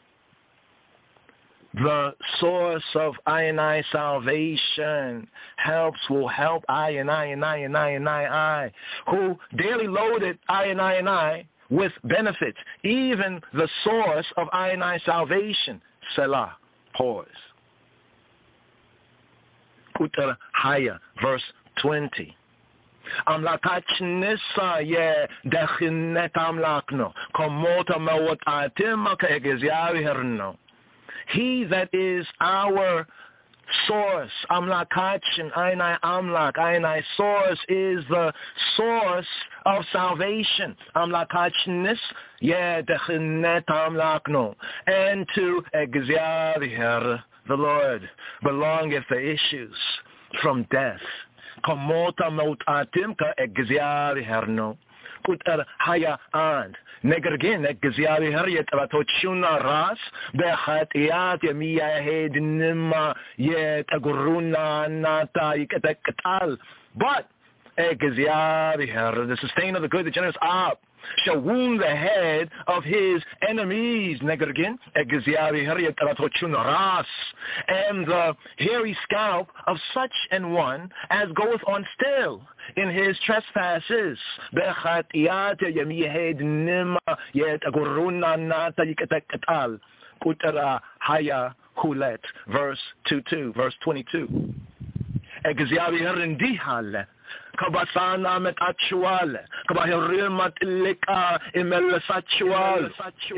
The source of I and I salvation helps, will help I and I and I and I and I, I, who daily loaded I and I and I with benefits, even the source of I and I salvation. Selah, pause. Kutar Haya, verse twenty. አምላካችንስ የደህንነት አምላክ ነው. ከሞት መውጣትም ከእግዚአብሔር ነው. He that is our source, አምላካችን, አይናይ አምላክ, አይናይ source, is the source of salvation. አምላካችንስ የደህንነት አምላክ ነው. And to እግዚአብሔር, the Lord, belongeth the issues from death. ከሞት መውጣትም ከእግዚአብሔር ነው. ቁጥር ሀያ አንድ ነገር ግን እግዚአብሔር የጠላቶቹን ራስ በኃጢአት የሚያሄድንም የጠጉሩን አናት ይቀጠቅጣል. But the sustainer of the good, the generous Ab, shall wound the head of his enemies, and the hairy scalp of such an one as goeth on still in his trespasses. Verse two two, verse twenty-two. Kabasana met actual, Kabahirimat ilika imel sexual.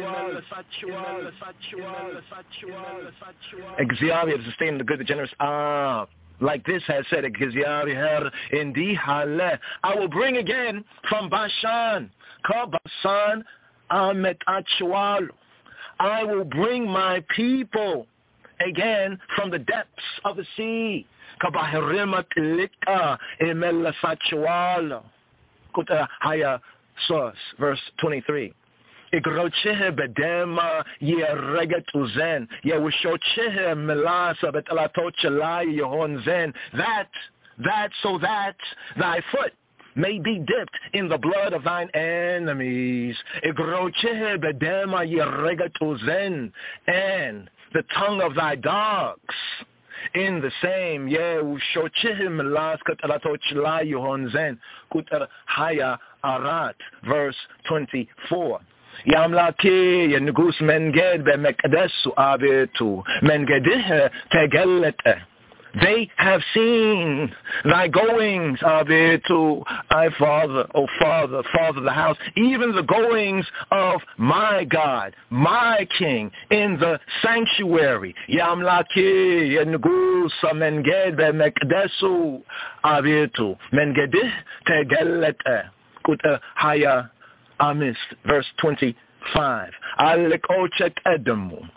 Exavier sustain the good, the generous. Ah, like this has said, Exavier in Dihale. I will bring again from Bashan, Kabasan amet actual. I will bring my people again from the depths of the sea. Kabahirimat ilika imel sexual. Kuta haya source, verse twenty-three. Igrochehe bedema ye reget uzen ye wishochehe melasa betalatochela yehon zen. That, that, so that thy foot may be dipped in the blood of thine enemies. Igrochehe bedema ye reget uzen, and the tongue of thy dogs in the same. Verse twenty-four. Yamlaki Yenugus Menged be Mekdesu Abetu Mengedih Tegelete. They have seen thy goings, Abetu, I Father, O Father, Father of the house, even the goings of my God, my King, in the sanctuary. Yamlaki Yenugusa Menged be Mekdesu Abetu Mengedih Tegelete. Kuta Haya Amist, verse twenty-five. Alikochek Edamu.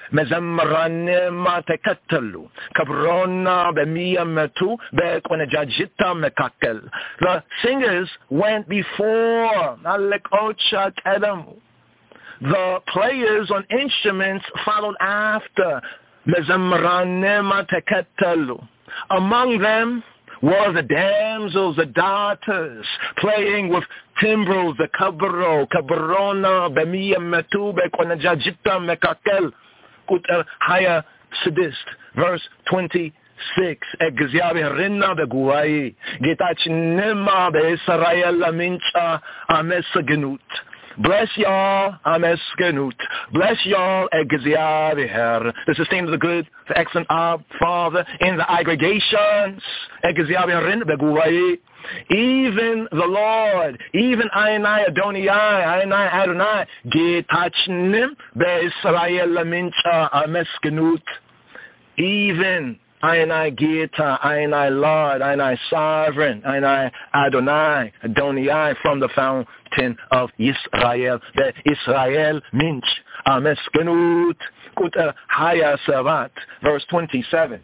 Mezamranema tekatelu. Kabrona bemiyametu bekwenejajita mekakel. The singers went before. Alikochek Edamu. The players on instruments followed after. Mezamranema tekatelu. Among them were the damsels, the daughters, playing with timbrels, the kabro, kabrona, bemiya metu, bekwanajajita mekakel, kuta haya sadist. Verse twenty-six. Egziabi rinna beguai, gitachinema be Israel mincha amesagenut. Bless y'all, Ameskenut. Bless y'all, Egziaviher. The sustain of the good, the excellent Ab, Father, in the aggregations. Egziaviherin beguai. Even the Lord, even Ainai Adonai, Ainai Adonai, Gitachnim be Israel mincha Ameskenut. Even Ainai Gita, Ainai Lord, Ainai Sovereign, Ainai Adonai, Adonai, from the fountain of Israel, the Israel Minch, Ameskenut, Kuta Haya Savat, verse twenty-seven.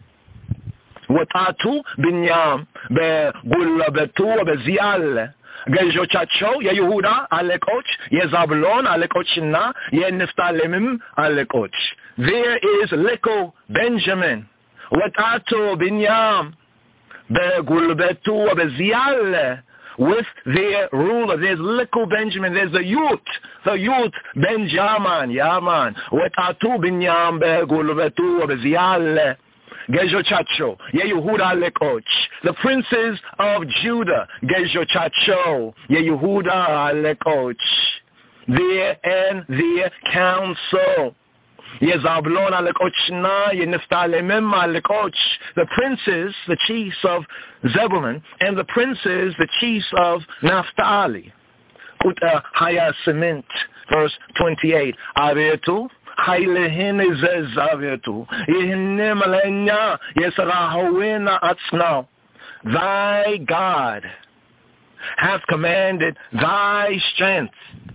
Watatu binyam be gulla betu be zial. Gejochacho, ye Yehuda, Alekoch, ye Zabulon, Alekochina, ye Niftalemim, Alekoch. There is Leko Benjamin. Watato binyam begulbetu bezial, with their ruler. There's little Benjamin. There's the youth, the youth Benjamin. Yaman. Watato binyam begulbetu bezial. Gejochacho, ye Yehuda lekoch. The princes of Judah. Gejochacho, ye Yehuda lekoch. Their and their council. Yezabulon alekochna, Yeniftalemim alekoch. The princes, the chiefs of Zebulun, and the princes, the chiefs of Naphtali. Kuta haya cement, verse twenty-eight. Avetu, haylehin izez avetu. Yehinim alenya, yesarahowina atzna. Thy God hath commanded thy strength.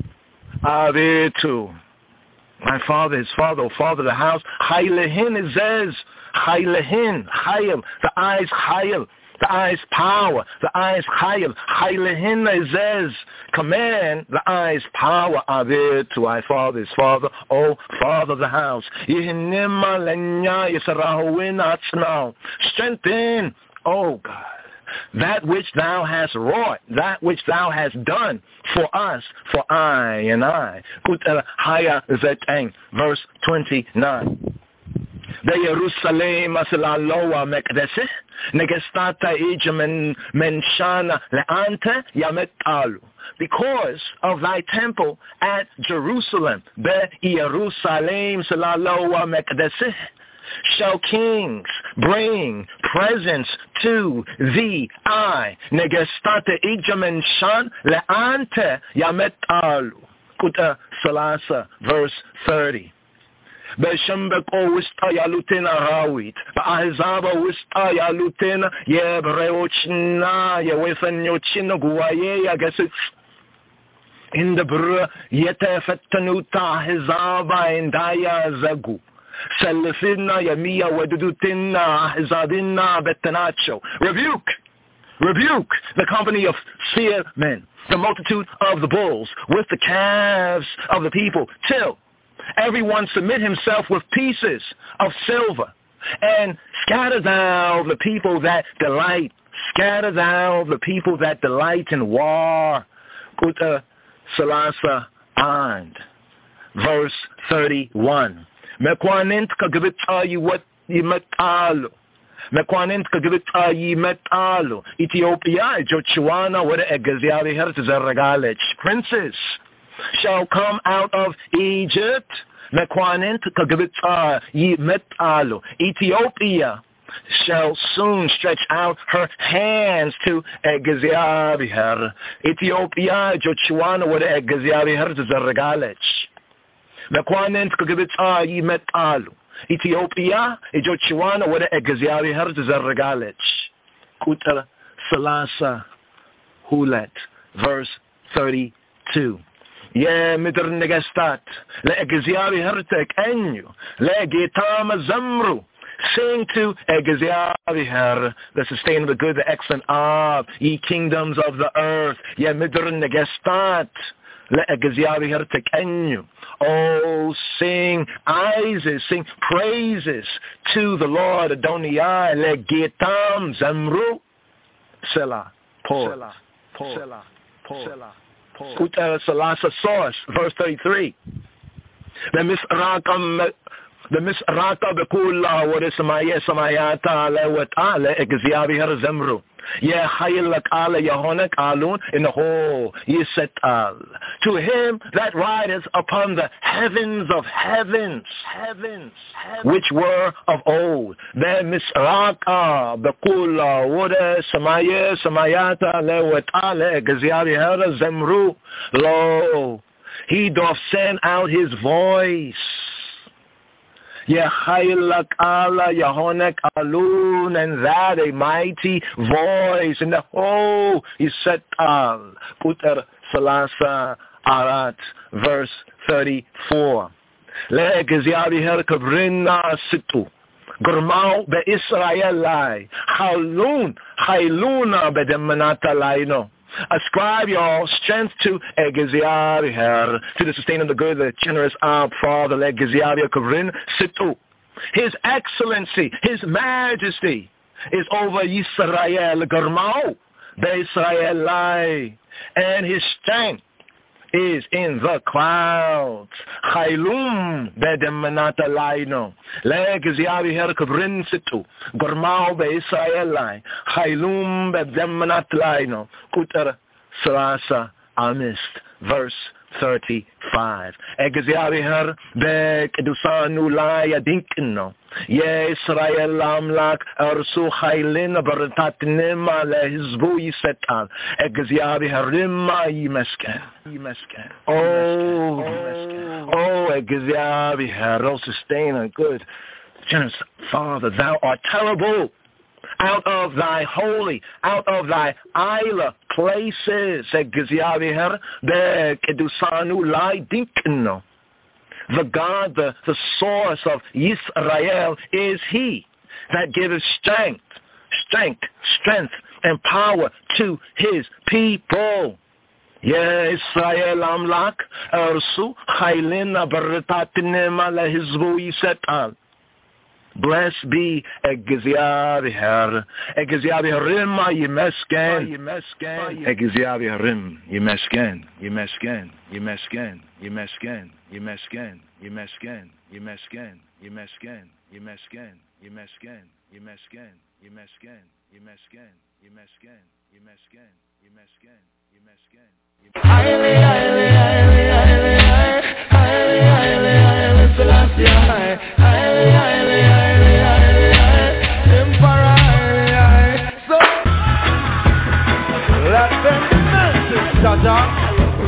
Avetu. My father, his father, O father of the house, Haylehin izez, Haylehin, Hayel, the eyes Hayel, the eyes power, the eyes Hayel, Haylehin izez, command the eyes power, Avir to my father, his father, O father of the house, Yehinima lenya yisarahuin atzna, strengthen, O God, that which thou hast wrought, that which thou hast done for us, for I and I. Haya Zeteng, verse twenty-nine. Bejerusalem asilaloa mekdese, negestata ijamen menshana leante yametalu. Because of thy temple at Jerusalem, Be Jerusalem silaloa mekdese, shall kings bring presents to thee. I, negestate ijamen shan leante yametalu. Kuta Salasa, verse thirty. Beshembeko wista yalutina hawit. Baahizaba wista yalutina yebreochina yewefenyochina guaye yagesit. In the br yetefetanuta hizaba indaya zagu. Selefina yamia wedudutina hizadina betanacho. Rebuke! Rebuke the company of seer men, the multitude of the bulls, with the calves of the people, till everyone submit himself with pieces of silver, and scatter thou the people that delight, scatter thou the people that delight in war. Kuta Salasa and verse thirty-one. Mekwanint kagabita yiwat yimetalo. Mekwanint kagabita yimetalo. Ethiopia, Jochuana, wada egaziari hertizarregalech. Princes shall come out of Egypt. Mekwanint kagabita yimetalo. Ethiopia shall soon stretch out her hands to Egaziabihar. Ethiopia, Jochuana, wada egaziari hertizarregalech. Mekwanint kagabita yimetalo. Ethiopia, Ejochuana, wada egaziari hertizarregalech. Kuta Salasa Hulet, verse thirty-two. Ye midr negestat, le egaziari hertek enyu, le getama zamru. Sing to Egaziari her, the sustainer, the good, the excellent Ab, ye kingdoms of the earth. Ye midr negestat. Le Egaziari hertek enyu. Oh, sing Isis, sing praises to the Lord Adonai. Le Getam Zamru. Selah. Pause. Selah. Pause. Selah. Pause. Kuta Salasa source, verse thirty-three. The misrakam, the misraka bekula, what is Samaya Samayata, le wata, le Egaziari her Zamru. Ye hayilak ala yahonek alun in the whole yiset al. To him that rideth upon the heavens of heavens, heavens, heavens, which were of old. The misraka bekula wode samaya samayata leweta le gaziari hera zemru. Lo, he doth send out his voice. Yehailak ala Yahonek alun, and that a mighty voice in the whole is set al. Kuter Salasa Arat, verse thirty-four. Le Geziari her kabrina situ. Gurmau be Israel lai. Halun, hailuna be demanata laino. Ascribe your strength to Egaziari her, to the sustainer, the good, the generous Ab, Father, Le Geziari Kavrin Situ. His excellency, his majesty is over Yisrael, Garmau, Be Israel Lai, and his strength is in the clouds. Chaylum bedemanata laino. Le Geziari her Kavrin Situ. Garmau be Israel Lai. Chaylum bedemanata laino. Kuter Sarasa Amist, verse thirty-five. Egaziari her be Kedusanu Laya Dinkino. Ye Israel Amlak Ersu Chaylin Baratatnima Le Hizbu Yisetal. Egaziari her Rima Yimesken. Yimesken. Oh, oh, Egaziari her, oh sustainer, good, generous Father, thou art terrible. Out of thy holy, out of thy isla places, Egaziari be Kedusanu Lai Dinkino. The God, the, the source of Yisrael is he that giveth strength, strength, strength, and power to his people. Ye Israel Amlak, Ersu, Chaylin, Abaratatinema, Lehizbu Yisetal. Blessed be Egziavi Her. Egziavi Harim Yemesken. Egziavi Harim Yemesken. Yemesken. Yemesken. Yemesken. Yemesken. Yemesken. Yemesken. Yemesken. Yemesken. Yemesken. Yemesken. Yemesken. Yemesken. Yemesken. Yemesken. Yemesken. Yemesken. Highly, highly, highly, highly, highly, highly, highly, Selassie, high, highly, highly, highly, highly, high, Emperor, highly, high. So, let them message, Jaja.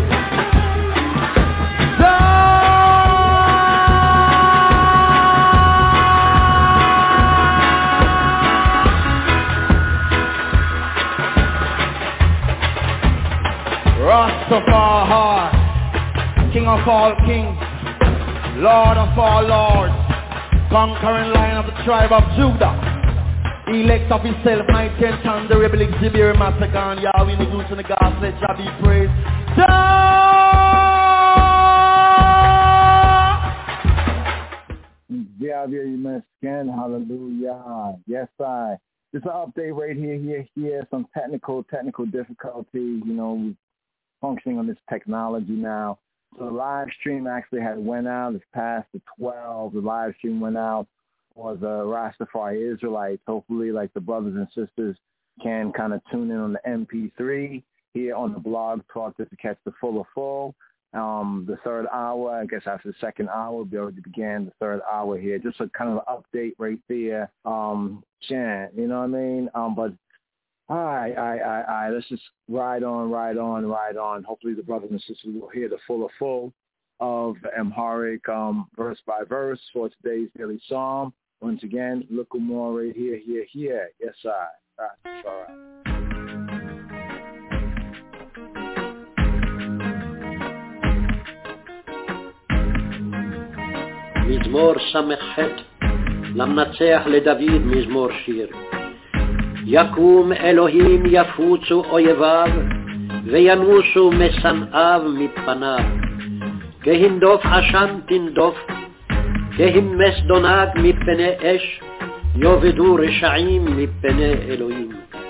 Rastafari, King of all kings, Lord of all lords, conquering Lion of the tribe of Judah, elect of himself, mighty and time, the rebel Exhibit Massacre, Yahweh in the goods and the gods, let Jah be praised. Xavier, you must scan, hallelujah. Yes, I. Just an update right here, here, here. Some technical, technical difficulties, you know, functioning on this technology now. So the live stream actually had went out. It's past the twelve. The live stream went out for the Rastafari Israelites. Hopefully, like the brothers and sisters can kind of tune in on the M P three here on the blog talk just to catch the full of full. Um, the third hour, I guess after the second hour, we already began the third hour here. Just a kind of an update right there. Um, chant, you know what I mean? Um, but all right, all right, all right, all right. Let's just ride on, ride on, ride on. Hopefully the brothers and sisters will hear the full of full of the Amharic um, verse by verse for today's daily psalm. Once again, look more right here, here, here. Yes, I. All right, all right. מזמור סמ"ח למנצח לדוד מזמור שיר. יקום אלוהים יפוצו אויביו וינוסו משנאיו מפניו. כהנדוף עשן תנדוף, כהמס דונג מפני אש, יאבדו רשעים מפני אלוהים.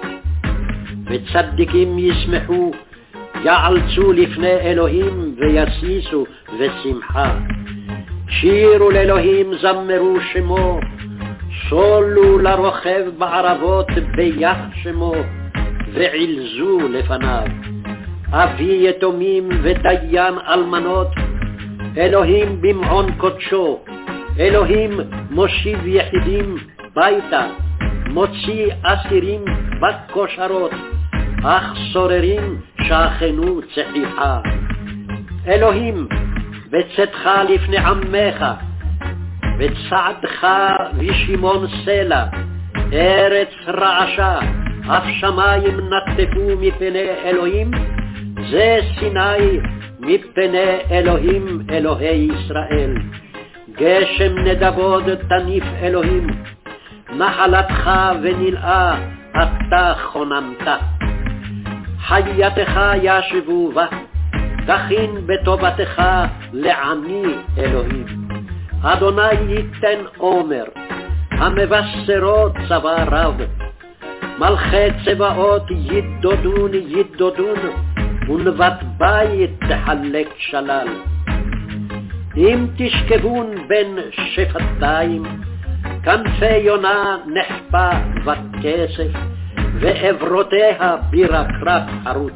וצדיקים ישמחו, יעלצו לפני אלוהים ויסיסו ושמחה. שירו לאלוהים זמרו שמו, סולו לרוכב בערבות ביח שמו, ועלזו לפניו. אבי יתומים ודיין אלמנות, אלוהים במעון קודשו, אלוהים מושיב יחידים ביתה, מוציא אסירים בכושרות, אך סוררים שכנו צחיחה. אלוהים בצאתך לפני עמך, בצעדך ושימון סלע, ארץ רעשה, אף שמיים נטפו מפני אלוהים, זה סיני מפני אלוהים אלוהי ישראל. גשם נדבות תניף אלוהים, נחלתך ונלאה אתה חוננת. חייתך ישבו בה, תכין בטובתך לעני אלוהים. אדוני ייתן עומר, המבשרו צבא רב. מלכי צבאות ידודון ידודון, ונבט בית תחלק שלל. אם תשכבון בין שפתיים, כנפי יונה נחפה וכסף, ועברותיה בירקרק חרוץ.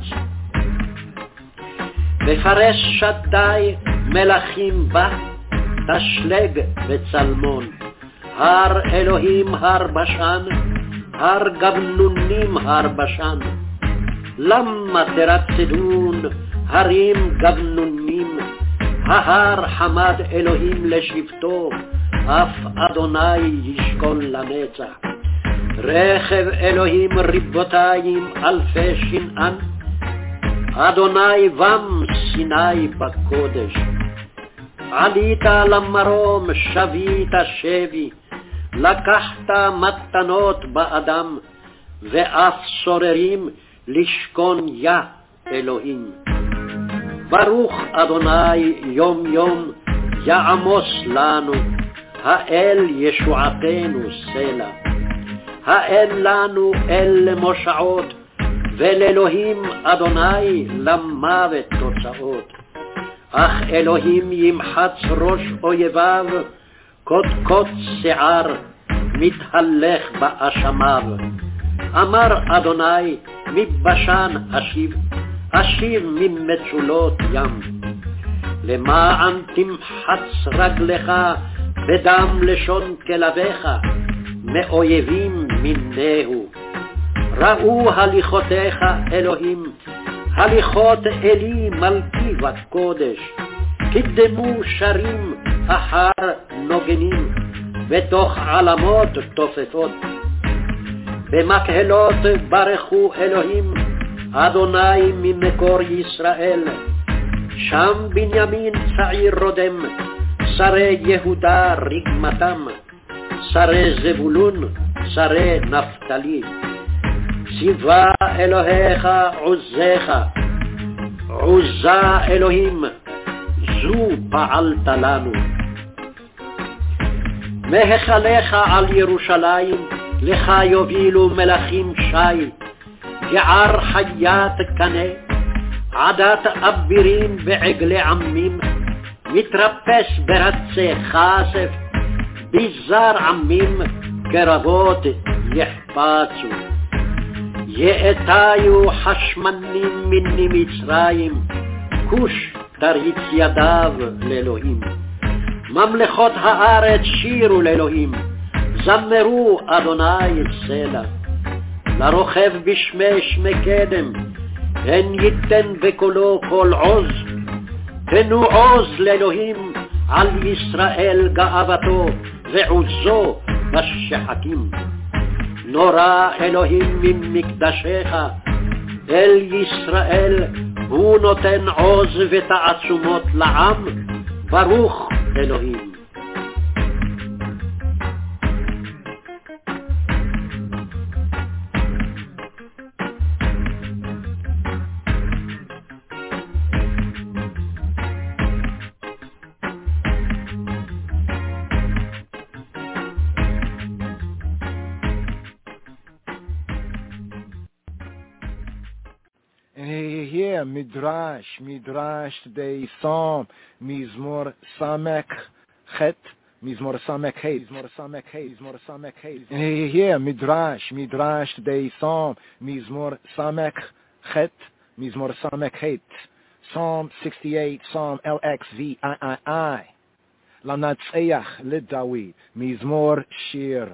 בפרס שדי מלכים בה, תשלג וצלמון. הר אלוהים הר בשן, הר גבנונים הר בשן. למה תרצדון הרים גבנונים, ההר חמד אלוהים לשבטו, אף אדוני ישכון לנצח. רכב אלוהים ריבותיים אלפי שנען, אדוני בם סיני בקודש. עלית למרום שבית שבי, לקחת מתנות באדם, ואף סוררים לשכון יה אלוהים. ברוך אדוני יום יום יעמוס לנו, האל ישועתנו סלע. האל לנו אל למושעות, ולאלוהים אדוני למוות תוצאות. אך אלוהים ימחץ ראש אויביו, קודקוד שיער מתהלך באשמיו. אמר אדוני מבשן אשיב, אשיב ממצולות ים. למען תמחץ רגלך בדם לשון כלביך, מאויבים מינהו. ראו הליכותיך אלוהים, הליכות אלי מלכי וקודש. קדמו שרים אחר נוגנים, בתוך עלמות תופפות. במקהלות ברכו אלוהים, אדוני ממקור ישראל. שם בנימין צעיר רודם, שרי יהודה רגמתם, שרי זבולון, שרי נפתלי. ציווה אלוהיך עוזך, עוזה אלוהים, זו פעלת לנו. מהיכלך על ירושלים, לך יובילו מלכים שי, גער חיית קנה, עדת אבירים ועגלי עמים, מתרפס ברצי חשף, ביזר עמים קרבות יחפצו. יאתיו חשמנים מני מצרים, כוש תריץ ידיו לאלוהים. ממלכות הארץ שירו לאלוהים, זמרו אדוני סלע. לרוכב בשמי שמי קדם, הן ייתן בקולו כל עוז. תנו עוז לאלוהים על ישראל גאוותו ועוזו בשחקים. נורא אלוהים ממקדשך, אל ישראל הוא נותן עוז ותעצומות לעם. ברוך אלוהים. Midrash, Midrash, today Psalm, Mizmor Samek Chet, Mizmor Samek Chet, Mizmor Samek Chet, Mizmor Samek Chet. And here, Midrash, Midrash, today Psalm, Mizmor Samek Chet, Mizmor Samek Chet, Psalm sixty-eight, Psalm L X V I I I, Lamnatzeach Lid-David, Mizmor Shir.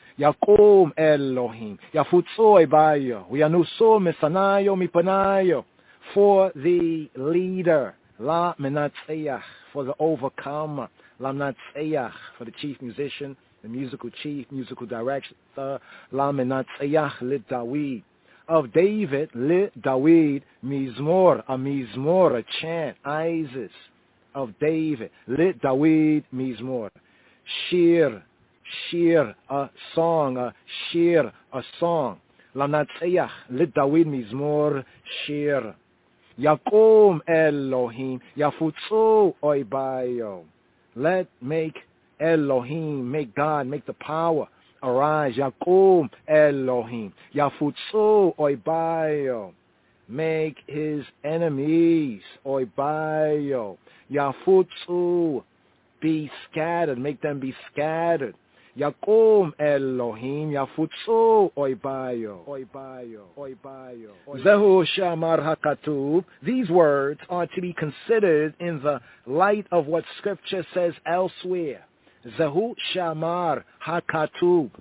יקום אלוהים, יפוצוי ביו, וינוסו מסניו מפניו. For the leader, La Menatzeach, for the overcomer, La Menatzeach, for the chief musician, the musical chief, musical director, La Menatzeach Lid-David. Of David, Lid-David, Mizmor, a Mizmor, a chant, Isis. Of David, Lid-David, Mizmor. Shir, Shir, a song, a Shir, a song. La Menatzeach Lid-David, Mizmor, Shir. Yakum Elohim, Yafutzu Oibayo. Let make Elohim, make God, make the power arise. Yakum Elohim, Yafutzu Oibayo. Make his enemies Oibayo. Yafutzu, be scattered, make them be scattered. Yakum Elohim, Yafutzu Oibayo, Oibayo, Oibayo. Zehu Shamar HaKatub. These words are to be considered in the light of what Scripture says elsewhere. Zehu Shamar HaKatub.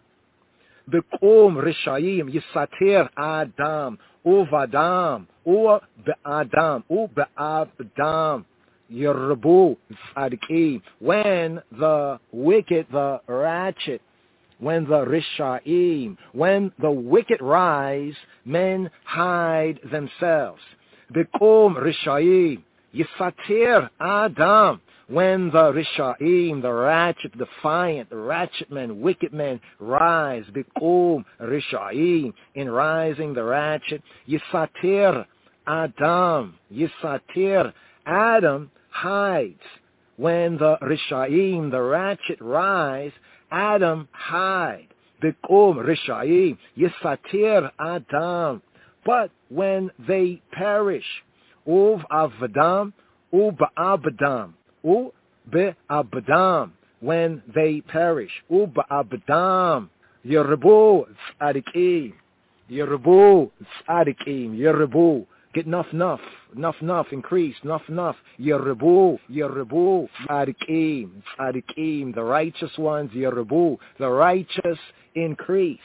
Bekum Rishayim Yisatir Adam, Uvadam, U Be'adam, U Be'abdam. Yerbu Tzadiki, when the wicked, the ratchet, when the Rishaim, when the wicked rise, men hide themselves. Bekum Rishaim, Yisatir Adam, when the Rishaim, the ratchet, defiant, the ratchet men, wicked men rise. Bekum Rishaim, in rising the ratchet, Yisatir Adam, Yisatir Adam hides. when the Rishaim, the ratchet, rise, Adam hide. Bikum Rishaim, Yisatir Adam. But when they perish, Uv Avadam, U Ba'abadam, U Be'abadam, when they perish, U Ba'abadam, Yerebu Tzadikim, Yerebu Tzadikim, Yerebu. Get enough, enough, enough, enough, increase, enough, enough. Yerebu, Yerebu, Tzadikim, Tzadikim, the righteous ones, Yerebu, the righteous increase.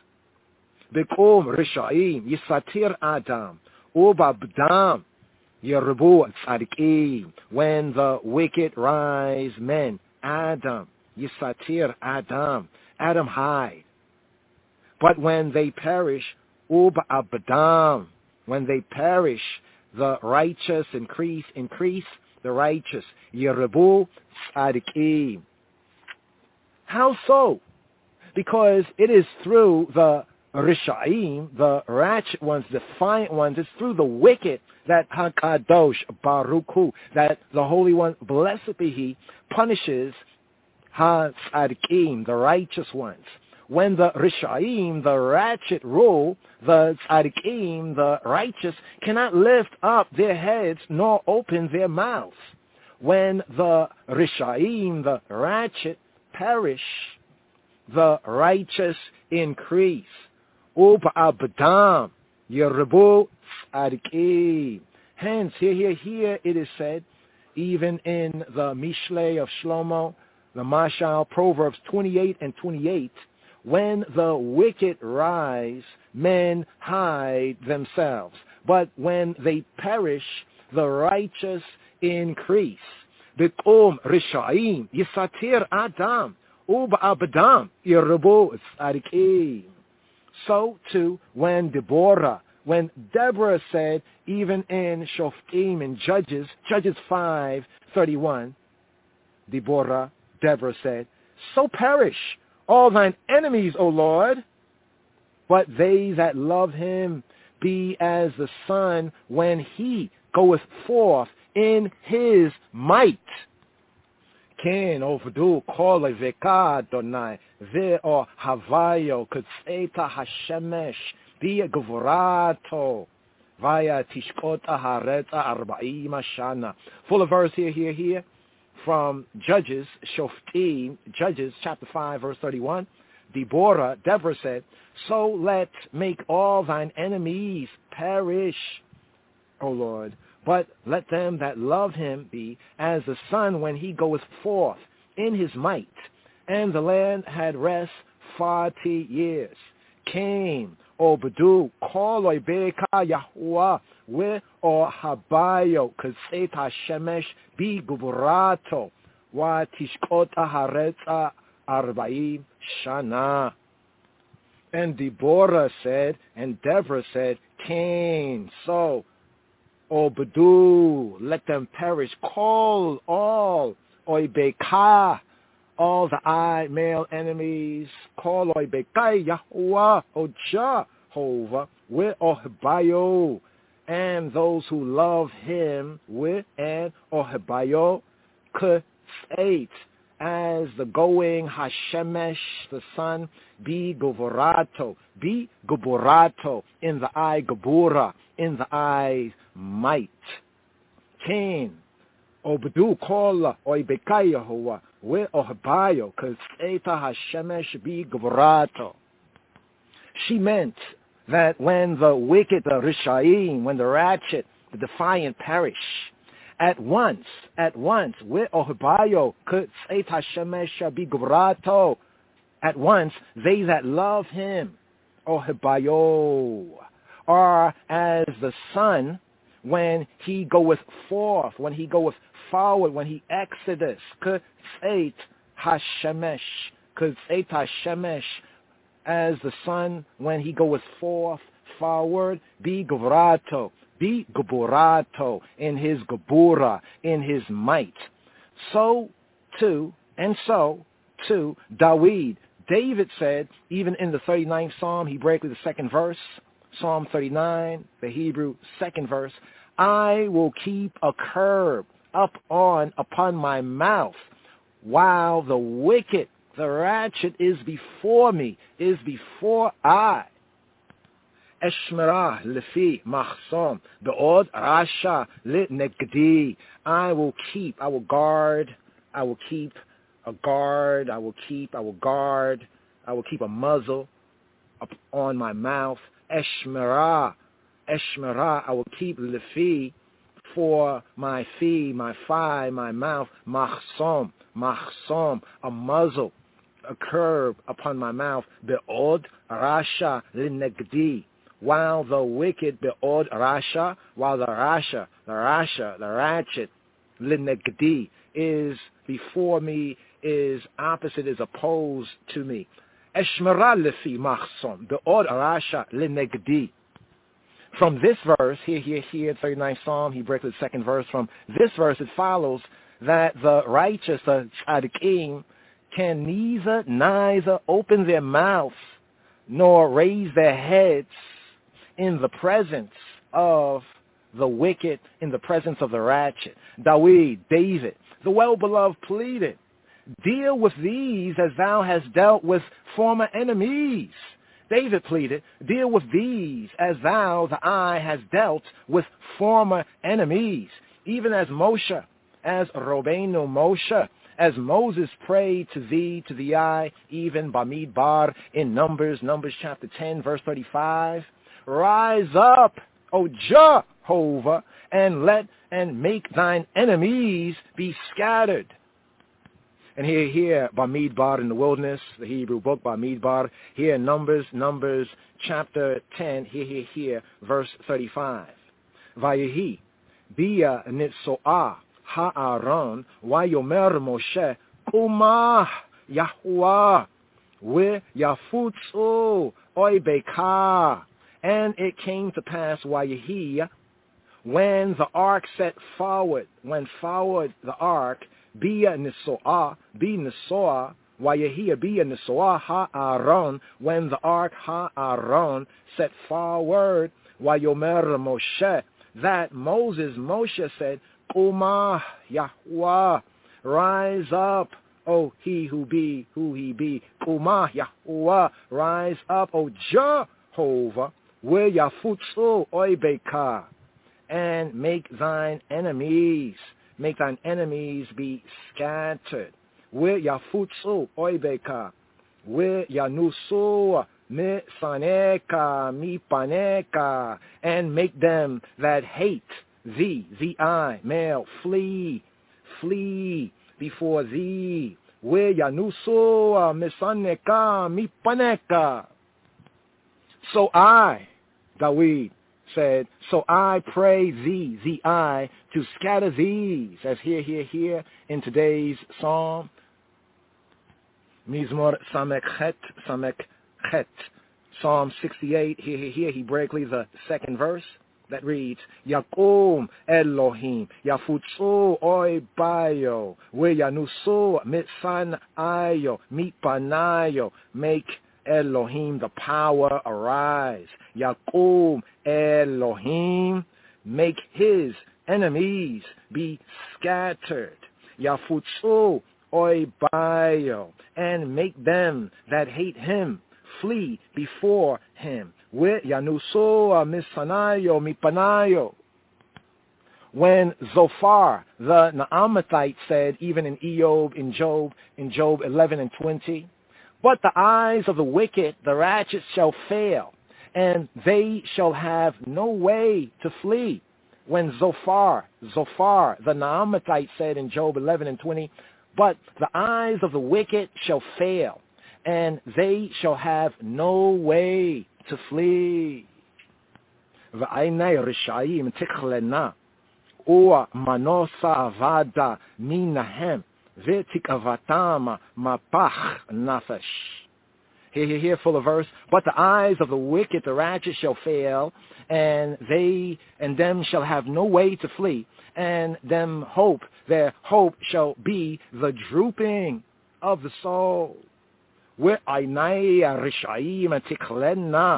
Bikum Rishaim, Yisatir Adam, Ubabdam, Yerebu Tzadikim, when the wicked rise, men, Adam, Yisatir Adam, Adam hide. But when they perish, Ubabdam, when they perish, the righteous increase, increase, the righteous. Yerebu Tzadikim. How so? Because it is through the Rishaim, the ratchet ones, the defiant ones, it's through the wicked that HaKadosh Baruch Hu, that the Holy One, blessed be He, punishes Ha-Tzadikim, the righteous ones. When the Rishaim, the ratchet, rule, the Tzadikim, the righteous, cannot lift up their heads nor open their mouths. When the Rishaim, the ratchet, perish, the righteous increase. Uba'abadam, Yerebu Tzadikim. Hence, here, here, here it is said, even in the Mishlei of Shlomo, the Mashal, Proverbs twenty-eight and twenty-eight, when the wicked rise, men hide themselves. But when they perish, the righteous increase. Bikum Rishaim, Yisatir Adam, Uba'abadam, Yerebu Tzadikim. So too, when Deborah, when Deborah said, even in Shoftim and Judges, Judges five thirty-one, Deborah, Deborah said, so perish all thine enemies, O Lord, but they that love him be as the sun when he goeth forth in his might. Ken ovdu kol veka Adonai ve'or havayo k'tzeta hashemesh bi gvurato vaya tishkota haretza arba'im shana. Full of verse here, here, here. From Judges, Shoftim, Judges chapter five, verse thirty-one, Deborah, Deborah said, so let make all thine enemies perish, O Lord, but let them that love him be as the sun when he goeth forth in his might. And the land had rest forty years. Came, Obadu, Koloi Beka Yahuwah, we or Habayo, K'tzet HaShemesh, Bi Guburato, Wa Tishkota Haretza Arba'im Shana. And Deborah said, and Deborah said, Cain, so, Obadu, let them perish, call all, Oibeka, all the I, male enemies, call Oibeka, Yahuwah, Oja, Hova, we Ohbayo, and those who love him with and Ohbayo K'tzeit, as the going Hashemesh, the sun, be Guburato, be Guburato, in the eye Gubura, in the eye might. Cain, Obadu Kola, Oibekayahuwa, we Ohbayo K'tzeita Hashemesh be Guburato. She meant that when the wicked, the Rishaim, when the ratchet, the defiant perish, at once, at once, with Ohbayo, K'tzeit HaShemesh be Guburato, at once, they that love him, Ohbayo, are as the sun when he goeth forth, when he goeth forward, when he exodus, K'tzeit HaShemesh, K'tzeit HaShemesh, as the sun when he goeth forth, forward, be Guburato, be Guburato, in his Gubura, in his might. So too, and so too, Dawid, David said, even in the thirty-ninth Psalm, he breaks with the second verse, Psalm thirty-nine, the Hebrew second verse, I will keep a curb, up on upon my mouth, while the wicked, the ratchet, is before me, is before I. Eshmerah lefi machsom be'od rasha litnegdi. I will keep, I will guard, I will keep a guard, I will keep, I will guard, I will keep a muzzle up on my mouth. Eshmerah, Eshmerah, I will keep lefi for my fee, my fi, my mouth. Machsom, machsom, a muzzle, a curb upon my mouth. Be'od rasha litnegdi. While the wicked, be'od rasha, while the rasha, the rasha, the ratchet, linegdi, is before me, is opposite, is opposed to me. Eshmerah lefi machsom, be'od rasha, linegdi. From this verse, here, here, here, thirty-ninth Psalm, he breaks the second verse. From this verse, it follows that the righteous, the tzaddikim, can neither, neither open their mouths nor raise their heads in the presence of the wicked, in the presence of the ratchet. Dawid, David, the well-beloved, pleaded, deal with these as thou hast dealt with former enemies. David pleaded, deal with these as thou, the eye, has dealt with former enemies. Even as Moshe, as Robbeinu Moshe, as Moses prayed to thee, to the eye, even Bamidbar in Numbers, Numbers chapter ten, verse thirty-five. Rise up, O Jehovah, and let and make thine enemies be scattered. And here, here, Bamidbar in the wilderness, the Hebrew book, Bamidbar, here in Numbers, Numbers chapter ten, here, here, here, verse thirty-five. Vayehi, Bia Nitsoah, Ha'aron, Wayomer Moshe, Umah, Yahuwah, We Yafutsu, Oibeka. And it came to pass, Wayehi, when the ark set forward, when forward the ark, Bia Nisoah, Bi Nisoah, Wayehi, Bia Nisoah, Ha'aron, when the ark Ha'aron set forward, Wayomer Moshe, that Moses, Moshe said, Umah, Yahuwah, rise up, O he who be, who he be, Umah, Yahuwah, rise up, O Jehovah, where Yafutsu Oibeka, and make thine enemies, make thine enemies be scattered. Where Yafutsu Oibeka, where Yanusu mi saneka mi paneka, and make them that hate thee, the I, male, flee, flee before thee. Where Yanusu mi saneka mi paneka. So I, Dawid said, so I pray thee, the I, to scatter these, as here, here, here, in today's psalm, Mizmor Samek Chet, Samek Chet, Psalm sixty-eight, here, here, here, he breaks the second verse, that reads, Yakum Elohim, Yafutsu Oi Bayo, We Yanusu Mitsan Ayo, Mipanayo, make Elohim, the power, arise. Yakum Elohim, make his enemies be scattered. Yafutsu Oi Bayo, and make them that hate him flee before him. With Yanusu Misanayo Mipanayo. When Zophar, the Naamathite, said, even in Eob, in Job, in Job eleven and twenty, but the eyes of the wicked, the righteous, shall fail, and they shall have no way to flee. When Zophar, Zophar, the Naamathite, said in Job eleven and twenty, but the eyes of the wicked shall fail, and they shall have no way to flee. V'ainei rishayim tikhlena, u'a manosa avada minahem, v'tikavatam mapach nafesh. Here, here, here, full of verse. But the eyes of the wicked, the righteous, shall fail, and they and them shall have no way to flee, and them hope, their hope shall be the drooping of the soul. But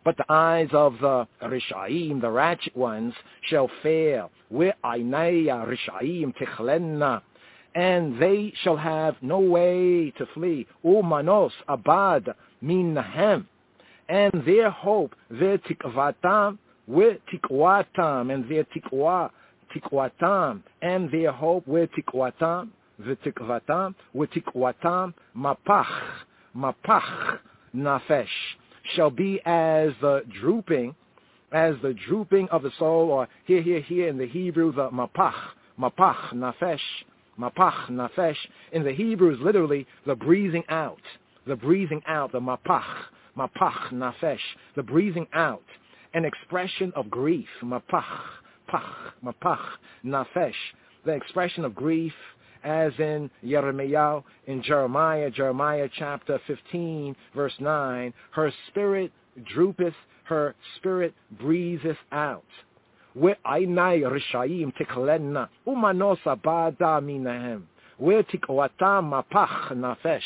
But the eyes of the Rishaim, the ratchet ones, shall fail. وَعَيْنَيَ رِشَعِيمْ تِخْلَنَّ And they shall have no way to flee. Umanos abad minahem. And their hope, their tikvatam, وَتِكْوَاتَم And their tikwa, tikwatam. And their hope, وَتِكْوَاتَم, v'tikvatam, وَتِكْوَاتَم, mapach, mapach, nafesh. Shall be as the drooping, as the drooping of the soul, or here, here, here in the Hebrew, the mapach, mapach, nafesh, mapach, nafesh. In the Hebrew is literally the breathing out, the breathing out, the mapach, mapach, nafesh, the breathing out, an expression of grief, mapach, pach, mapach, nafesh, the expression of grief, as in Jeremiah, in Jeremiah, Jeremiah chapter fifteen, verse nine, her spirit droopeth, her spirit breatheth out. Ve'ainai rishayim tiklenna, umanos abada minahem, ve'tikwatam mapach nafesh.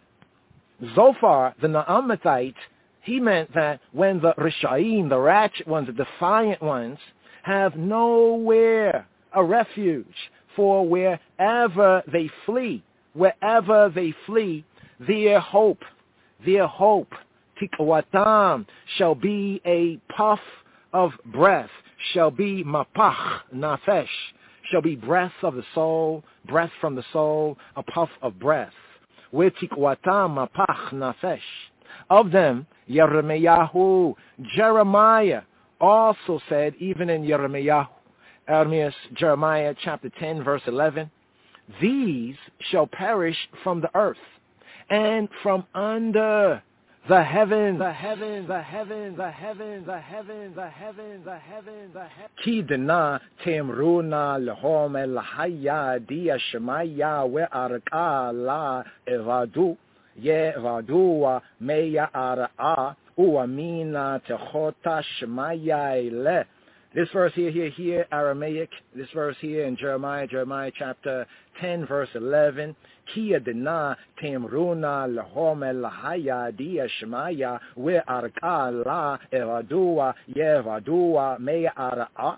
Zophar, the Naamatite, he meant that when the rishayim, the ratchet ones, the defiant ones, have nowhere a refuge, for wherever they flee, wherever they flee, their hope, their hope, tikwatam, shall be a puff of breath, shall be mapach, nafesh, shall be breath of the soul, breath from the soul, a puff of breath. Where tikwatam mapach nafesh. Of them, Yirmiyahu, Jeremiah also said, even in Yirmiyahu, Ermias, Jeremiah chapter ten, verse eleven, these shall perish from the earth and from under the heaven, the heaven, the heaven, the heaven, the heaven, the heaven, the heaven, the heaven. Ki dana temruna lehom el haya dia shemaya we arka la evadu ye evadu meya ara uamina techota shemaya le. This verse here, here, here, Aramaic, this verse here in Jeremiah, Jeremiah chapter ten, verse eleven, Ki adena temruna lahom el haya dia shemaya we arka la evadua yevadua me ara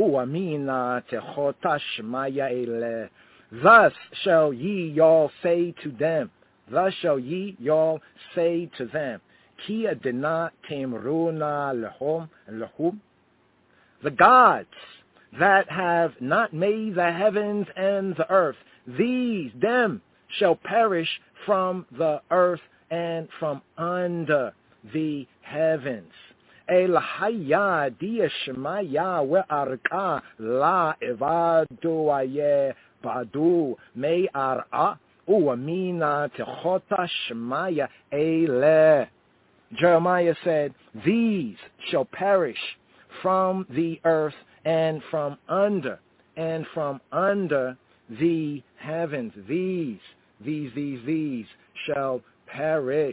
uamina techota shemaya ele. Thus shall ye y'all say to them, thus shall ye y'all say to them, Ki adena temruna lahom lahum. The gods that have not made the heavens and the earth, these, them, shall perish from the earth and from under the heavens. Elahaya dia shemaya we arka la evadu aye badu me ara uamina techota shemaya ele. Jeremiah said, these shall perish from the earth and from under, and from under the heavens. These, these, these, these shall perish.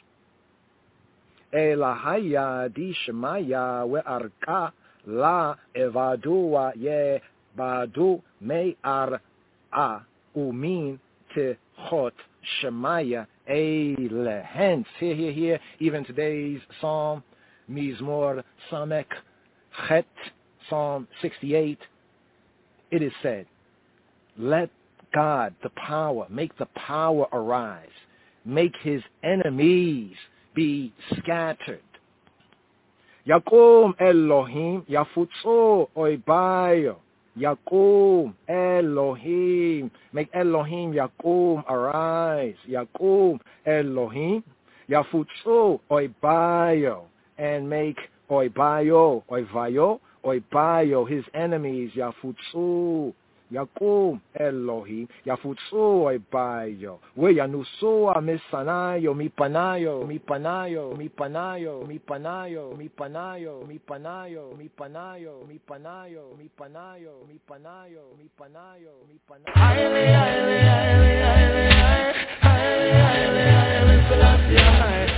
Elahaya di shemaya we arka la evadua ye badu me ar a umin techot shemaya ele. Hence, here, here, here, even today's Psalm, Mizmor Samek Chet, Psalm sixty-eight, it is said, let God, the power, make the power arise, make his enemies be scattered. Yakum Elohim, Yafutso Oibayo, Yakum Elohim, make Elohim Yakum arise, Yakum Elohim, Yafutso Oibayo, and make Oibayo, Oivayo, Oibayo, his enemies, Yafutsu, Yakum Elohim, Yafutsu Oibayo, we Yanusua Misanayo, Mipanayo, Mipanayo, Mipanayo, Mipanayo, Mipanayo, Mipanayo, Mipanayo, Mipanayo, Mipanayo, Mipanayo, Mipanayo, Mipanayo. Highly, highly, highly, highly, highly, highly, highly, highly,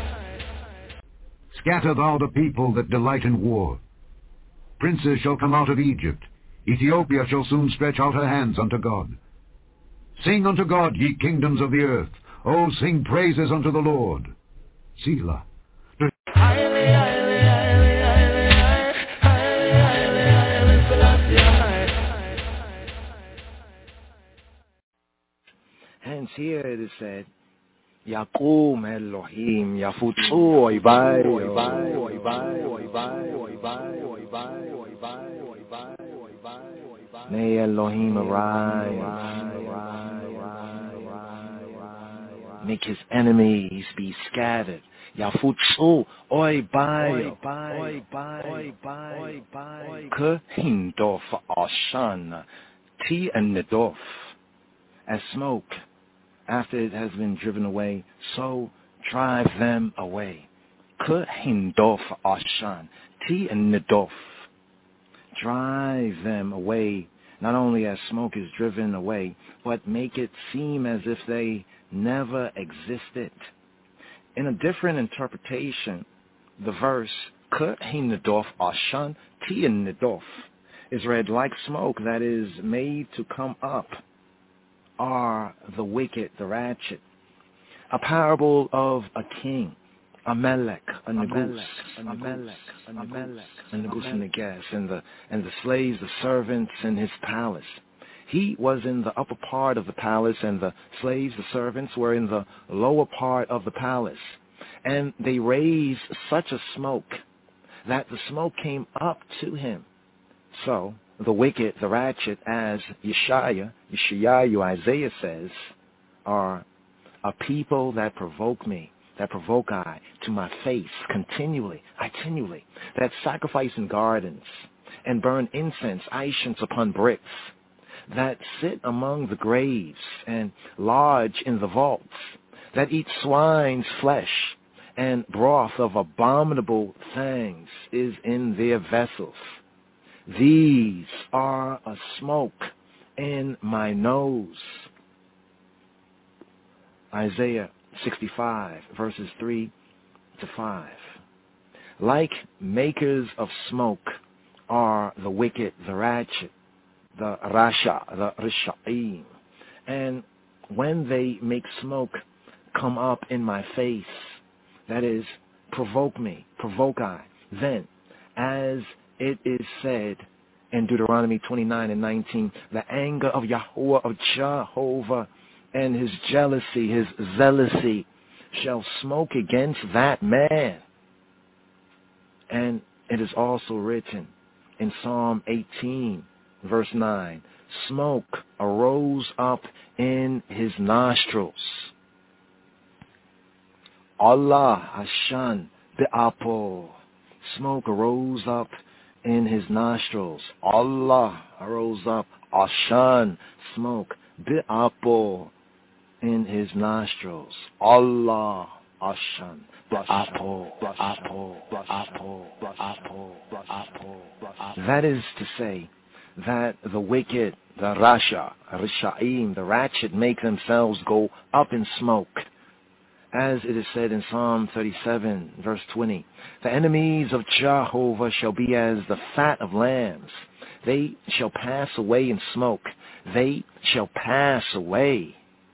Scatter thou the people that delight in war. Princes shall come out of Egypt. Ethiopia shall soon stretch out her hands unto God. Sing unto God, ye kingdoms of the earth. O sing praises unto the Lord. Selah. Highly, highly, here it is said, Yakum Elohim, Yafutsu Oibai, Oibai, Oibai, Oibai, Oibai, Oibai, Oibai, Oibai. May Elohim arise, make his enemies be scattered. Yafutsu Oibai, Oibai, Oibai, Oibai. Kehindof Ashan, T and Nedof, as smoke. After it has been driven away, so drive them away. Kehindof Ashan, T and Nedof. Drive them away, not only as smoke is driven away, but make it seem as if they never existed. In a different interpretation, the verse, Kehindof Ashan, T and Nedof, is read like smoke that is made to come up, are the wicked, the ratchet. A parable of a king, a melech, a negus, a melech, a melech, a negus and the gas, and the and the slaves, the servants in his palace. He was in the upper part of the palace, and the slaves, the servants, were in the lower part of the palace. And they raised such a smoke that the smoke came up to him. So the wicked, the ratchet, as Yeshaya, Yeshayahu, Isaiah says, are a people that provoke me, that provoke I to my face continually, continually, that sacrifice in gardens and burn incense, ancients upon bricks, that sit among the graves and lodge in the vaults, that eat swine's flesh, and broth of abominable things is in their vessels. These are a smoke in my nose. Isaiah sixty-five, verses three to five. Like makers of smoke are the wicked, the ratchet, the rasha, the risha'im. And when they make smoke come up in my face, that is, provoke me, provoke I, then, as it is said in Deuteronomy twenty-nine and nineteen, the anger of Yahweh, of Jehovah, and his jealousy, his zealousy, shall smoke against that man. And it is also written in Psalm eighteen, verse nine, smoke arose up in his nostrils. Allah Hashan bi'apo. Smoke arose up in his nostrils. Allah arose up. Ashan, smoke. Bi'apo, in his nostrils. Allah, Ashan. Bi'apo, bi'apo, bi'apo, bi'apo, bi'apo. That is to say that the wicked, the Rasha, Risha'im, the ratchet, make themselves go up in smoke. As it is said in Psalm thirty-seven, verse twenty, the enemies of Jehovah shall be as the fat of lambs. They shall pass away in smoke. They shall pass away.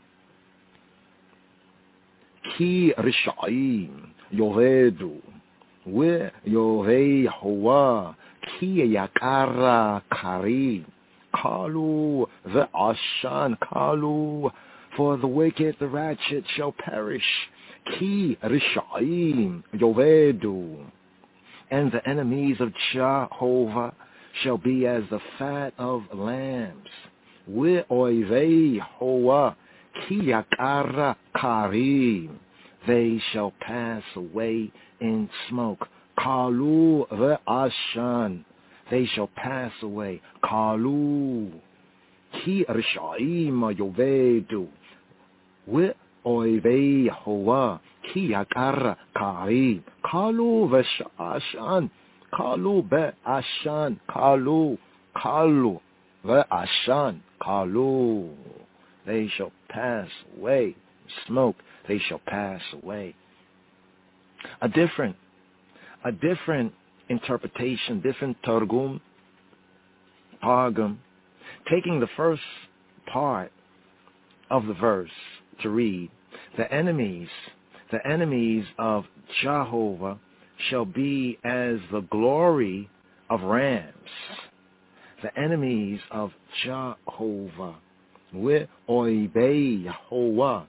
Ki Risha'im Yovedu we Yovei Hoa Ki Yakara Kari Kalu the Ashan Kalu. For the wicked, the ratchet shall perish. Ki Risha'im Yovedu. And the enemies of Jehovah shall be as the fat of lambs. We Oivei Hoa Ki Yakara Karim. They shall pass away in smoke. Kalu Ve'ashan. They shall pass away. Kalu Ki Risha'im Yovedu. We Oivei Hoa Ki Yakara Karim. Kalu Ve'ashan. Kalu Ve'ashan. Kalu. Kalu Ve'ashan. Kalu. They shall pass away. Smoke. They shall pass away. A different, a different interpretation, different targum, targum, taking the first part of the verse to read, the enemies, the enemies of Jehovah shall be as the glory of rams. The enemies of Jehovah with oibei Yahovah,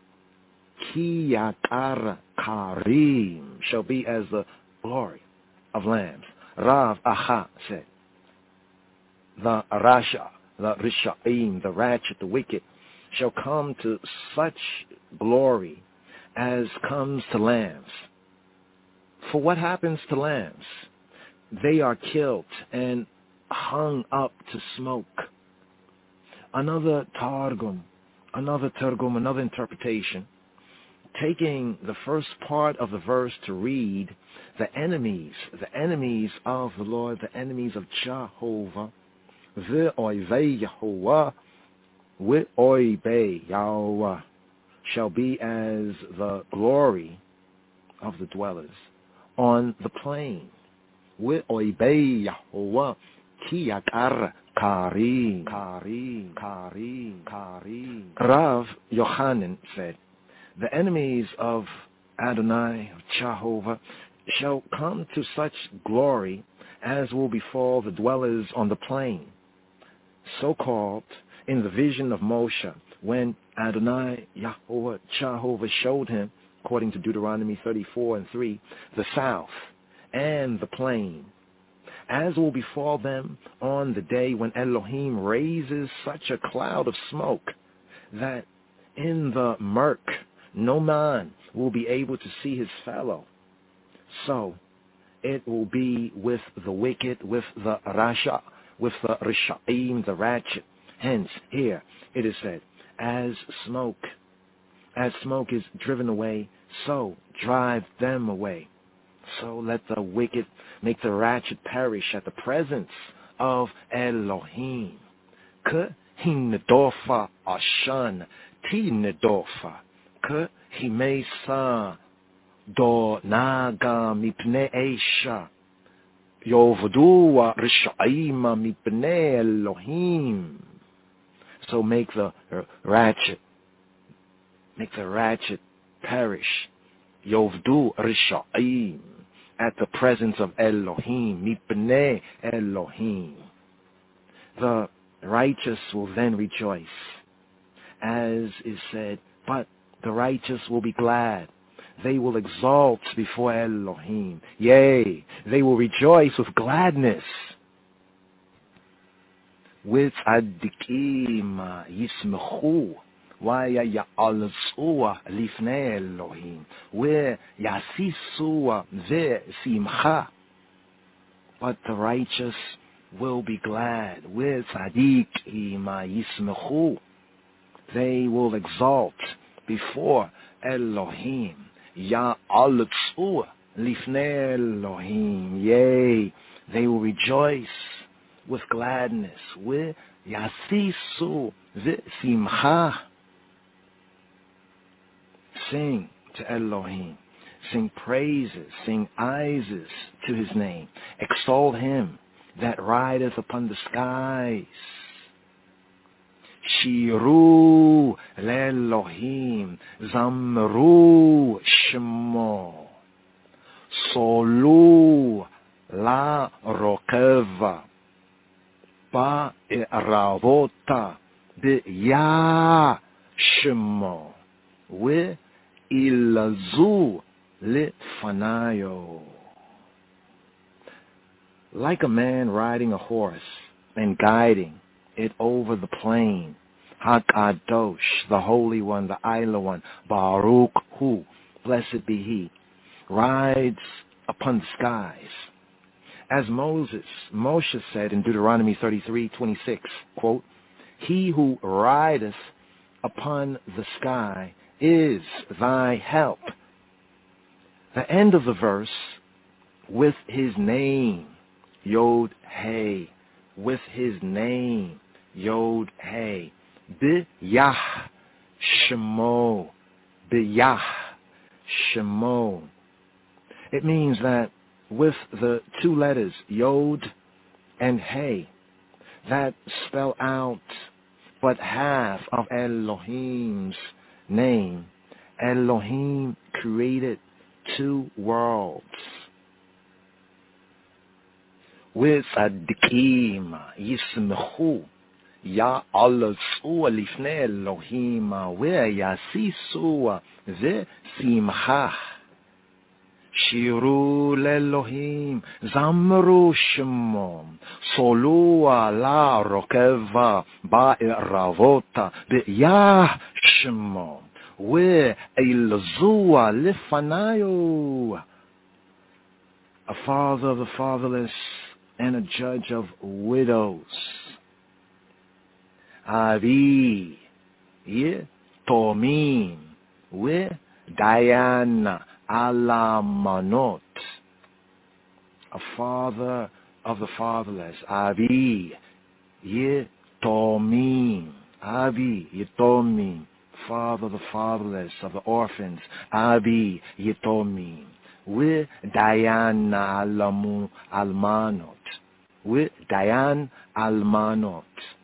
ki yakar karim, shall be as the glory of lambs. Rav Aha said, the Rasha, the Risha'im, the ratchet, the wicked, shall come to such glory as comes to lambs. For what happens to lambs? They are killed and hung up to smoke. Another targum, another targum, another interpretation, taking the first part of the verse to read, the enemies, the enemies of the Lord, the enemies of Jehovah, Ve'oivei Yahovah, Ve'oivei Yahovah, shall be as the glory of the dwellers on the plain. Ve'oivei Yahovah, ki yakar karim, karim, karim, karim. Rav Yochanan said, the enemies of Adonai, of Jehovah, shall come to such glory as will befall the dwellers on the plain, so-called in the vision of Moshe, when Adonai, Yahweh, Jehovah showed him, according to Deuteronomy thirty-four and three, the south and the plain, as will befall them on the day when Elohim raises such a cloud of smoke that in the murk no man will be able to see his fellow. So it will be with the wicked, with the Rasha, with the Risha'im, the ratchet. Hence, here it is said, as smoke, as smoke is driven away, so drive them away. So let the wicked make the ratchet perish at the presence of Elohim. Ke hinedofa ashan ti nedofa. Ke himesa do naga mipne esha. Yovdua rishaima mipne Elohim. So make the ratchet, make the ratchet perish. Yovdu rishaim, at the presence of Elohim, mipnei Elohim. The righteous will then rejoice, as is said, but the righteous will be glad. They will exalt before Elohim. Yea, they will rejoice with gladness. With tzaddikim yismechu, Waya ya'alzua lifnei Elohim, we yasisua ve simcha. But the righteous will be glad. With tzaddikim yismechu, they will exalt before Elohim. Ya'alzua lifnei Elohim, yea, they will rejoice with gladness. We yasisu ve simcha. Sing to Elohim, sing praises, sing aises to his name, extol him that rideth upon the skies. Shiru le'Elohim, zamru shemo, solu la rokeva, ba'eravota be'ya shemo, we ilazu lifanayo. Like a man riding a horse and guiding it over the plain, Hakadosh, the Holy One, the Isla One, Baruch Hu, blessed be He, rides upon the skies. As Moses, Moshe said in Deuteronomy thirty-three twenty-six, quote, he who rideth upon the sky is thy help. The end of the verse, with his name, Yod Hey, with his name, Yod Hey, B'yah Shemo, B'yah Shemo. It means that with the two letters, Yod and Hey, that spell out but half of Elohim's name, Elohim created two worlds. With tzaddikim yismechu, יעלצו לפני אלוהים וישישו ושמחה. שירו לאלוהים, זמרו שמו, סולו לה רוקבה בערבות בישמו, ואילזו לפניו. A father of the fatherless and a judge of widows. Avi Yetomim ודיין alamanot, a father of the fatherless. Avi Yetomim, Avi Yetomim, father of the fatherless, of the orphans. Avi Yetomim, with Dayan alamu almanot, with Dayan almanot,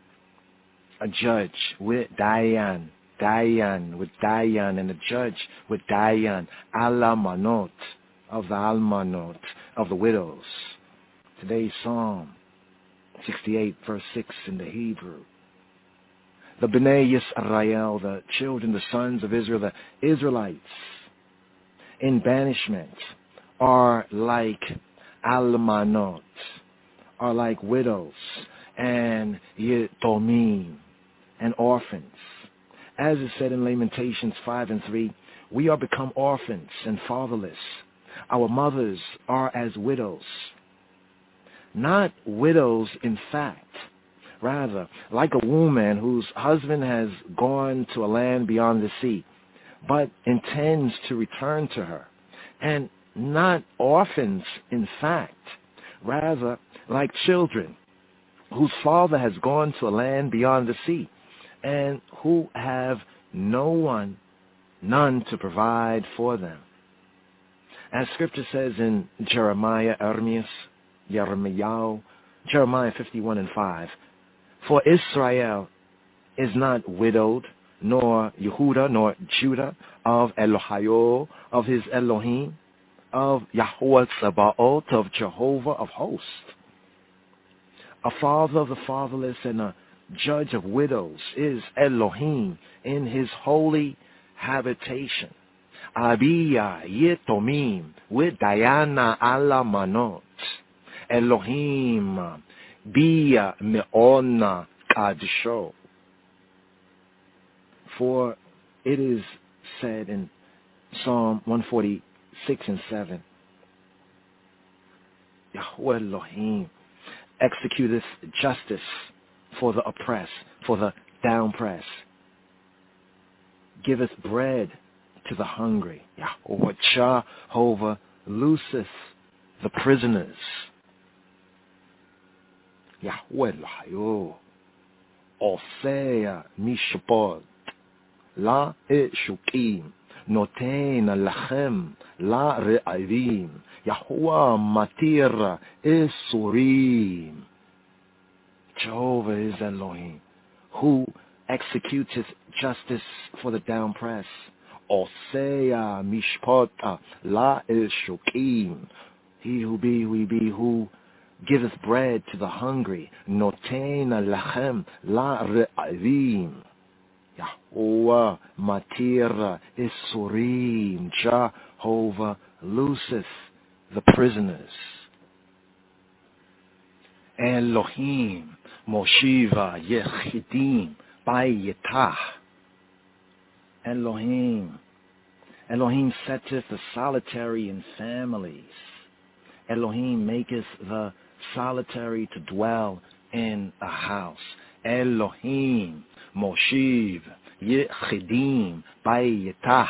a judge with Dayan. Dayan, with Dayan, and a judge with Dayan, alamanot, of the almanot, of the widows. Today's Psalm sixty-eight, verse six in the Hebrew. The Bnei Yisrael, the children, the sons of Israel, the Israelites in banishment are like almanot, are like widows, and yetomim, and orphans. As is said in Lamentations five and three, we are become orphans and fatherless. Our mothers are as widows. Not widows in fact, rather like a woman whose husband has gone to a land beyond the sea, but intends to return to her. And not orphans in fact, rather like children whose father has gone to a land beyond the sea, and who have no one, none to provide for them. As Scripture says in Jeremiah, Ermias, Jeremiah, Jeremiah fifty-one and five, for Israel is not widowed, nor Yehuda, nor Judah, of Elohio, of his Elohim, of Yahweh Sabaoth, of Jehovah of hosts. A father of the fatherless and a judge of widows is Elohim in his holy habitation. Abiya Yetomim with Dayana alamanot. Elohim Bia Meona Kadisho. For it is said in Psalm one forty-six and seven, Yahweh Elohim executeth justice for the oppressed, for the downpressed. Giveth bread to the hungry. Yahweh Jehovah looseth the prisoners. Yahweh Lahayo Osea Mishpot La Eshukim Noten Lachem La Re'avim Yahweh Matir Esurim. Jehovah is Elohim, who executes his justice for the downpressed. Osea Mishpota La Eshukim, he who be, we be, who giveth bread to the hungry. Noten Lachem La Re'avim. Yahweh Matir Esurim. Jehovah looseth the prisoners. Elohim Moshiva Yechidim Bayetah. Elohim. Elohim setteth the solitary in families. Elohim maketh the solitary to dwell in a house. Elohim Moshiv Yechidim Bayetah.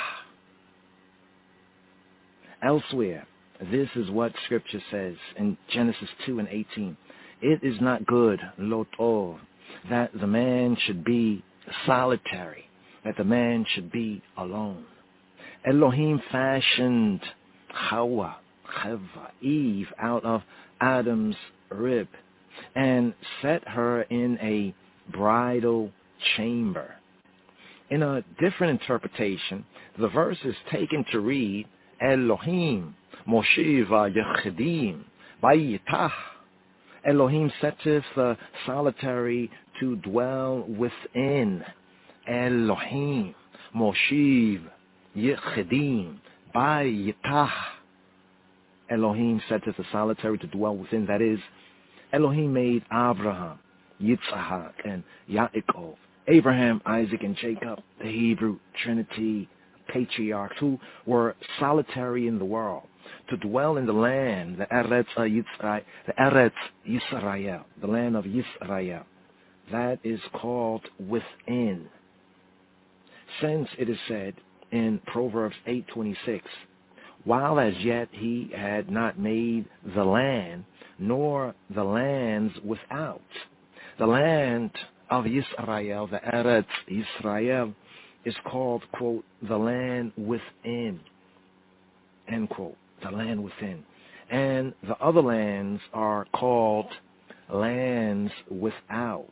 Elsewhere, this is what Scripture says in Genesis two and eighteen. It is not good, lo tov, that the man should be solitary, that the man should be alone. Elohim fashioned Hawa, Chava, Eve, out of Adam's rib, and set her in a bridal chamber. In a different interpretation, the verse is taken to read, Elohim, Moshiva Yechidim, Bayitah. Elohim setteth the solitary to dwell within. Elohim, Moshiv, Yechidim, Bayitah. Elohim setteth the solitary to dwell within. That is, Elohim made Abraham, Yitzhak, and Yaakov. Abraham, Isaac, and Jacob, the Hebrew Trinity patriarchs who were solitary in the world, to dwell in the land, the Eretz Yisrael, the Eretz Yisrael, the land of Yisrael. That is called within. Since it is said in Proverbs eight twenty-six, while as yet he had not made the land, nor the lands without. The land of Yisrael, the Eretz Yisrael, is called, quote, the land within, end quote, the land within. And the other lands are called lands without.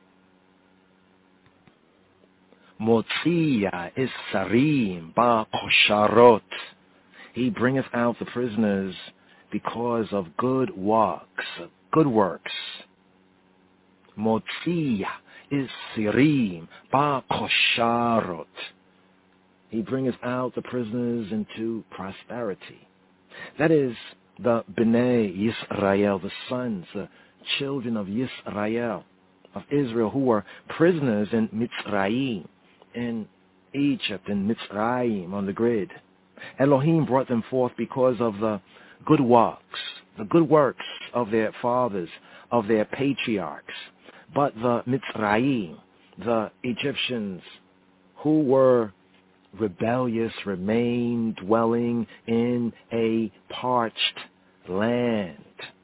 Motzia Isarim ba kosharot. He bringeth out the prisoners because of good works, good works. Motzia Isirim ba kosharot. He bringeth out the prisoners into prosperity. That is, the Bnei Yisrael, the sons, the children of Yisrael, of Israel, who were prisoners in Mitzrayim, in Egypt, in Mitzrayim, on the grid. Elohim brought them forth because of the good works, the good works of their fathers, of their patriarchs. But the Mitzrayim, the Egyptians, who were rebellious, remained dwelling in a parched land.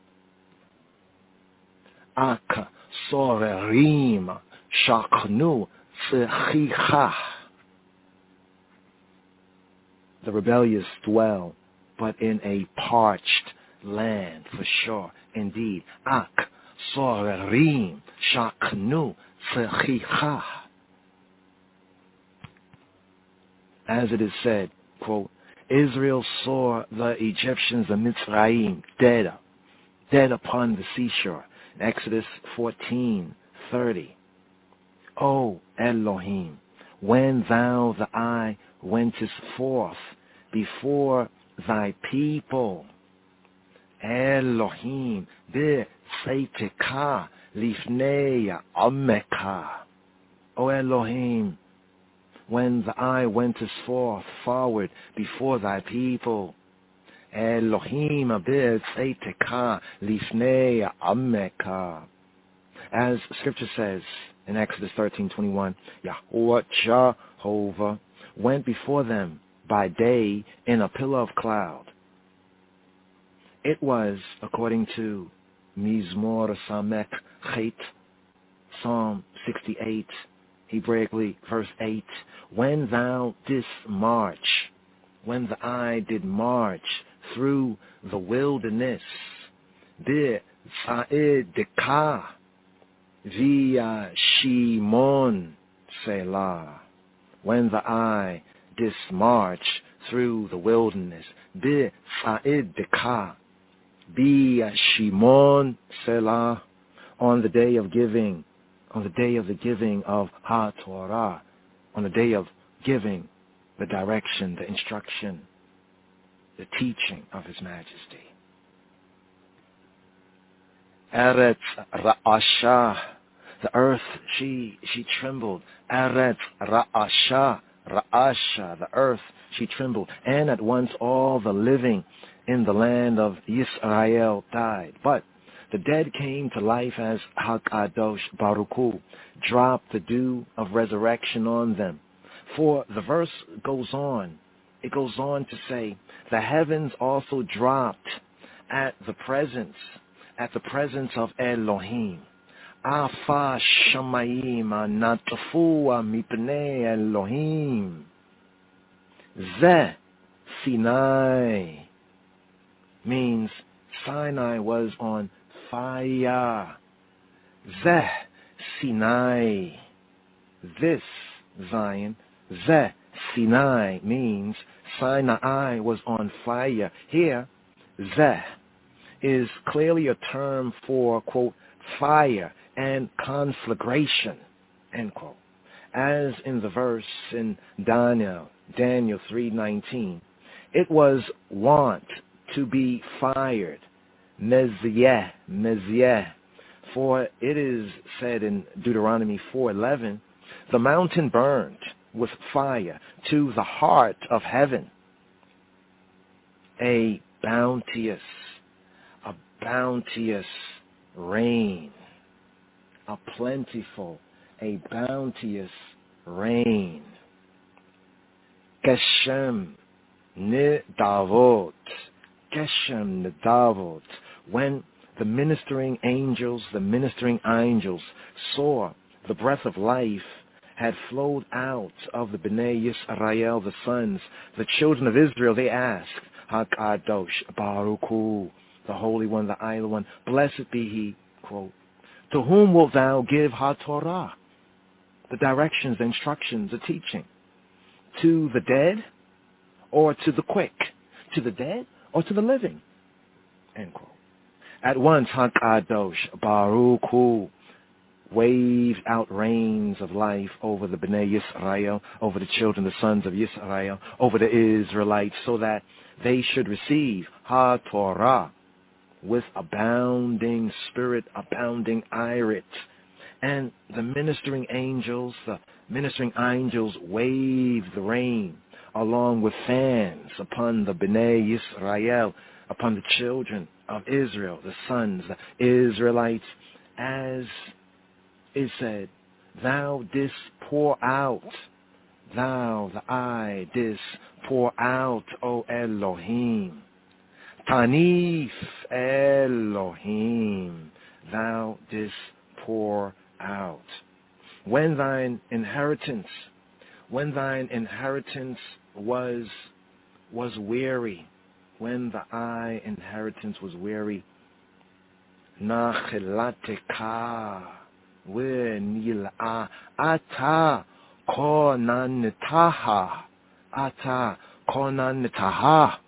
Ak sorerim shaknu tzechicha. The rebellious dwell, but in a parched land, for sure, indeed. Ak sorerim shaknu tzechicha. As it is said, quote, Israel saw the Egyptians, the Mitzrayim, dead, dead upon the seashore. In Exodus fourteen thirty. O Elohim, when thou the eye wentest forth before thy people, Elohim b'tzeiteka lifnei ameka. O Elohim, when the eye wentest forth forward before thy people, Elohim b'tzeiteka lifnei ameka. As Scripture says in Exodus thirteen twenty-one, Yahweh Jehovah went before them by day in a pillar of cloud. It was, according to Mizmor Samek Chet, Psalm sixty-eight, Hebraically, verse eight, when thou didst march, when the eye did march through the wilderness, bi sa'idika via Shimon Selah, when the eye did march through the wilderness, bi sa'idika via Shimon Selah, on the day of giving, on the day of the giving of HaTorah, on the day of giving the direction, the instruction, the teaching of His Majesty. Eretz Ra'asha, the earth, she she trembled. Eretz Ra'asha, Ra'asha, the earth, she trembled. And at once all the living in the land of Yisrael died. But the dead came to life as HaKadosh Baruch Hu dropped the dew of resurrection on them. For the verse goes on, it goes on to say, the heavens also dropped at the presence, at the presence of Elohim. Afa shamayim anatafua mipnei Elohim. Ze Sinai means Sinai was on fire. Zeh Sinai. This Zion. Zeh Sinai means Sinai was on fire. Here, Zeh is clearly a term for, quote, fire and conflagration, end quote. As in the verse in Daniel, Daniel three nineteen, it was wont to be fired, mezieh, mezieh. For it is said in Deuteronomy four eleven, the mountain burned with fire to the heart of heaven. A bounteous, a bounteous rain, a plentiful, a bounteous rain. Geshem nidavot, Geshem nidavot. When the ministering angels, the ministering angels saw the breath of life had flowed out of the Bnei Yisrael, the sons, the children of Israel, they asked, HaKadosh Baruch Hu, the Holy One, the Idle One, blessed be He, quote, to whom wilt thou give HaTorah, the directions, the instructions, the teaching? To the dead or to the quick? To the dead or to the living? End quote. At once, HaKadosh Baruch Hu waved out rains of life over the Bnei Yisrael, over the children, the sons of Yisrael, over the Israelites, so that they should receive HaTorah with abounding spirit, abounding irit. And the ministering angels, the ministering angels waved the rain along with fans upon the Bnei Yisrael, upon the children of Israel, the sons, the Israelites, as is said, thou didst pour out, thou, the I, didst pour out, O Elohim. Tanif Elohim, thou didst pour out. When thine inheritance, when thine inheritance was was weary, when the I inheritance was weary, Nachilateka Wenil'a Ata Konanitaha Ata Konanitaha.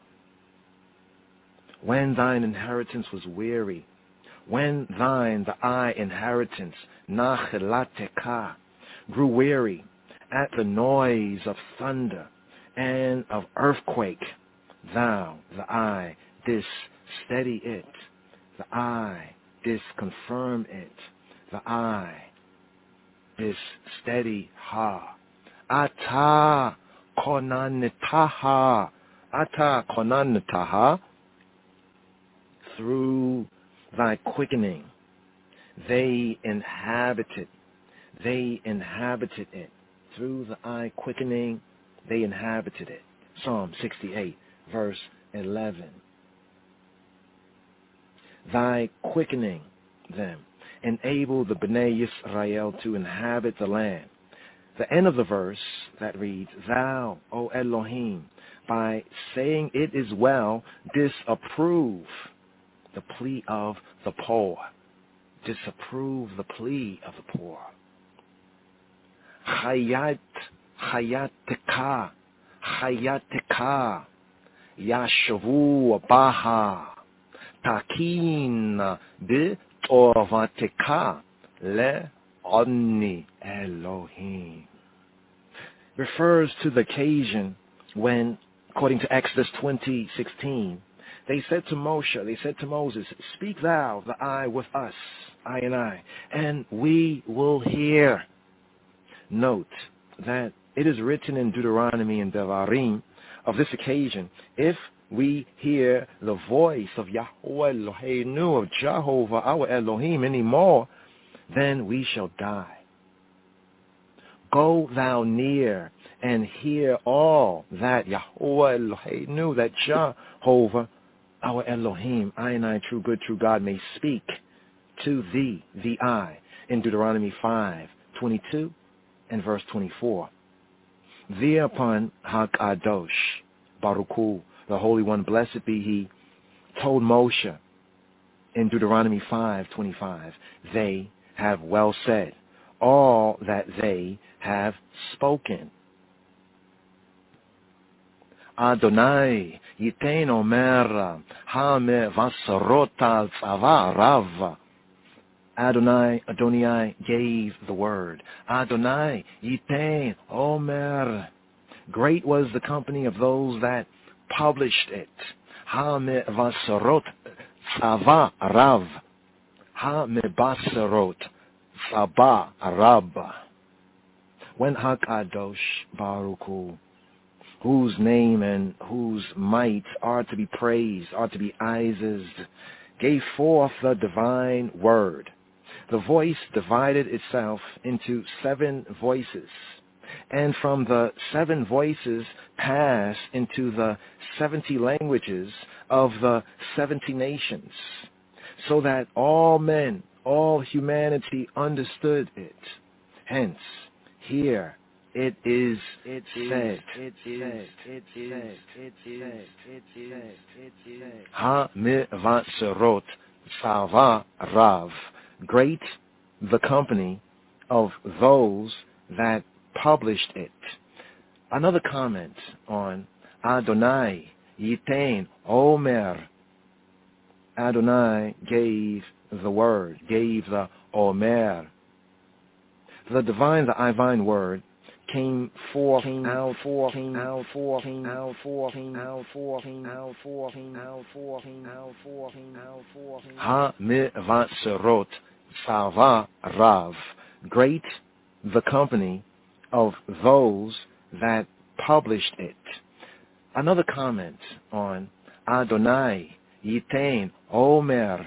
When thine inheritance was weary, when thine, the I inheritance, Nachilateka, grew weary at the noise of thunder and of earthquake, thou, the I, didst steady it, the I, didst confirm it, the I, didst steady ha. Ata konanitaha, ata konanitaha, through thy quickening, they inhabited, they inhabited it. Through the I quickening, they inhabited it. Psalm sixty-eight, verse eleven. Thy quickening them enabled the Bnei Yisrael to inhabit the land. The end of the verse that reads, thou, O Elohim, by saying it is well, disapprove the plea of the poor. Disapprove the plea of the poor. Hayat, hayateka, hayateka, yashavu baha, takin b'torvateka le onni Elohim. Refers to the occasion when, according to Exodus twenty sixteen, they said to Moshe, they said to Moses, speak thou, the I, with us, I and I, and we will hear. Note that it is written in Deuteronomy and Devarim of this occasion, if we hear the voice of Yahweh Eloheinu, of Jehovah, our Elohim, anymore, then we shall die. Go thou near and hear all that Yahweh Eloheinu, that Jehovah, our Elohim, I and I, true good, true God, may speak to thee, the I, in Deuteronomy five twenty-two and verse twenty-four. Thereupon HaKadosh Baruch Hu, the Holy One, blessed be He, told Moshe in Deuteronomy five twenty-five, they have well said all that they have spoken. Adonai Yitain Omer, Hame Vasarota Tzava Rav. Adonai, Adonai gave the word. Adonai, Yitain Omer. Great was the company of those that published it. Hame Vasarot Tzava Rav. Hame Basarot Tzava Rab. When HaKadosh Baruch Hu, whose name and whose might are to be praised, are to be aized, gave forth the divine word, the voice divided itself into seven voices, and from the seven voices passed into the seventy languages of the seventy nations, so that all men, all humanity understood it. Hence, here it is it said, it is, it is, it is, it is, it is. Ha-mi-va-serot Tzava Rav. Great the company of those that published it. Another comment on Adonai Yitain Omer. Adonai gave the word, gave the Omer. The divine, the divine word came forth out, forth out, forth out, forth out, forth out, forth out, forth out, forth out, forth out. Ha-mi-va-serot Tzava Rav. Great the company of those that published it. Another comment on Adonai Yitain Omer.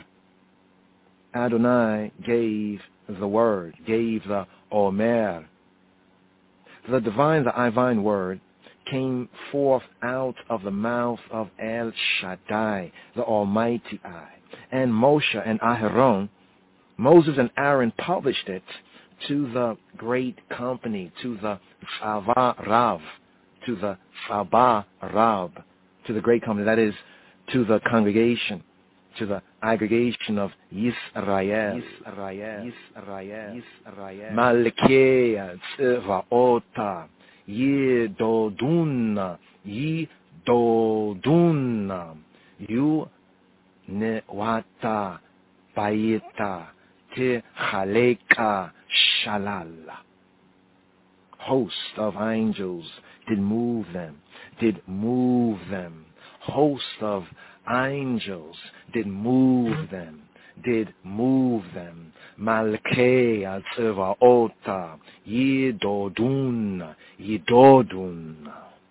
Adonai gave the word, gave the Omer. The divine, the divine word came forth out of the mouth of El Shaddai, the Almighty I. And Moshe and Aharon, Moses and Aaron published it to the great company, to the Tzava Rav, to the Tzava Rab, to the great company, that is, to the congregation, to the aggregation of Yisrael, Yisrael, Yisrael, Yisrael. Malkei Tzvaota, Yidodun, Yidodun, Yu Newata, Bayita, Techaleka, Shalal. Host of angels did move them, did move them. Host of angels did move them, did move them. Malkei Tzvaota, Yidodun, Yidodun.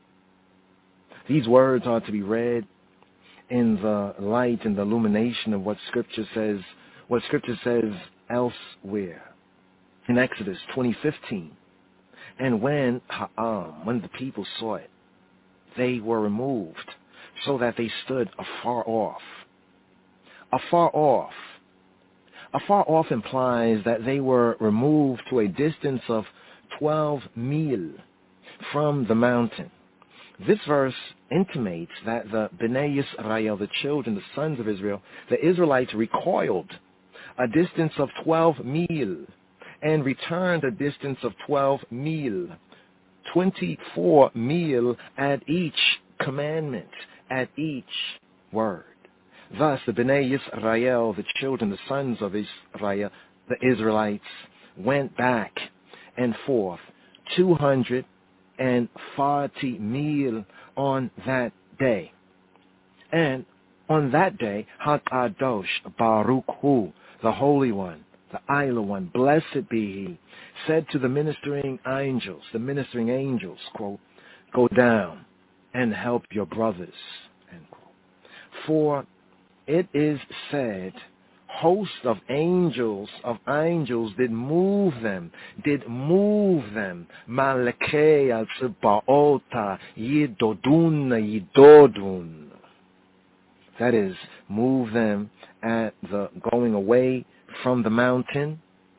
These words are to be read in the light and the illumination of what Scripture says, what Scripture says elsewhere. In Exodus twenty fifteen, and when Ha'am, when the people saw it, they were removed, so that they stood afar off. Afar off. Afar off implies that they were removed to a distance of twelve mil from the mountain. This verse intimates that the Bnei Yisrael, the children, the sons of Israel, the Israelites recoiled a distance of twelve mil and returned a distance of twelve mil, twenty-four mil at each commandment, at each word. Thus, the Bnei Yisrael, the children, the sons of Israel, the Israelites, went back and forth two hundred forty mil on that day. And on that day, HaKadosh Baruch Hu, the Holy One, the Isla One, blessed be He, said to the ministering angels, the ministering angels, quote, go down and help your brothers, end quote. For it is said, host of angels, of angels did move them, did move them. Malkei Tzvaota, Yidodun, Yidodun. That is, move them at the going away from the mountain,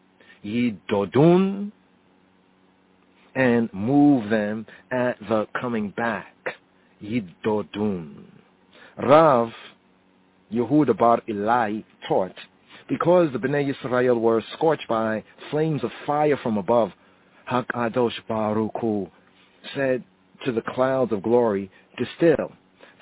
Yidodun, and move them at the coming back, Yidodun. Rav Yehuda bar Ilai taught, because the Bnei Yisrael were scorched by flames of fire from above, HaKadosh Baruch Hu said to the clouds of glory, distill